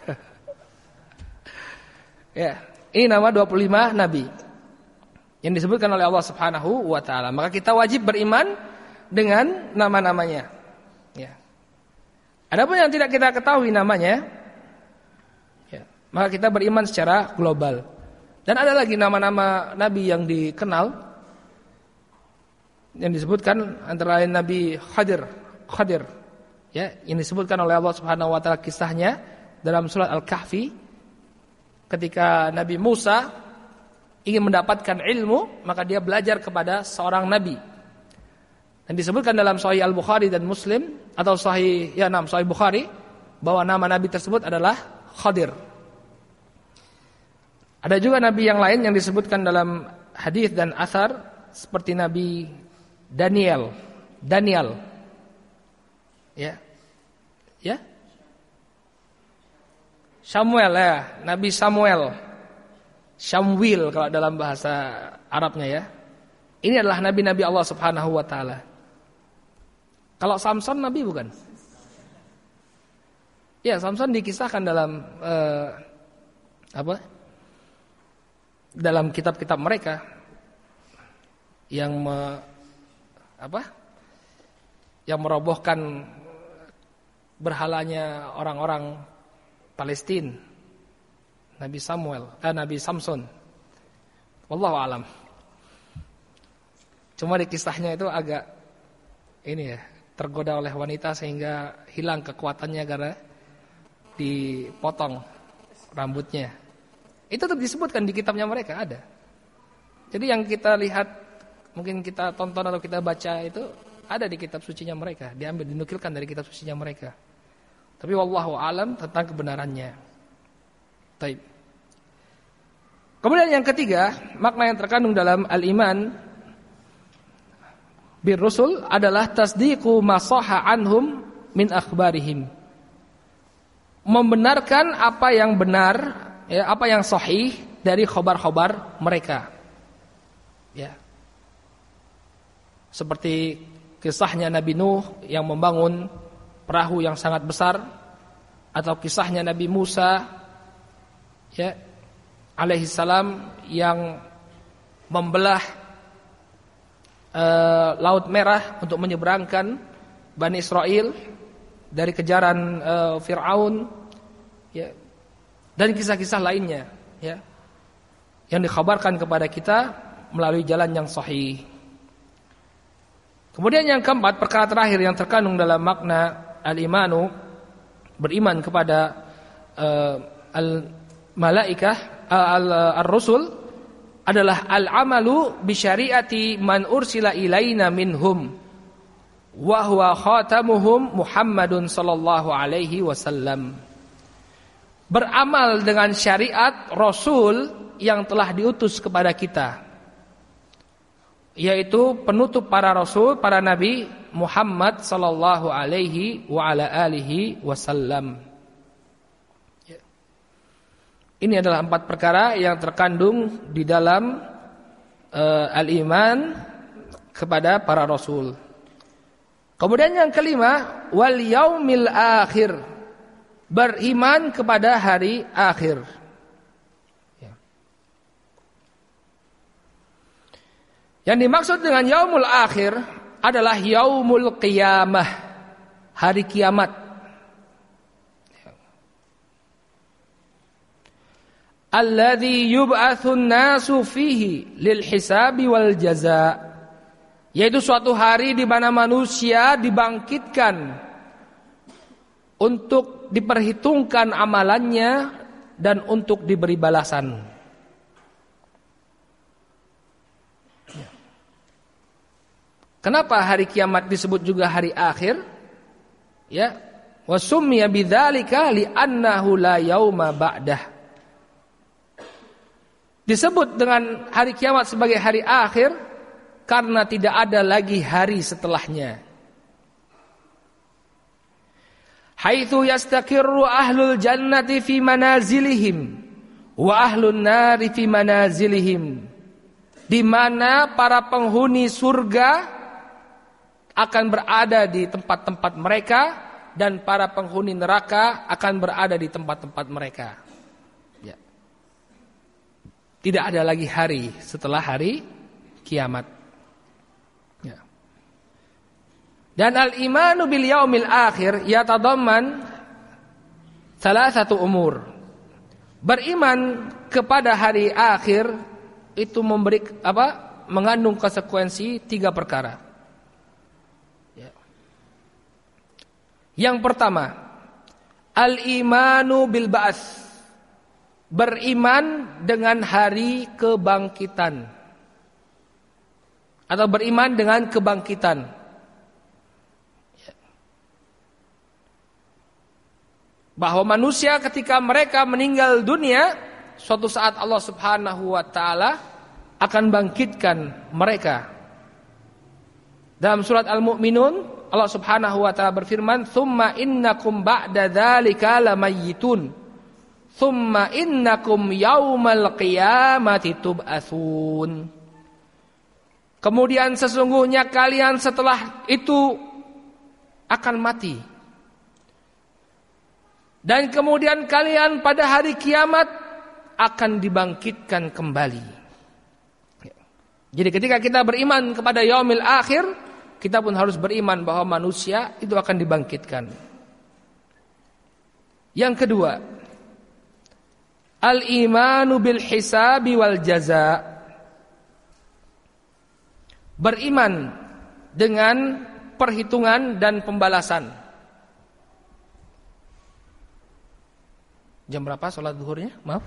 Ya, ini nama dua puluh lima nabi yang disebutkan oleh Allah Subhanahu wa taala. Maka kita wajib beriman dengan nama-namanya. Ya. Adapun yang tidak kita ketahui namanya, ya, maka kita beriman secara global. Dan ada lagi nama-nama nabi yang dikenal, yang disebutkan antara lain Nabi Khadir, Khadir, ya, yang disebutkan oleh Allah Subhanahu wa taala kisahnya dalam surat Al-Kahfi ketika Nabi Musa ingin mendapatkan ilmu, maka dia belajar kepada seorang nabi. Dan disebutkan dalam Sahih Al-Bukhari dan Muslim atau Sahih ya nam Sahih Bukhari bahwa nama nabi tersebut adalah Khadir. Ada juga nabi yang lain yang disebutkan dalam hadis dan athar seperti Nabi Daniel, Daniel, ya, ya, Samuel ya, Nabi Samuel, Samuel kalau dalam bahasa Arabnya ya. Ini adalah nabi-nabi Allah Subhanahu wa taala. Kalau Samson nabi bukan? Ya, Samson dikisahkan dalam eh, apa? Dalam kitab-kitab mereka yang me, apa? Yang merobohkan berhalanya orang-orang Palestina. Nabi Samuel, eh, Nabi Samson. Wallahu alam. Cuma di kisahnya itu agak ini ya, tergoda oleh wanita sehingga hilang kekuatannya karena dipotong rambutnya. Itu tuh disebutkan di kitabnya mereka ada. Jadi yang kita lihat, mungkin kita tonton atau kita baca itu ada di kitab sucinya mereka, diambil dinukilkan dari kitab sucinya mereka. Tapi wallahu alam tentang kebenarannya. Taib. Kemudian yang ketiga, makna yang terkandung dalam al-iman bir rusul adalah tasdiqu ma sahha anhum min akhbarihim. Membenarkan apa yang benar, ya, apa yang sahih dari khabar-khabar mereka. Ya. Seperti kisahnya Nabi Nuh yang membangun perahu yang sangat besar, atau kisahnya Nabi Musa, ya, alaihi salam yang membelah uh, Laut Merah untuk menyeberangkan Bani Israel dari kejaran uh, Fir'aun, ya, dan kisah-kisah lainnya, ya, yang dikhabarkan kepada kita melalui jalan yang sahih. Kemudian yang keempat, perkara terakhir yang terkandung dalam makna al-imanu, beriman kepada uh, al-malaikah, uh, al-rusul, adalah al-amalu bi syariati man ursila ilaina minhum wa huwa khatamuhum Muhammadun sallallahu alaihi wasallam. Beramal dengan syariat Rasul yang telah diutus kepada kita, yaitu penutup para rasul, para nabi, Muhammad sallallahu alaihi wa ala alihi wasallam. Ini adalah empat perkara yang terkandung di dalam uh, al-iman kepada para rasul. Kemudian yang kelima, wal yaumil akhir, beriman kepada hari akhir. Yang dimaksud dengan yaumul akhir adalah yaumul qiyamah, hari kiamat. Alladzi yub'atsun nasu fihi lil hisabi wal jazaa, yaitu suatu hari di mana manusia dibangkitkan untuk diperhitungkan amalannya dan untuk diberi balasan. Kenapa hari kiamat disebut juga hari akhir? Ya, wa summiya bidzalika li'annahu la yauma ba'dah. Disebut dengan hari kiamat sebagai hari akhir karena tidak ada lagi hari setelahnya. Haitsu yastaqirru ahlul jannati fi manazilihim wa ahlun nari fi manazilihim, di mana para penghuni surga akan berada di tempat-tempat mereka dan para penghuni neraka akan berada di tempat-tempat mereka. Ya. Tidak ada lagi hari setelah hari kiamat. Ya. Dan al-imanu bil yaumil akhir yatadamman salah satu umur. Beriman kepada hari akhir itu memberi apa? Mengandung konsekuensi tiga perkara. Yang pertama, al-imanu bil ba'ats, beriman dengan hari kebangkitan atau beriman dengan kebangkitan. Bahwa manusia ketika mereka meninggal dunia, suatu saat Allah Subhanahu wa taala akan bangkitkan mereka. Dalam surat Al-Mu'minun Allah Subhanahu wa taala berfirman, "Tsumma innakum ba'da dzalika lamayyitun. Tsumma innakum yaumal qiyamati tub'atsun." Kemudian sesungguhnya kalian setelah itu akan mati. Dan kemudian kalian pada hari kiamat akan dibangkitkan kembali. Jadi ketika kita beriman kepada yaumil akhir, kita pun harus beriman bahwa manusia itu akan dibangkitkan. Yang kedua, al-imanu bil hisabi wal jaza, beriman dengan perhitungan dan pembalasan. Jam berapa sholat zuhurnya? Maaf,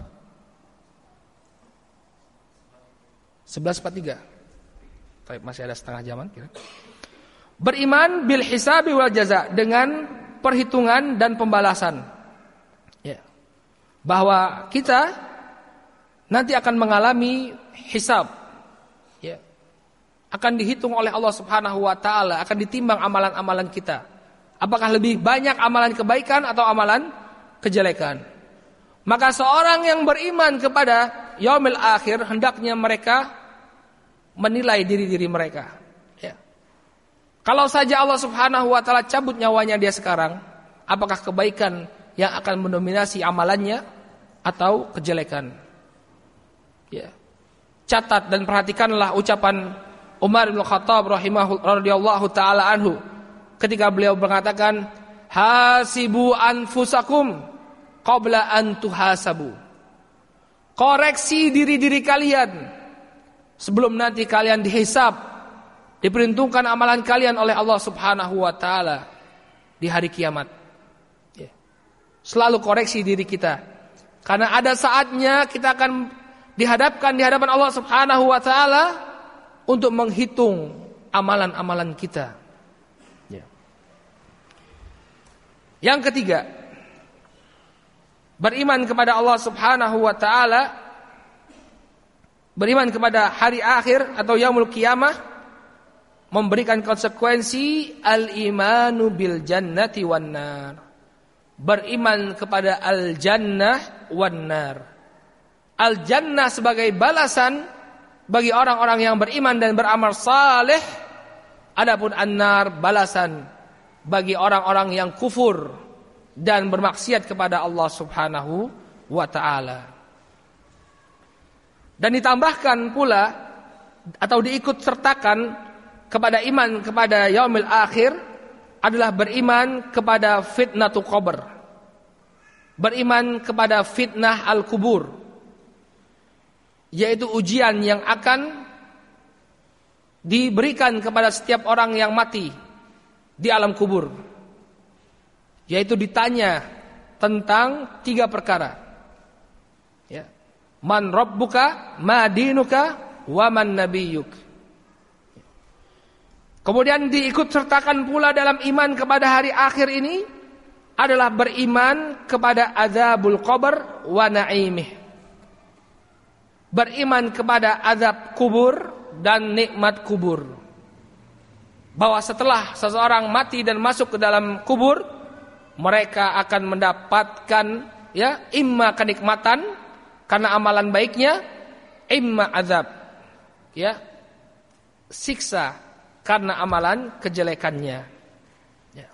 sebelas empat puluh tiga. Tapi masih ada setengah jaman kira. Beriman bil hisabi wal jaza, dengan perhitungan dan pembalasan. Ya. Bahwa kita nanti akan mengalami hisab. Ya. Akan dihitung oleh Allah Subhanahu wa taala, akan ditimbang amalan-amalan kita. Apakah lebih banyak amalan kebaikan atau amalan kejelekan? Maka seorang yang beriman kepada yaumil akhir hendaknya mereka menilai diri-diri mereka. Kalau saja Allah Subhanahu wa taala cabut nyawanya dia sekarang, apakah kebaikan yang akan mendominasi amalannya atau kejelekan? Ya. Catat dan perhatikanlah ucapan Umar bin Khattab rahimahu radhiyallahu taala anhu ketika beliau mengatakan, "Hasibu anfusakum qabla an tuhasabu." Koreksi diri-diri kalian sebelum nanti kalian dihisab, diperhitungkan amalan kalian oleh Allah Subhanahu wa taala di hari kiamat. Ya. Selalu koreksi diri kita. Karena ada saatnya kita akan dihadapkan di hadapan Allah Subhanahu wa taala untuk menghitung amalan-amalan kita. Ya. Yang ketiga, beriman kepada Allah Subhanahu wa taala, beriman kepada hari akhir atau yaumul qiyamah, memberikan konsekuensi al-imanu bil jannati wan nar. Beriman kepada al-jannah wan nar. Al-jannah sebagai balasan bagi orang-orang yang beriman dan beramal saleh, adapun an-nar balasan bagi orang-orang yang kufur dan bermaksiat kepada Allah Subhanahu wa taala. Dan ditambahkan pula atau diikut sertakan kepada iman kepada yaumil akhir adalah beriman kepada fitnatul qabr, beriman kepada fitnah al-kubur, yaitu ujian yang akan diberikan kepada setiap orang yang mati di alam kubur, yaitu ditanya tentang tiga perkara, ya. Man rabbuka, ma dinuka, wa man nabiyyuk. Kemudian diikut sertakan pula dalam iman kepada hari akhir ini adalah beriman kepada azabul qabr wa na'imih, beriman kepada azab kubur dan nikmat kubur, bahwa setelah seseorang mati dan masuk ke dalam kubur, mereka akan mendapatkan ya imma kenikmatan karena amalan baiknya, imma azab, ya siksa karena amalan kejelekannya, ya.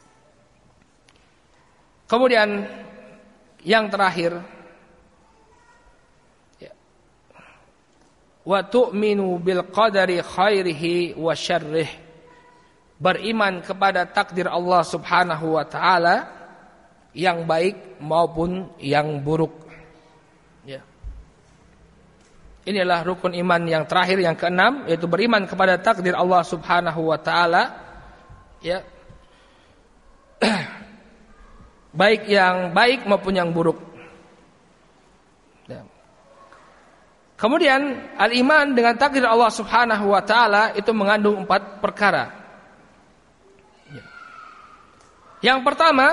Kemudian yang terakhir, ya, wa tu'minu bil qadari khairihi wa syarrih, beriman kepada takdir Allah Subhanahu wa taala yang baik maupun yang buruk, ya. Inilah rukun iman yang terakhir, yang keenam, yaitu beriman kepada takdir Allah Subhanahu wa taala, ya. Baik yang baik maupun yang buruk. Ya. Kemudian al-iman dengan takdir Allah Subhanahu wa taala itu mengandung empat perkara. Ya. Yang pertama,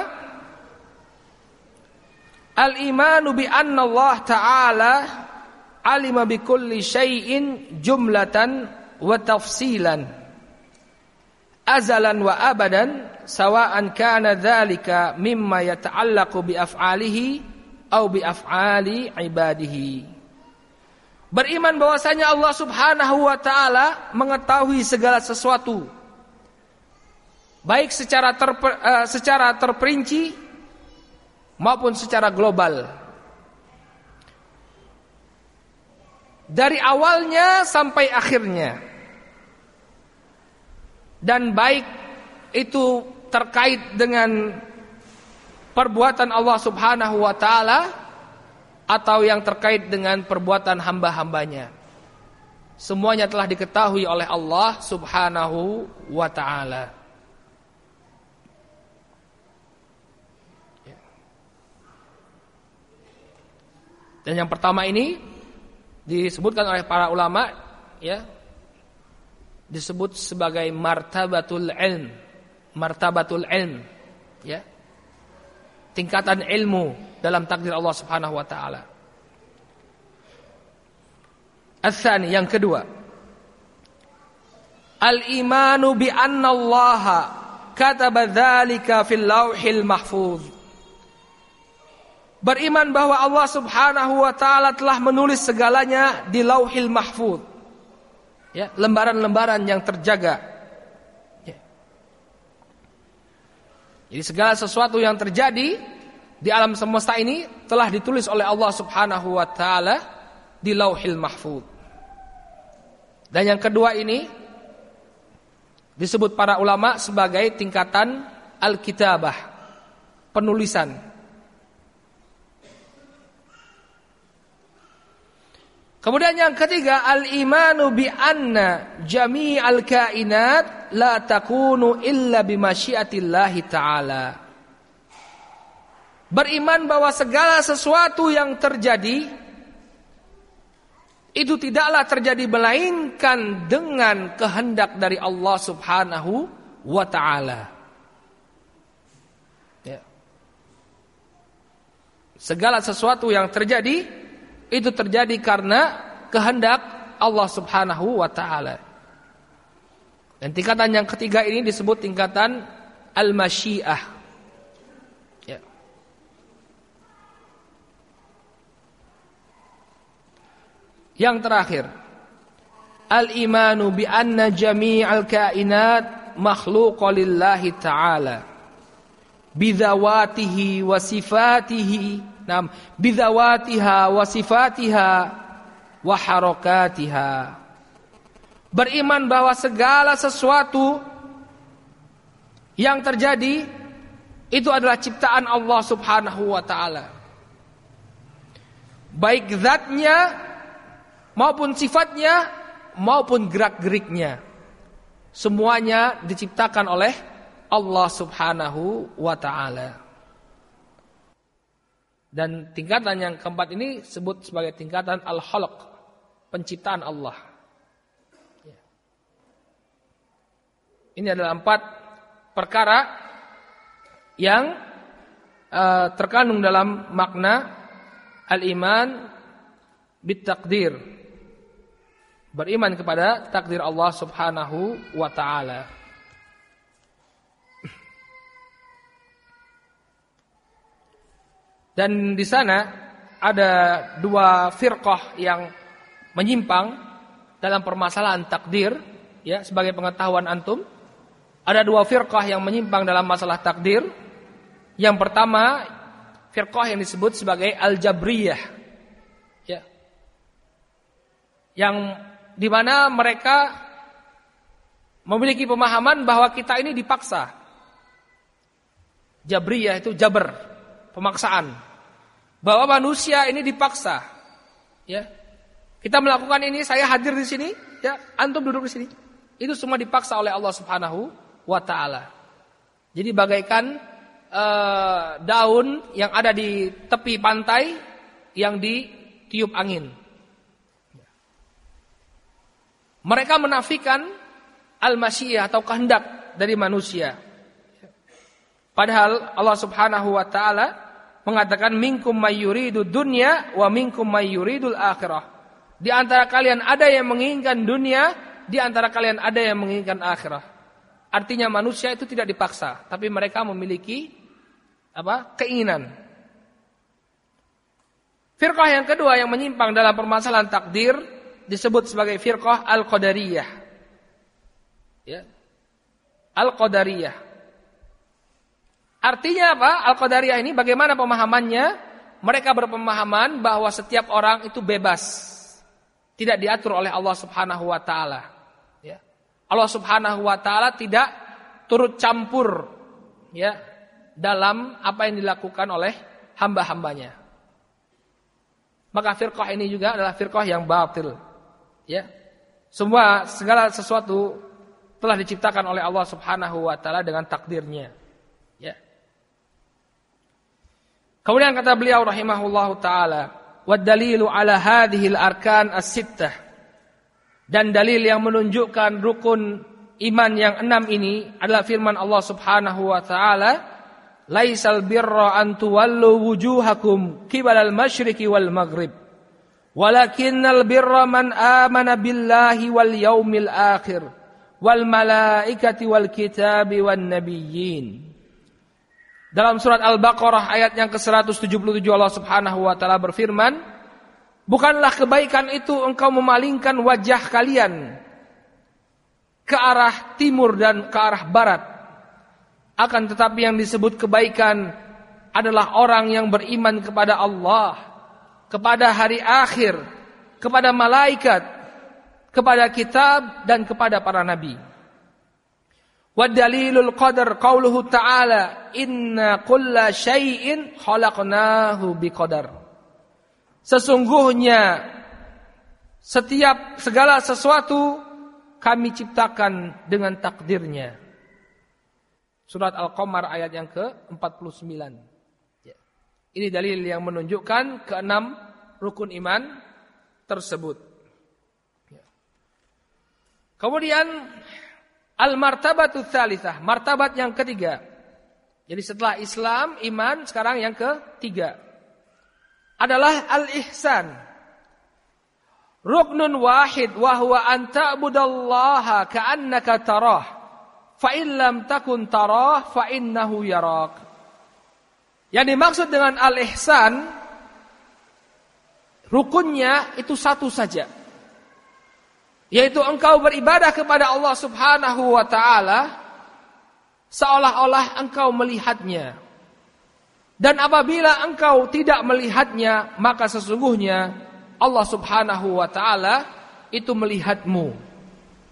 al-imanu bi anna Allah taala alima bi kulli syai'in jumlatan wa tafsilan azalan wa abadan sawa'an kana dzalika mimma yata'allaqu bi af'alihi aw bi af'ali ibadihi. Beriman bahwasanya Allah Subhanahu wa taala mengetahui segala sesuatu, baik secara terper, uh, secara terperinci maupun secara global, dari awalnya sampai akhirnya, dan baik itu terkait dengan perbuatan Allah Subhanahu wa taala atau yang terkait dengan perbuatan hamba-hambanya, semuanya telah diketahui oleh Allah Subhanahu wa taala. Dan yang pertama ini disebutkan oleh para ulama, ya, disebut sebagai martabatul ilm, martabatul ilm, ya, tingkatan ilmu dalam takdir Allah Subhanahu wa taala. Ats-tsani, yang kedua, al-imanu bi anna Allah kataba dzalika fil lauhil mahfuz, beriman bahwa Allah Subhanahu wa taala telah menulis segalanya di Lauhil Mahfuz, ya, lembaran-lembaran yang terjaga, ya. Jadi segala sesuatu yang terjadi di alam semesta ini telah ditulis oleh Allah Subhanahu wa taala di Lauhil Mahfuz. Dan yang kedua ini disebut para ulama sebagai tingkatan al-kitabah, penulisan. Kemudian yang ketiga, al-imanu bi anna jami'al kainat la takunu illa bi masyiatillahi ta'ala. Beriman bahwa segala sesuatu yang terjadi itu tidaklah terjadi melainkan dengan kehendak dari Allah Subhanahu wa ta'ala. Ya. Segala sesuatu yang terjadi itu terjadi karena kehendak Allah Subhanahu wa taala. Dan tingkatan yang ketiga ini disebut tingkatan al-masyiah. Ya. Yang terakhir, al-imanu bi anna jami'al kainat makhluqa lillahi ta'ala bidzawatihi wa sifatihi. Nam bidzawatiha wa sifatiha wa harakatiha beriman bahwa segala sesuatu yang terjadi itu adalah ciptaan Allah Subhanahu wa taala. Baik zatnya maupun sifatnya maupun gerak-geriknya, semuanya diciptakan oleh Allah Subhanahu wa taala. Dan tingkatan yang keempat ini disebut sebagai tingkatan al-khalq, penciptaan Allah. Ini adalah empat perkara yang uh, terkandung dalam makna al-iman bit-taqdir. Beriman kepada takdir Allah Subhanahu wa taala. Dan di sana ada dua firqah yang menyimpang dalam permasalahan takdir, ya, sebagai pengetahuan antum. Ada dua firqah yang menyimpang dalam masalah takdir. Yang pertama, firqah yang disebut sebagai al-jabriyah, ya, yang dimana mereka memiliki pemahaman bahwa kita ini dipaksa. Jabriyah itu jaber, pemaksaan, bahwa manusia ini dipaksa, ya. Kita melakukan ini, saya hadir di sini, ya, antum duduk di sini, itu semua dipaksa oleh Allah Subhanahu wa taala. Jadi bagaikan Uh, daun yang ada di tepi pantai yang ditiup angin. Mereka menafikan al-masyiah atau kehendak dari manusia. Padahal Allah Subhanahu wa taala mengatakan minkum may yuridu dunya wa minkum may yuridul akhirah. Di antara kalian ada yang menginginkan dunia, di antara kalian ada yang menginginkan akhirat. Artinya manusia itu tidak dipaksa, tapi mereka memiliki apa? Keinginan. Firqah yang kedua yang menyimpang dalam permasalahan takdir disebut sebagai firqah al-qadariyah. Ya. Al-qadariyah. Artinya apa? Al-qadariyah ini bagaimana pemahamannya? Mereka berpemahaman bahwa setiap orang itu bebas, tidak diatur oleh Allah Subhanahu wa taala. Ya. Allah Subhanahu wa taala tidak turut campur, ya, dalam apa yang dilakukan oleh hamba-hambanya. Maka firqah ini juga adalah firqah yang batil, ya. Semua segala sesuatu telah diciptakan oleh Allah Subhanahu wa taala dengan takdirnya, ya. Kemudian kata beliau rahimahullahu taala, "Wad dalilu ala hadhil arkan as-sittah." Dan dalil yang menunjukkan rukun iman yang enam ini adalah firman Allah Subhanahu wa taala, "Laisal birra an tuwallu wujuhakum qibalal masyriqi wal maghrib, walakinnal birra man amana billahi wal yaumil akhir wal malaikati wal kitabi wan nabiyyin." Dalam surat Al-Baqarah ayat yang ke seratus tujuh puluh tujuh Allah Subhanahu wa taala berfirman, "Bukanlah kebaikan itu engkau memalingkan wajah kalian ke arah timur dan ke arah barat. Akan tetapi yang disebut kebaikan adalah orang yang beriman kepada Allah, kepada hari akhir, kepada malaikat, kepada kitab dan kepada para nabi." Wa dalilul qadar qauluhu ta'ala, "Inna kulla syai'in khalaqnahu biqadar." Sesungguhnya setiap segala sesuatu kami ciptakan dengan takdirnya. Surat Al-Qamar ayat yang ke empat puluh sembilan. Ya. Ini dalil yang menunjukkan keenam rukun iman tersebut. Ya. Kemudian al-martabatu tsalitsah, martabat yang ketiga. Jadi setelah Islam, iman, sekarang yang ketiga adalah al-ihsan. Ruknun wahid wa huwa an ta'budallaha ka'annaka tarah. Fa in lam takun tarah fa innahu yarak. Yang dimaksud dengan al-ihsan, rukunnya itu satu saja, yaitu engkau beribadah kepada Allah Subhanahu wa taala seolah-olah engkau melihatnya. Dan apabila engkau tidak melihatnya, maka sesungguhnya Allah Subhanahu wa taala itu melihatmu.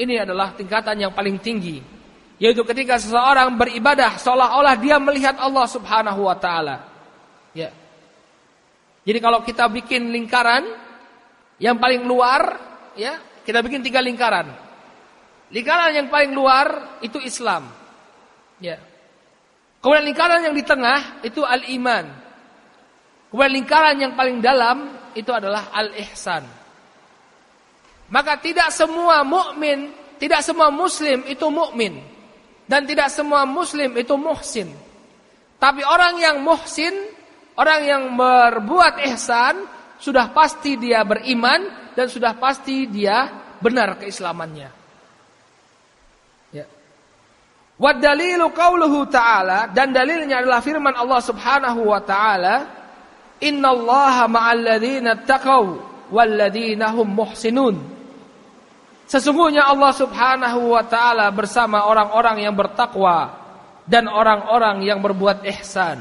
Ini adalah tingkatan yang paling tinggi, yaitu ketika seseorang beribadah seolah-olah dia melihat Allah Subhanahu wa taala. Ya. Jadi kalau kita bikin lingkaran yang paling luar, ya, kita bikin tiga lingkaran. Lingkaran yang paling luar itu Islam. Ya. Kemudian lingkaran yang di tengah itu al-iman. Kemudian lingkaran yang paling dalam itu adalah al-ihsan. Maka tidak semua mukmin, tidak semua muslim itu mukmin, dan tidak semua muslim itu muhsin. Tapi orang yang muhsin, orang yang berbuat ihsan, sudah pasti dia beriman dan sudah pasti dia benar keislamannya. Ya. Wa dalilu qauluhu ta'ala, dan dalilnya adalah firman Allah Subhanahu wa taala, innallaha ma'al ladzina taqaw wal ladzina hum muhsinun. Sesungguhnya Allah Subhanahu wa taala bersama orang-orang yang bertakwa dan orang-orang yang berbuat ihsan.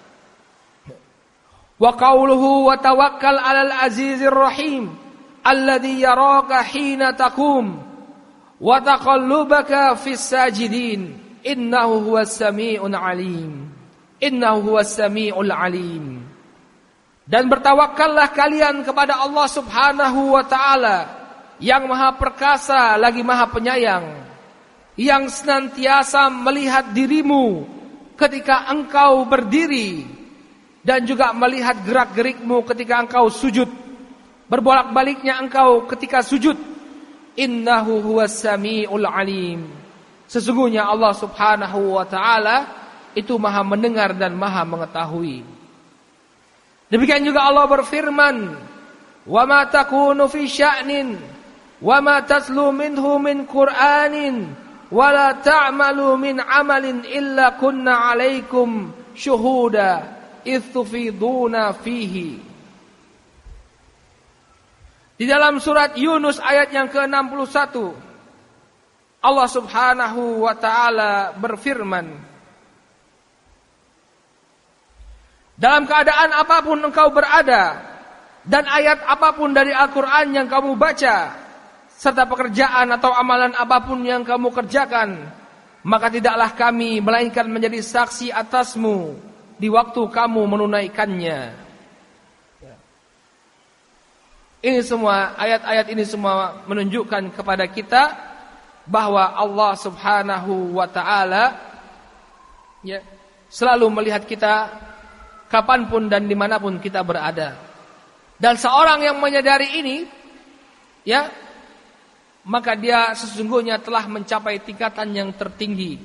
Wa qauluhu wa tawakkal 'alal azizir rahim alladzi yaraka hina taqum wa taqallubaka fis sajidin innahu huwas samiul alim. Innahu huwas samiul alim. Dan bertawakkallah kalian kepada Allah Subhanahu wa taala yang maha perkasa lagi maha penyayang, yang senantiasa melihat dirimu ketika engkau berdiri dan juga melihat gerak-gerikmu ketika engkau sujud, berbolak-baliknya engkau ketika sujud. Innahu huwas samiul alim. Sesungguhnya Allah Subhanahu wa taala itu maha mendengar dan maha mengetahui. Demikian juga Allah berfirman, wa ma takunu fi sya'nin wa ma tatlu minhu min Qur'anin wa la ta'malu min amalin illa kunna 'alaikum syuhuda idh tufiduna fihi. Di dalam surat Yunus ayat yang ke enam puluh satu, Allah Subhanahu wa taala berfirman, dalam keadaan apapun engkau berada dan ayat apapun dari Al-Qur'an yang kamu baca, serta pekerjaan atau amalan apapun yang kamu kerjakan, maka tidaklah kami melainkan menjadi saksi atasmu di waktu kamu menunaikannya. Ini semua, ayat-ayat ini semua menunjukkan kepada kita bahwa Allah Subhanahu wa taala ya, selalu melihat kita kapanpun dan dimanapun kita berada. Dan seorang yang menyadari ini, ya, maka dia sesungguhnya telah mencapai tingkatan yang tertinggi,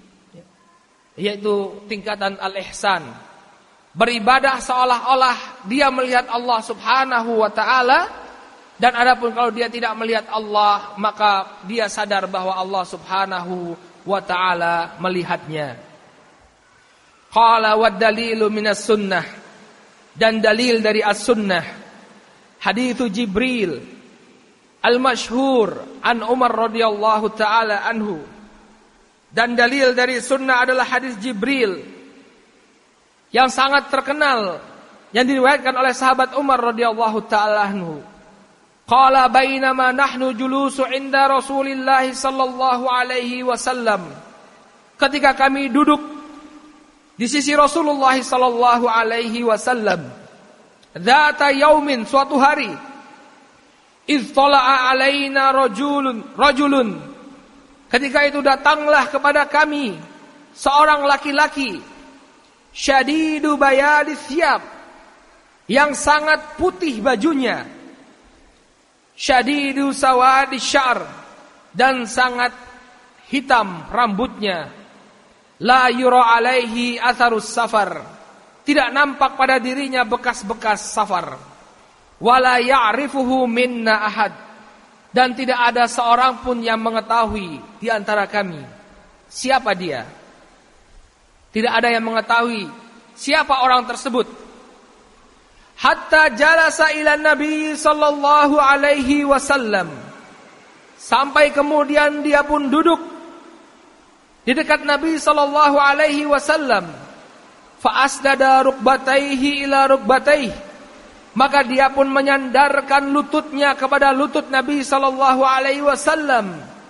yaitu tingkatan al-ihsan. Beribadah seolah-olah dia melihat Allah Subhanahu wa taala, dan adapun kalau dia tidak melihat Allah, maka dia sadar bahwa Allah Subhanahu wa taala melihatnya. Qala wad dalilu minas sunnah, dan dalil dari as-sunnah hadits Jibril al-masyhur an Umar radhiyallahu taala anhu. Dan dalil dari sunnah adalah hadis Jibril yang sangat terkenal yang diriwayatkan oleh sahabat Umar radhiyallahu taala anhu. Qala bainama nahnu julusu inda Rasulillah sallallahu alaihi wasallam. Ketika kami duduk di sisi Rasulullah sallallahu alaihi wasallam, dzata yaumin, suatu hari, idh tala'a alaina rajulun rajulun, ketika itu datanglah kepada kami seorang laki-laki, syadidu bayadis thiyab, yang sangat putih bajunya, syadidu sawadis sya'r, dan sangat hitam rambutnya, la yura alaihi atharus safar, tidak nampak pada dirinya bekas-bekas safar. Wala ya'rifuhu minna ahad, dan tidak ada seorang pun yang mengetahui di antara kami siapa dia. Tidak ada yang mengetahui siapa orang tersebut. Hatta jalasa ila Nabi sallallahu alaihi wasallam, sampai kemudian dia pun duduk di dekat Nabi sallallahu alaihi wasallam. Fa asdada rukbataihi ila rukbataihi, maka dia pun menyandarkan lututnya kepada lutut Nabi sallallahu alaihi wasallam.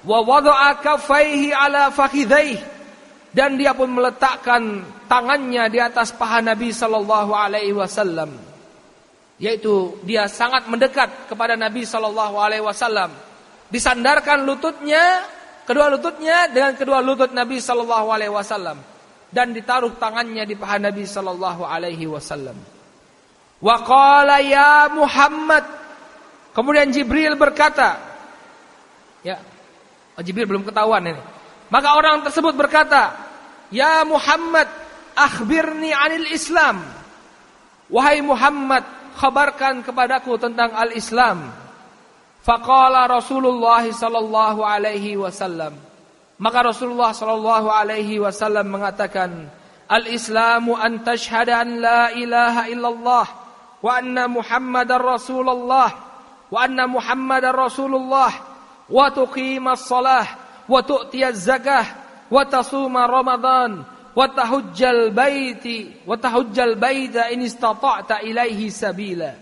wa wada'a kaffaihi ala fakhidhaihi, dan dia pun meletakkan tangannya di atas paha Nabi sallallahu alaihi wasallam, yaitu dia sangat mendekat kepada Nabi sallallahu alaihi wasallam, disandarkan lututnya, kedua lututnya dengan kedua lutut Nabi sallallahu alaihi wasallam, dan ditaruh tangannya di paha Nabi sallallahu alaihi wasallam. Wa qala ya Muhammad, kemudian Jibril berkata, ya, oh, Jibril belum ketahuan ini. Maka orang tersebut berkata, ya Muhammad, akhbirni anil Islam. Wahai Muhammad, khabarkan kepadaku tentang al-Islam. Faqala Rasulullah sallallahu alaihi wasallam. Maka Rasulullah sallallahu alaihi wasallam mengatakan, al-Islamu an tashhada an la ilaha illallah wa anna Muhammadar Rasulullah wa anna Muhammadar Rasulullah wa tuqimas shalah wa tu'tiyaz zakah wa tasuma Ramadan wa tahujjal baiti wa tahujjal baita in istata'ta ilaihi sabila.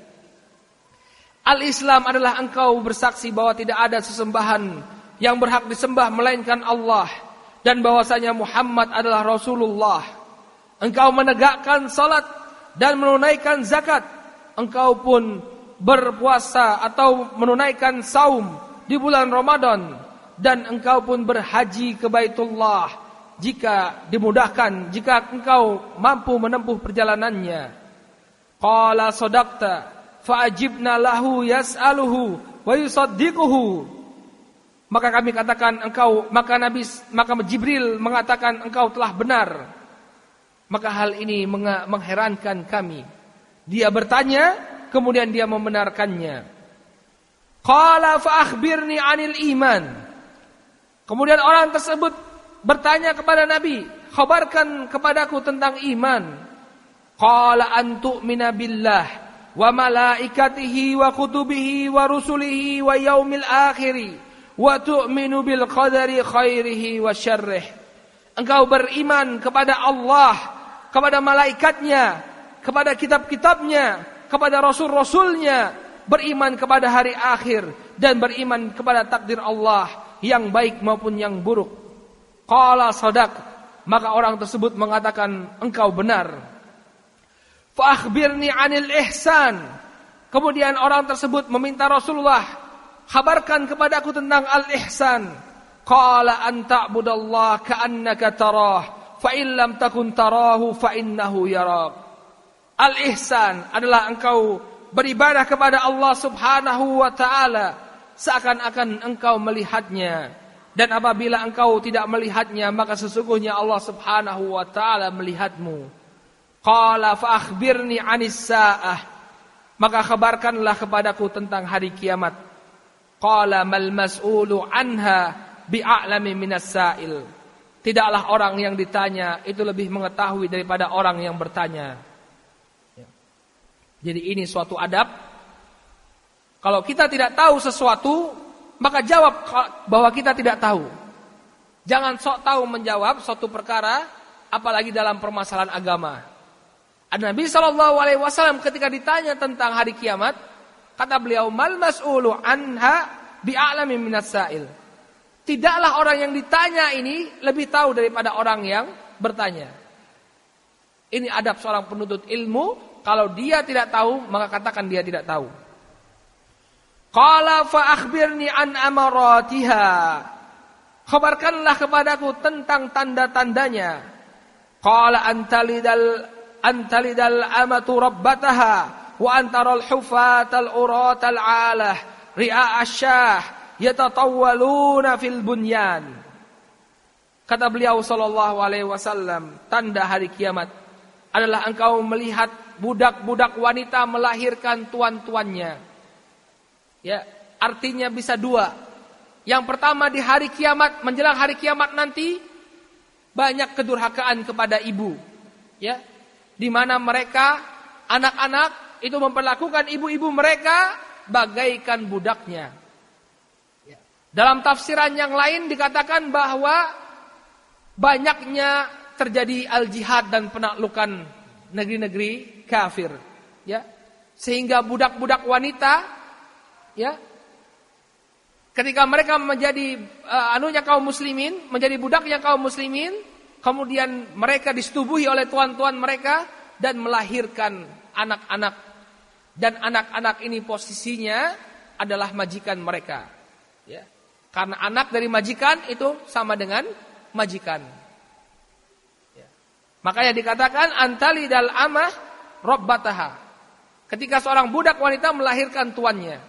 Al-Islam adalah engkau bersaksi bahwa tidak ada sesembahan yang berhak disembah melainkan Allah, dan bahwasanya Muhammad adalah Rasulullah. Engkau menegakkan salat dan menunaikan zakat. Engkau pun berpuasa atau menunaikan saum di bulan Ramadan, dan engkau pun berhaji ke Baitullah jika dimudahkan, jika engkau mampu menempuh perjalanannya. Qala sadaqta fa'ajibna lahu yas'aluhu wa yusaddiquhu. Maka kami katakan engkau, maka Nabi, maka Jibril mengatakan engkau telah benar. Maka hal ini mengherankan kami. Dia bertanya, kemudian dia membenarkannya. Qala fa akhbirni 'anil iman. Kemudian orang tersebut bertanya kepada Nabi, khabarkan kepadaku tentang iman. Qala an tu'mina billah wa malaikatihi wa kutubihi wa rusulihi wa yaumil akhiri wa tu'minu bil qadari khairihi wa syarrih. Engkau beriman kepada Allah, kepada malaikatnya, kepada kitab-kitabnya, kepada rasul-rasulnya, beriman kepada hari akhir, dan beriman kepada takdir Allah yang baik maupun yang buruk. Qala sadaq, maka orang tersebut mengatakan engkau benar. Fa akhbirni 'anil ihsan. Kemudian orang tersebut meminta Rasulullah, khabarkan kepadaku tentang al-ihsan. Qala an ta'budallaha ka'annaka tarah, fa in lam takun tarahu fa innahu yarak. Al-ihsan adalah engkau beribadah kepada Allah Subhanahu wa taala seakan-akan engkau melihatnya, dan apabila engkau tidak melihatnya maka sesungguhnya Allah Subhanahu wa taala melihatmu. Qala fa akhbirni 'anis saah. Maka kabarkanlah kepadaku tentang hari kiamat. Qala mal mas'ulu anha bi'a'lami minas sa'il. Tidaklah orang yang ditanya itu lebih mengetahui daripada orang yang bertanya. Jadi ini suatu adab. Kalau kita tidak tahu sesuatu, maka jawab bahwa kita tidak tahu. Jangan sok tahu menjawab suatu perkara, apalagi dalam permasalahan agama. Nabi shallallahu alaihi wasallam ketika ditanya tentang hari kiamat, kata beliau, mal mas'ulu anha bi'a'lami minas sa'il. Tidaklah orang yang ditanya ini lebih tahu daripada orang yang bertanya. Ini adab seorang penuntut ilmu. Kalau dia tidak tahu, maka katakan dia tidak tahu. Qala fa akhbirni an amaratiha. Khabarkanlah kepadaku tentang tanda-tandanya. Qala antalidal antalidal amatu rabbataha wa antaral hufatal uratal alah ri'a asyah yatatawwaluna fil bunyan. Kata beliau sallallahu alaihi wasallam, tanda hari kiamat adalah engkau melihat budak-budak wanita melahirkan tuan-tuannya. Ya, artinya bisa dua. Yang pertama, di hari kiamat, menjelang hari kiamat nanti banyak kedurhakaan kepada ibu. Ya, di mana mereka anak-anak itu memperlakukan ibu-ibu mereka bagaikan budaknya. Ya. Dalam tafsiran yang lain dikatakan bahwa banyaknya terjadi al-jihad dan penaklukan negeri-negeri kafir, ya, sehingga budak-budak wanita, ya, Ketika mereka menjadi uh, anunya kaum muslimin, menjadi budaknya kaum muslimin, kemudian mereka disetubuhi oleh tuan-tuan mereka dan melahirkan anak-anak. Dan anak-anak ini posisinya adalah majikan mereka. Ya. Karena anak dari majikan itu sama dengan majikan. Ya. Makanya dikatakan antali dal amah rabbataha. Ketika seorang budak wanita melahirkan tuannya.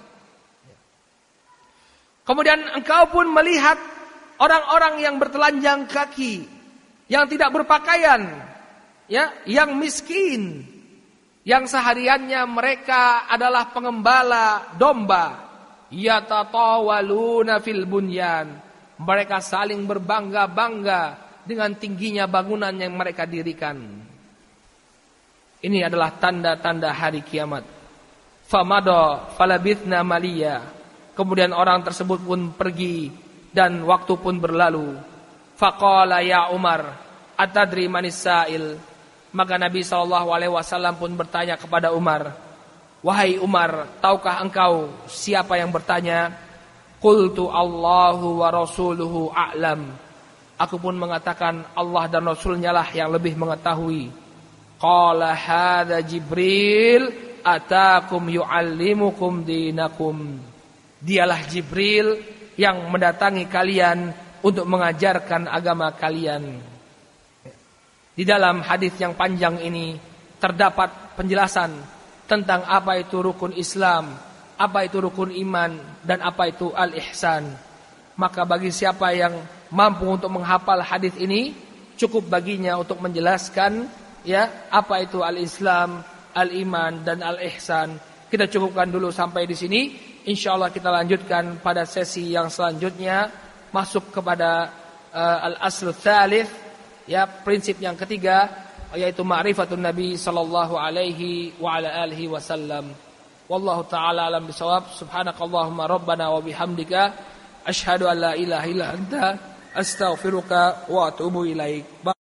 Kemudian engkau pun melihat orang-orang yang bertelanjang kaki, yang tidak berpakaian, ya, yang miskin, yang sehariannya mereka adalah pengembala domba. Yatatawaluna fil bunyan. Mereka saling berbangga-bangga dengan tingginya bangunan yang mereka dirikan. Ini adalah tanda-tanda hari kiamat. Famado falabithna maliya. Kemudian orang tersebut pun pergi dan waktu pun berlalu. Faqala ya Umar, atadri manis sa'il? Maka Nabi shallallahu alaihi wasallam pun bertanya kepada Umar, wahai Umar, tahukah engkau siapa yang bertanya? Qultu Allahu wa rasuluhu a'lam. Aku pun mengatakan Allah dan Rasulnya lah yang lebih mengetahui. Qala hadza Jibril atakum yu'allimukum dinakum. Dialah Jibril yang mendatangi kalian untuk mengajarkan agama kalian. Di dalam hadis yang panjang ini terdapat penjelasan tentang apa itu rukun Islam, apa itu rukun iman, dan apa itu al-ihsan. Maka bagi siapa yang mampu untuk menghafal hadis ini, cukup baginya untuk menjelaskan ya apa itu al-Islam, al-iman, dan al-ihsan. Kita cukupkan dulu sampai di sini. Insyaallah kita lanjutkan pada sesi yang selanjutnya, masuk kepada uh, al-aslu tsalits, ya, prinsip yang ketiga, yaitu ma'rifatun Nabi sallallahu alaihi wa ala alihi wasallam. Wallahu taala alam bisawab. Subhanakallahumma rabbana wa bihamdika asyhadu an la ilaha illa anta astaghfiruka wa atubu ilaik.